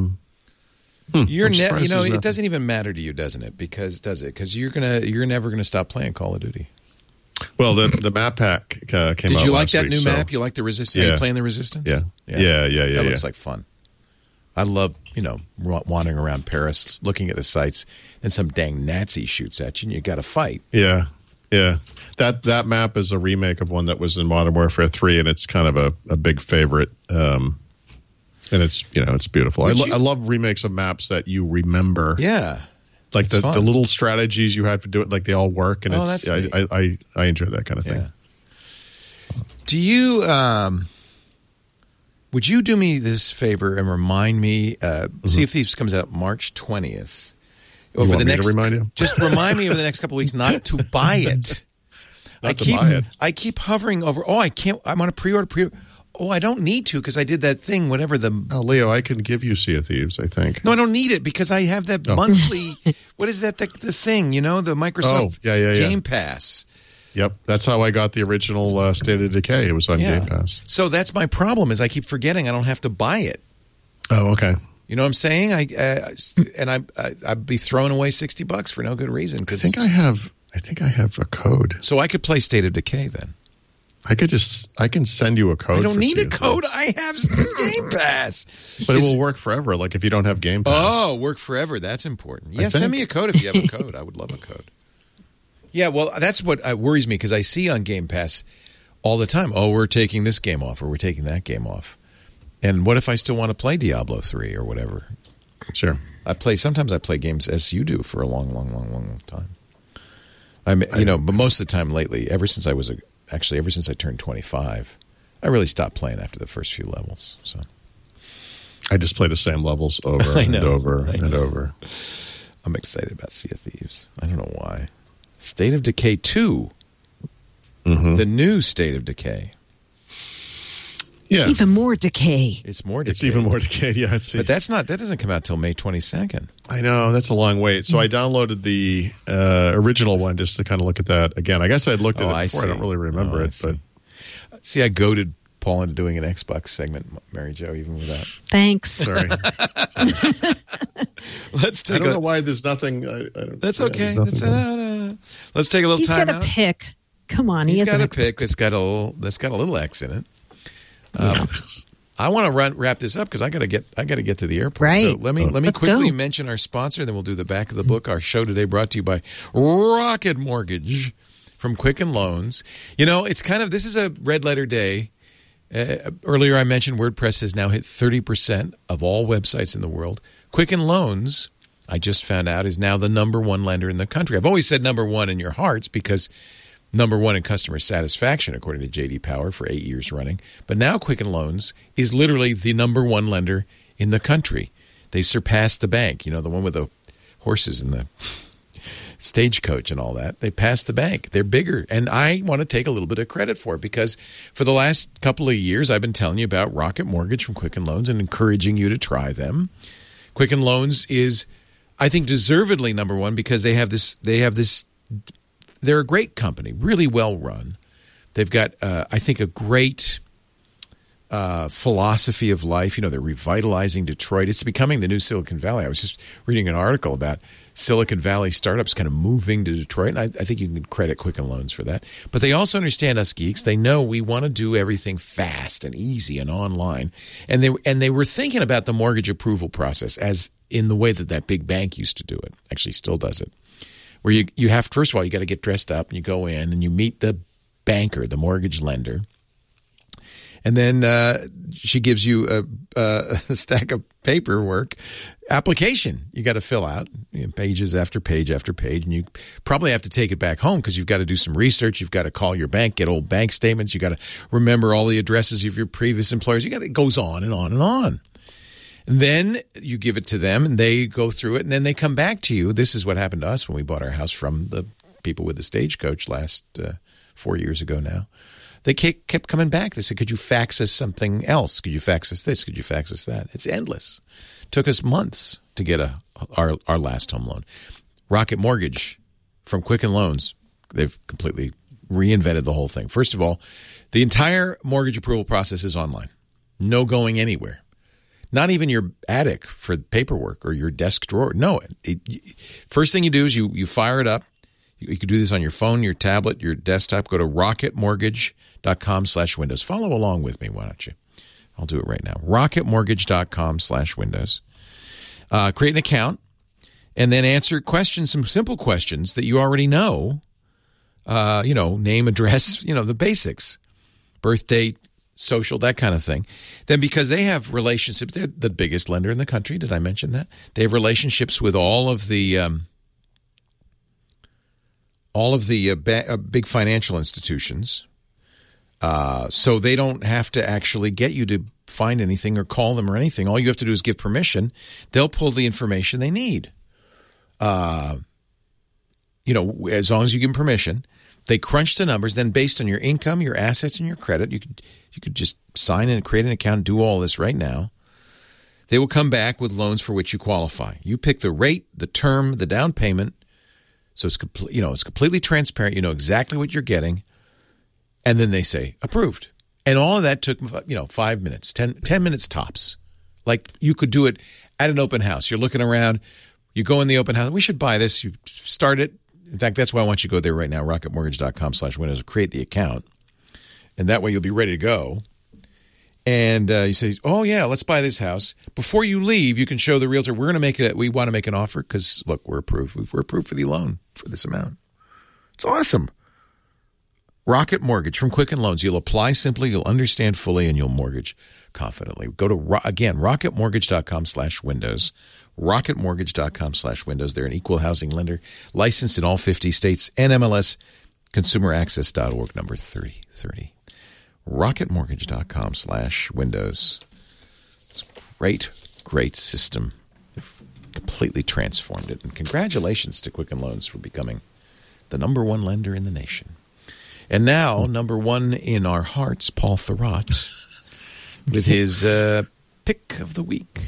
A: It doesn't even matter to you, doesn't it? Because you're never gonna stop playing Call of Duty.
D: Well, the map pack came out.
A: Did you like that
D: week,
A: new map? You like the Resistance? Are you playing the Resistance?
D: Yeah. That
A: looks like fun. I love wandering around Paris, looking at the sights, and some dang Nazi shoots at you, and you got to fight.
D: Yeah. That map is a remake of one that was in Modern Warfare 3, and it's kind of a big favorite. And it's it's beautiful. I love remakes of maps that you remember.
A: Yeah,
D: like the little strategies you have to do it, like they all work, and I enjoy that kind of thing.
A: Do you? Would you do me this favor and remind me? Sea of Thieves comes out March 20th.
D: Over the next, remind you?
A: Just remind me over the next couple of weeks not to buy it. I keep hovering over. Oh, I can't. I'm on a pre-order. Oh, I don't need to because I did that thing. Whatever the.
D: Oh, Leo, I can give you Sea of Thieves. I think.
A: No, I don't need it because I have that monthly. What is that? The thing, the Microsoft Game Pass.
D: Yep, that's how I got the original State of Decay. It was on Game Pass.
A: So that's my problem. Is I keep forgetting I don't have to buy it.
D: Oh, okay.
A: You know what I'm saying? I'd be throwing away $60 for no good reason.
D: I think I have a code.
A: So I could play State of Decay then.
D: I can send you a code.
A: I don't need a code. I have Game Pass.
D: But it will work forever. Like if you don't have Game Pass.
A: Oh, work forever. That's important. Yeah, send me a code if you have a code. I would love a code. Yeah, well, that's what worries me because I see on Game Pass all the time. Oh, we're taking this game off or we're taking that game off. And what if I still want to play Diablo 3 or whatever?
D: Sure.
A: Sometimes I play games as you do for a long, long, long, long time. But most of the time lately, ever since I turned 25, I really stopped playing after the first few levels. So
D: I just play the same levels over and over and over.
A: I'm excited about Sea of Thieves. I don't know why. State of Decay 2. Mm-hmm. The new State of Decay.
C: Yeah. Even more decay.
A: It's more decay.
D: It's even more decay, yeah.
A: But that doesn't come out till May 22nd.
D: I know, that's a long wait. So I downloaded the original one just to kind of look at that again. I guess I'd looked at it before. I don't really remember it. But
A: see, I goaded Paul into doing an Xbox segment, Mary Jo, even with that.
C: Thanks.
D: Sorry. I don't know why there's nothing.
A: That's okay. No. Let's take a little time out.
C: He's got a pick. Come on.
A: He's got a pick that's got a little X in it. I want to wrap this up because I got to get to the airport.
C: Right.
A: So let me quickly mention our sponsor, then we'll do the back of the book. Our show today brought to you by Rocket Mortgage from Quicken Loans. This is a red letter day. Earlier I mentioned WordPress has now hit 30% of all websites in the world. Quicken Loans, I just found out, is now the number one lender in the country. I've always said number one in your hearts because number one in customer satisfaction, according to J.D. Power, for 8 years running. But now Quicken Loans is literally the number one lender in the country. They surpassed the bank, the one with the horses and the stagecoach and all that. They passed the bank. They're bigger. And I want to take a little bit of credit for it because for the last couple of years, I've been telling you about Rocket Mortgage from Quicken Loans and encouraging you to try them. Quicken Loans is, I think, deservedly number one because they have this. They're a great company, really well run. They've got, I think, a great philosophy of life. They're revitalizing Detroit. It's becoming the new Silicon Valley. I was just reading an article about Silicon Valley startups kind of moving to Detroit, and I think you can credit Quicken Loans for that. But they also understand us geeks. They know we want to do everything fast and easy and online. And they were thinking about the mortgage approval process as in the way that big bank used to do it, actually still does it, where you have, first of all, you got to get dressed up and you go in and you meet the banker, the mortgage lender. And then she gives you a stack of paperwork application you got to fill out, pages after page after page. And you probably have to take it back home because you've got to do some research. You've got to call your bank, get old bank statements. You got to remember all the addresses of your previous employers. It goes on and on and on. And then you give it to them and they go through it and then they come back to you. This is what happened to us when we bought our house from the people with the Stagecoach last 4 years ago now. They kept coming back. They said, could you fax us something else? Could you fax us this? Could you fax us that? It's endless. Took us months to get our last home loan. Rocket Mortgage from Quicken Loans, they've completely reinvented the whole thing. First of all, the entire mortgage approval process is online. No going anywhere. Not even your attic for paperwork or your desk drawer. No. First thing you do is you fire it up. You can do this on your phone, your tablet, your desktop. Go to rocketmortgage.com/windows. Follow along with me, why don't you? I'll do it right now. rocketmortgage.com/windows. Create an account and then answer questions, some simple questions that you already know. Name, address, the basics. Birth date, social, that kind of thing. Then because they have relationships, they're the biggest lender in the country. Did I mention that? They have relationships with all of the big financial institutions. So they don't have to actually get you to find anything or call them or anything. All you have to do is give permission. They'll pull the information they need. As long as you give them permission. They crunch the numbers. Then based on your income, your assets, and your credit, you could just sign in and create an account and do all this right now. They will come back with loans for which you qualify. You pick the rate, the term, the down payment. So it's completely transparent. You know exactly what you're getting. And then they say, approved. And all of that took, 5 minutes, 10 minutes tops. Like you could do it at an open house. You're looking around. You go in the open house. We should buy this. You start it. In fact, that's why I want you to go there right now, rocketmortgage.com/windows, create the account. And that way you'll be ready to go. And you say, oh, yeah, let's buy this house. Before you leave, you can show the realtor, we want to make an offer because, look, we're approved. We're approved for the loan for this amount. It's awesome. Rocket Mortgage from Quicken Loans. You'll apply simply, you'll understand fully, and you'll mortgage confidently. Go to, again, rocketmortgage.com/windows. rocketmortgage.com/windows. They're an equal housing lender, licensed in all 50 states, NMLS, consumeraccess.org, number 3030. rocketmortgage.com/windows. It's a great system. They've completely transformed it. And congratulations to Quicken Loans for becoming the number one lender in the nation. And now, number one in our hearts, Paul Thurrott, with his pick of the week.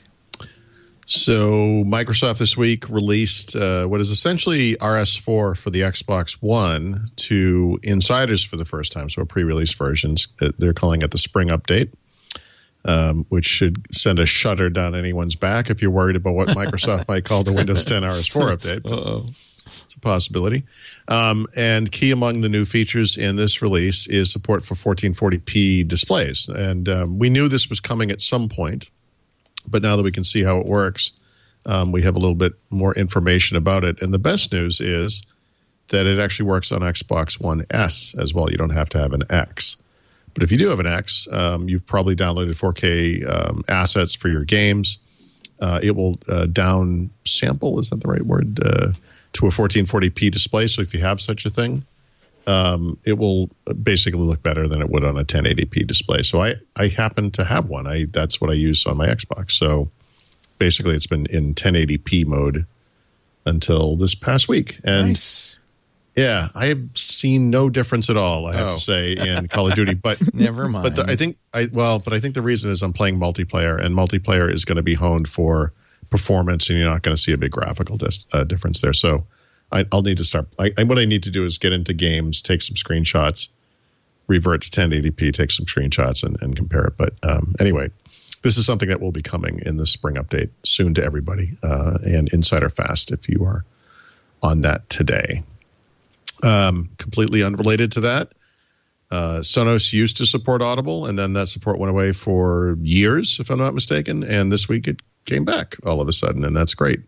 D: So Microsoft this week released what is essentially RS4 for the Xbox One to insiders for the first time, so pre-release versions. They're calling it the Spring Update, which should send a shudder down anyone's back if you're worried about what Microsoft might call the Windows 10 RS4 update. Uh-oh. It's a possibility. And key among the new features in this release is support for 1440p displays. And we knew this was coming at some point. But now that we can see how it works, we have a little bit more information about it. And the best news is that it actually works on Xbox One S as well. You don't have to have an X. But if you do have an X, you've probably downloaded 4K assets for your games. It will down sample, is that the right word, to a 1440p display. So if you have such a thing, it will basically look better than it would on a 1080p display. So I happen to have one. That's what I use on my Xbox. So basically it's been in 1080p mode until this past week. And
A: nice.
D: Yeah, I have seen no difference at all, I have to say, in Call of Duty. But
A: never mind.
D: But I think the reason is I'm playing multiplayer, and multiplayer is going to be honed for performance, and you're not going to see a big graphical difference there. So I'll need to start. What I need to do is get into games, take some screenshots, revert to 1080p, take some screenshots, and compare it. But anyway, this is something that will be coming in the spring update soon to everybody, and Insider Fast if you are on that today. Completely unrelated to that, Sonos used to support Audible, and then that support went away for years, if I'm not mistaken, and this week it came back all of a sudden, and that's great.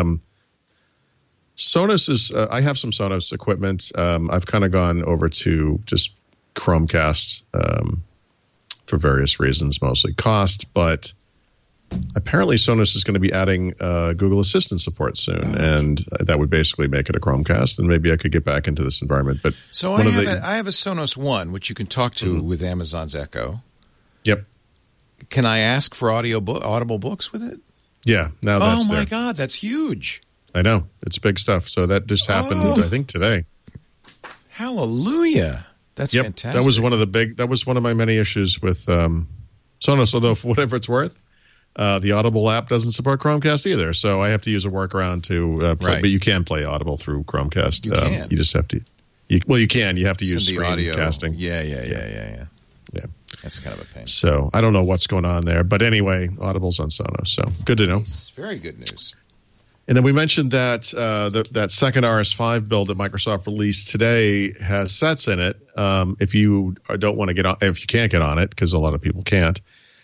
D: Sonos is, I have some Sonos equipment. I've kind of gone over to just Chromecast for various reasons, mostly cost, but apparently Sonos is going to be adding Google Assistant support soon, and that would basically make it a Chromecast, and maybe I could get back into this environment. But
A: so I have a Sonos One, which you can talk to with Amazon's Echo.
D: Yep.
A: Can I ask for Audible books with it?
D: Yeah. Now that's
A: my God, that's huge.
D: I know. It's big stuff. So that just happened, I think, today.
A: Hallelujah. That's fantastic.
D: That was one of my many issues with Sonos, although for whatever it's worth, the Audible app doesn't support Chromecast either. So I have to use a workworkaround to play. Right. But you can play Audible through Chromecast.
A: You can.
D: You just have to. You can. You have to use
A: the audio
D: casting.
A: Yeah. That's kind of a pain.
D: So I don't know what's going on there. But anyway, Audible's on Sonos. So good to know.
A: Nice. Very good news.
D: And then we mentioned that that second RS5 build that Microsoft released today has sets in it. If you don't want to get on, if you can't get on it, because a lot of people can't,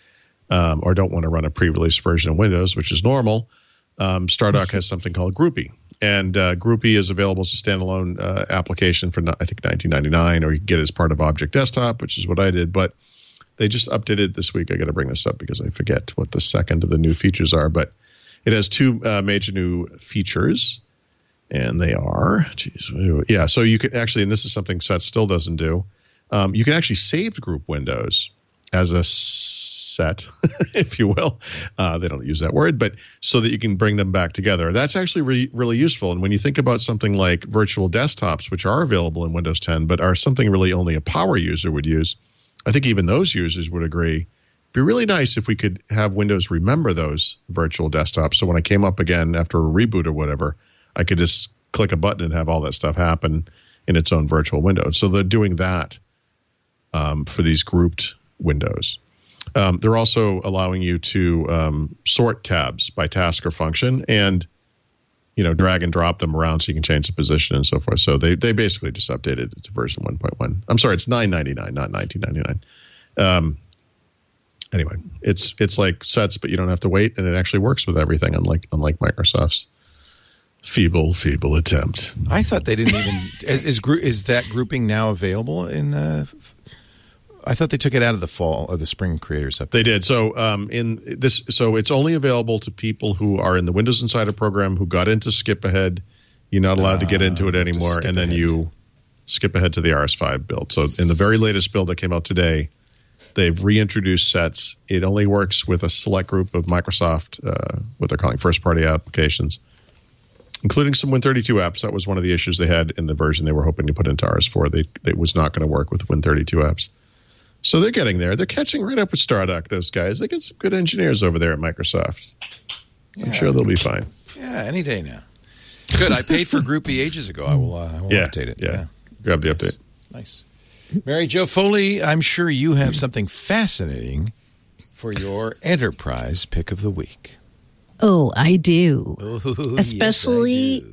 D: or don't want to run a pre-release version of Windows, which is normal, Stardock has something called Groupie. And Groupie is available as a standalone application for, I think, $19.99, or you can get it as part of Object Desktop, which is what I did. But they just updated this week. I got to bring this up because I forget what the second of the new features are. But it has two major new features, and they are, so you can actually, and this is something Set still doesn't do, you can actually save group windows as a set, if you will. They don't use that word, but so that you can bring them back together. That's actually really useful. And when you think about something like virtual desktops, which are available in Windows 10, but are something really only a power user would use, I think even those users would agree. Be really nice if we could have Windows remember those virtual desktops. So when I came up again after a reboot or whatever, I could just click a button and have all that stuff happen in its own virtual window. So they're doing that for these grouped windows. They're also allowing you to sort tabs by task or function and, drag and drop them around so you can change the position and so forth. So they basically just updated it to version 1.1. I'm sorry, it's $9.99, not $19.99. Anyway, it's like Sets, but you don't have to wait, and it actually works with everything, unlike Microsoft's feeble attempt.
A: I thought they didn't even is that grouping now available in? I thought they took it out of the fall or the spring creators update.
D: They did. So so it's only available to people who are in the Windows Insider program who got into Skip Ahead. You're not allowed to get into it anymore, and then you skip ahead to the RS5 build. So in the very latest build that came out today, they've reintroduced Sets. It only works with a select group of Microsoft, what they're calling first-party applications, including some Win32 apps. That was one of the issues they had in the version they were hoping to put into RS4. It was not going to work with Win32 apps. So they're getting there. They're catching right up with Stardock, those guys. They get some good engineers over there at Microsoft. Yeah. I'm sure they'll be fine.
A: Yeah, any day now. Good. I paid for Groupie ages ago. I will update it.
D: Yeah. Grab the update.
A: Nice. Mary Jo Foley, I'm sure you have something fascinating for your enterprise pick of the week.
C: Oh, I do.
A: Ooh,
C: especially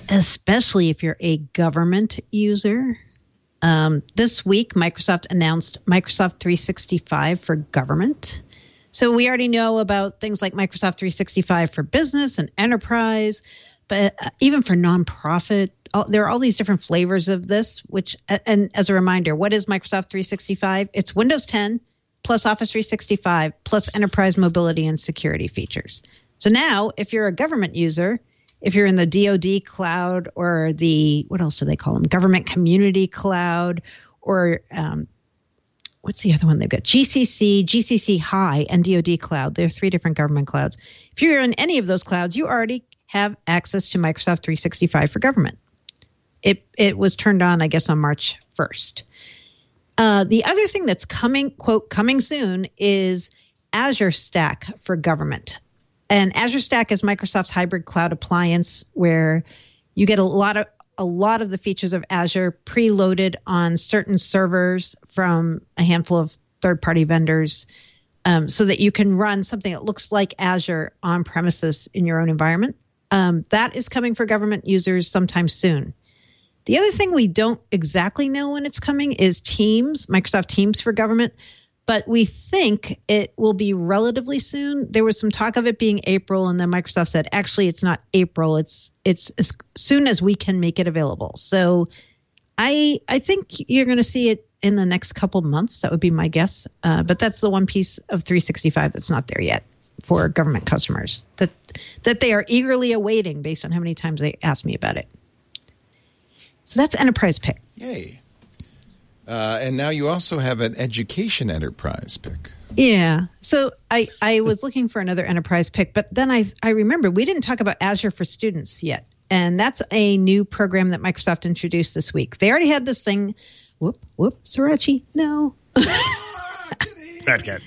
C: if you're a government user. This week, Microsoft announced Microsoft 365 for government. So we already know about things like Microsoft 365 for business and enterprise, but even for nonprofit, there are all these different flavors of this, and as a reminder, what is Microsoft 365? It's Windows 10 plus Office 365 plus enterprise mobility and security features. So now, if you're a government user, if you're in the DoD cloud or what else do they call them? Government Community Cloud, or what's the other one they've got? GCC High, and DoD Cloud. There are 3 different government clouds. If you're in any of those clouds, you already have access to Microsoft 365 for government. It was turned on, I guess, on March 1st. The other thing that's coming soon is Azure Stack for government. And Azure Stack is Microsoft's hybrid cloud appliance where you get a lot of a lot of the features of Azure preloaded on certain servers from a handful of third-party vendors, so that you can run something that looks like Azure on premises in your own environment. That is coming for government users sometime soon. The other thing we don't exactly know when it's coming is Teams, Microsoft Teams for government, but we think it will be relatively soon. There was some talk of it being April, and then Microsoft said, actually, it's not April. It's as soon as we can make it available. So I think you're going to see it in the next couple months. That would be my guess. But that's the one piece of 365 that's not there yet for government customers that they are eagerly awaiting based on how many times they asked me about it. So that's enterprise pick.
A: Yay. And now you also have an education enterprise pick.
C: Yeah. So I was looking for another enterprise pick, but then I remember we didn't talk about Azure for Students yet. And that's a new program that Microsoft introduced this week. They already had this thing. Whoop, Sriracha. No.
D: Bad cat.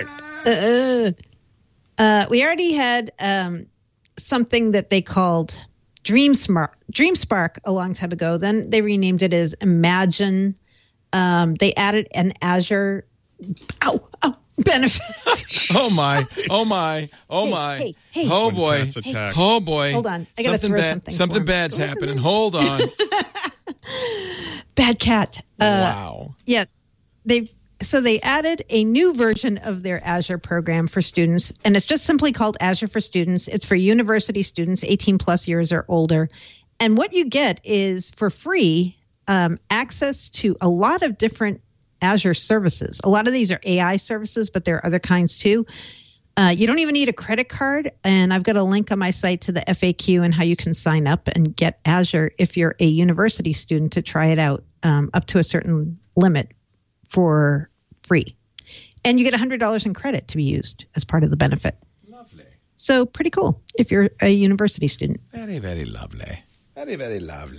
C: We already had something that they called DreamSpark a long time ago. Then they renamed it as Imagine. They added an Azure benefit.
A: Oh my.
C: Hey.
A: Oh boy.
C: Hey.
A: Oh boy.
C: Hold on. I got to throw something.
A: Something bad's happening. Hold on.
C: Bad cat.
A: Wow.
C: Yeah. They added a new version of their Azure program for students, and it's just simply called Azure for Students. It's for university students 18 plus years or older. And what you get is for free access to a lot of different Azure services. A lot of these are AI services, but there are other kinds too. You don't even need a credit card. And I've got a link on my site to the FAQ and how you can sign up and get Azure if you're a university student to try it out up to a certain limit for free. And you get $100 in credit to be used as part of the benefit.
A: Lovely.
C: So pretty cool if you're a university student.
A: Very, very lovely. Very, very lovely.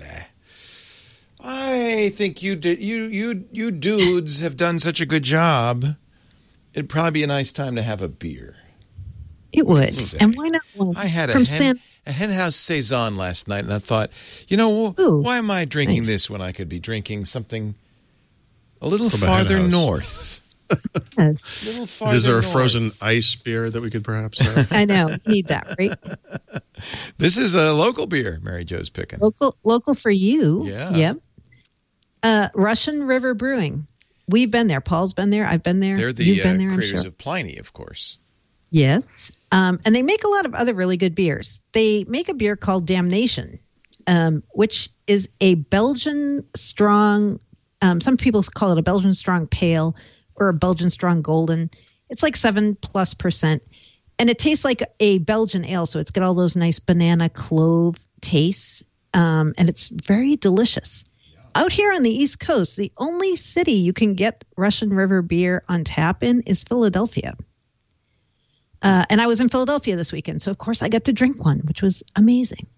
A: I think you dudes have done such a good job. It'd probably be a nice time to have a beer.
C: It would. And why not one?
A: I had a hen house saison last night, and I thought, why am I drinking this when I could be drinking something a little farther north?
C: Yes.
A: A little farther
D: Is there a
A: north.
D: Frozen ice beer that we could perhaps have?
C: I know. Need that, right?
A: This is a local beer Mary Jo's picking.
C: Local for you.
A: Yeah.
C: Yep. Russian River Brewing. We've been there. Paul's been there. I've been there.
A: They're the
C: You've been there,
A: creators
C: sure.
A: of Pliny, of course.
C: Yes. And they make a lot of other really good beers. They make a beer called Damnation, which is a Belgian strong, some people call it a Belgian strong pale or a Belgian strong golden. It's like 7+%. And it tastes like a Belgian ale. So it's got all those nice banana clove tastes. And it's very delicious. Out here on the East Coast, the only city you can get Russian River beer on tap in is Philadelphia. And I was in Philadelphia this weekend, so of course I got to drink one, which was amazing.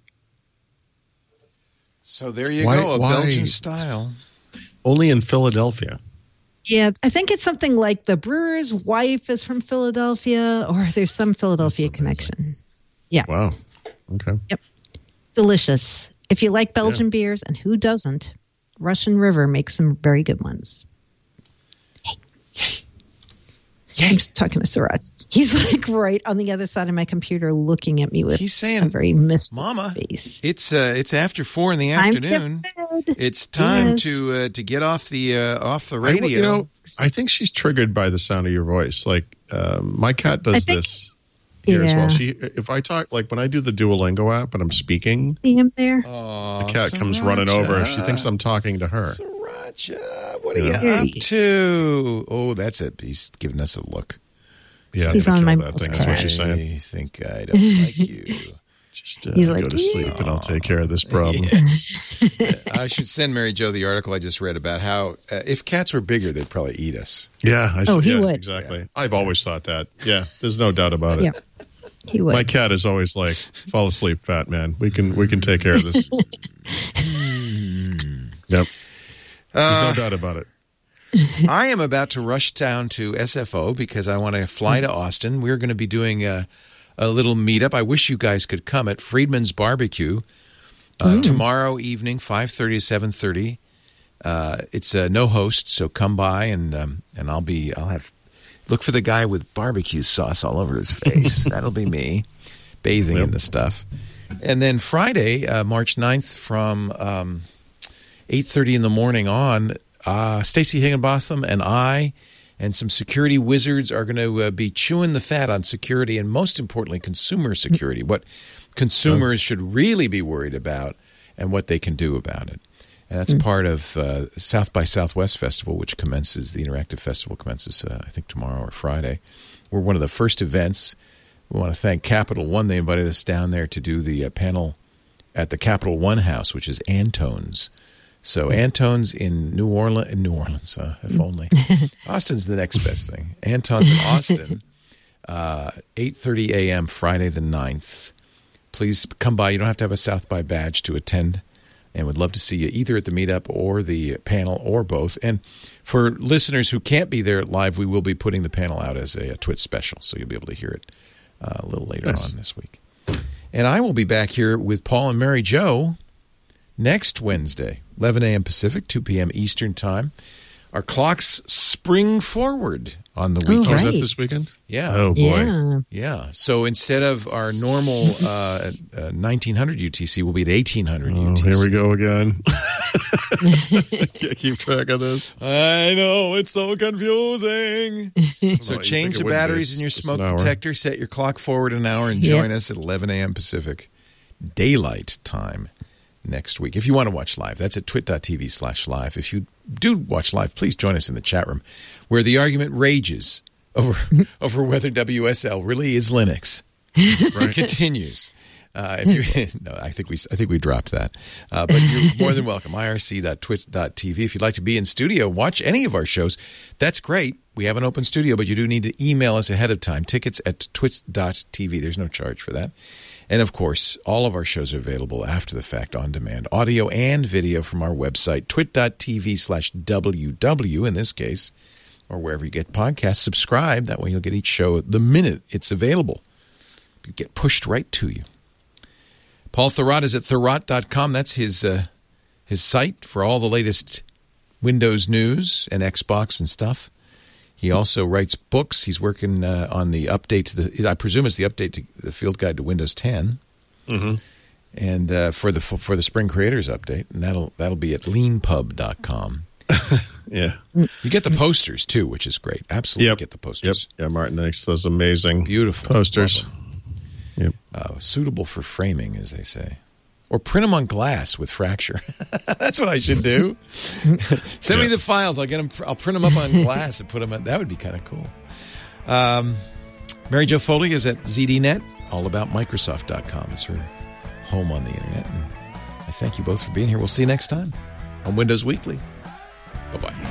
A: So there you go, a Belgian style.
D: Only in Philadelphia.
C: Yeah, I think it's something like the brewer's wife is from Philadelphia, or there's some Philadelphia connection. Yeah.
D: Wow. Okay.
C: Yep. Delicious. If you like Belgian beers, and who doesn't, Russian River makes some very good ones. I'm talking to Suraj. He's like right on the other side of my computer looking at me with a very mischievous
A: Mama,
C: face.
A: It's after 4 in the afternoon. It's time to get off the radio.
D: I think she's triggered by the sound of your voice. Like my cat does this here as well. If I talk, like when I do the Duolingo app and I'm speaking,
C: see him there.
D: The cat comes running over. She thinks I'm talking to her.
A: What are you up to? Oh, that's it. He's giving us a look.
D: Yeah,
C: he's on my
D: that thing. That's what she's saying.
A: I think I don't like you.
D: Just go to sleep and I'll take care of this problem.
A: I should send Mary Jo the article I just read about how if cats were bigger, they'd probably eat us.
D: Yeah,
C: he would.
D: Exactly. Yeah. I've always thought that. Yeah, there's no doubt about it.
C: Yeah, he would.
D: My cat is always like, fall asleep, fat man. We can take care of this. Yep. There's no doubt about it.
A: I am about to rush down to SFO because I want to fly to Austin. We're going to be doing a little meetup. I wish you guys could come at Friedman's Barbecue Tomorrow evening, 5:30 to 7:30. It's no host, so come by and look for the guy with barbecue sauce all over his face. That'll be me, bathing in the stuff. And then Friday, March 9th, from 8:30 in the morning on, Stacey Higginbotham and I and some security wizards are going to be chewing the fat on security and, most importantly, consumer security, what consumers should really be worried about and what they can do about it. And that's part of South by Southwest Festival, which commences, the Interactive Festival commences, I think, tomorrow or Friday. We're one of the first events. We want to thank Capital One. They invited us down there to do the panel at the Capital One House, which is Antone's. So Antone's in New Orleans, if only. Austin's the next best thing. Antone's in Austin, 8:30 a.m. Friday the 9th. Please come by. You don't have to have a South by badge to attend, and would love to see you either at the meetup or the panel or both. And for listeners who can't be there live, we will be putting the panel out as a Twitch special, so you'll be able to hear it a little later on this week. And I will be back here with Paul and Mary Jo next Wednesday, 11 a.m. Pacific, 2 p.m. Eastern Time. Our clocks spring forward on the weekend.
D: Oh, is that this weekend?
A: Yeah.
D: Oh, boy.
A: Yeah. So instead of our normal 1900 UTC, we'll be at 1800 UTC.
D: Here we go again. I can't keep track of this.
A: I know. It's so confusing. So change the batteries in your smoke detector, set your clock forward an hour, and join us at 11 a.m. Pacific Daylight Time next week. If you want to watch live, that's at twit.tv/live. If you do watch live, please join us in the chat room where the argument rages over whether WSL really is Linux. Right. It continues. I think we dropped that. But you're more than welcome. irc.twit.tv. If you'd like to be in studio, watch any of our shows. That's great. We have an open studio, but you do need to email us ahead of time. Tickets at twit.tv. There's no charge for that. And, of course, all of our shows are available after the fact on demand, audio and video from our website, twit.tv/WW in this case, or wherever you get podcasts. Subscribe. That way you'll get each show the minute it's available. You get pushed right to you. Paul Thurrott is at Thurrott.com. That's his site for all the latest Windows news and Xbox and stuff. He also writes books. He's working on the update to I presume it's the update to the Field Guide to Windows 10, and for the Spring Creators Update, and that'll be at leanpub.com.
D: Yeah,
A: you get the posters too, which is great. Absolutely, get the posters.
D: Yep. Yeah, Martin makes those amazing,
A: beautiful
D: posters.
A: Yep, suitable for framing, as they say. Or print them on glass with Fracture. That's what I should do. Send me the files. I'll get them. I'll print them up on glass and put them. That would be kind of cool. Mary Jo Foley is at ZDNet. Allaboutmicrosoft.com is her home on the internet. And I thank you both for being here. We'll see you next time on Windows Weekly. Bye-bye.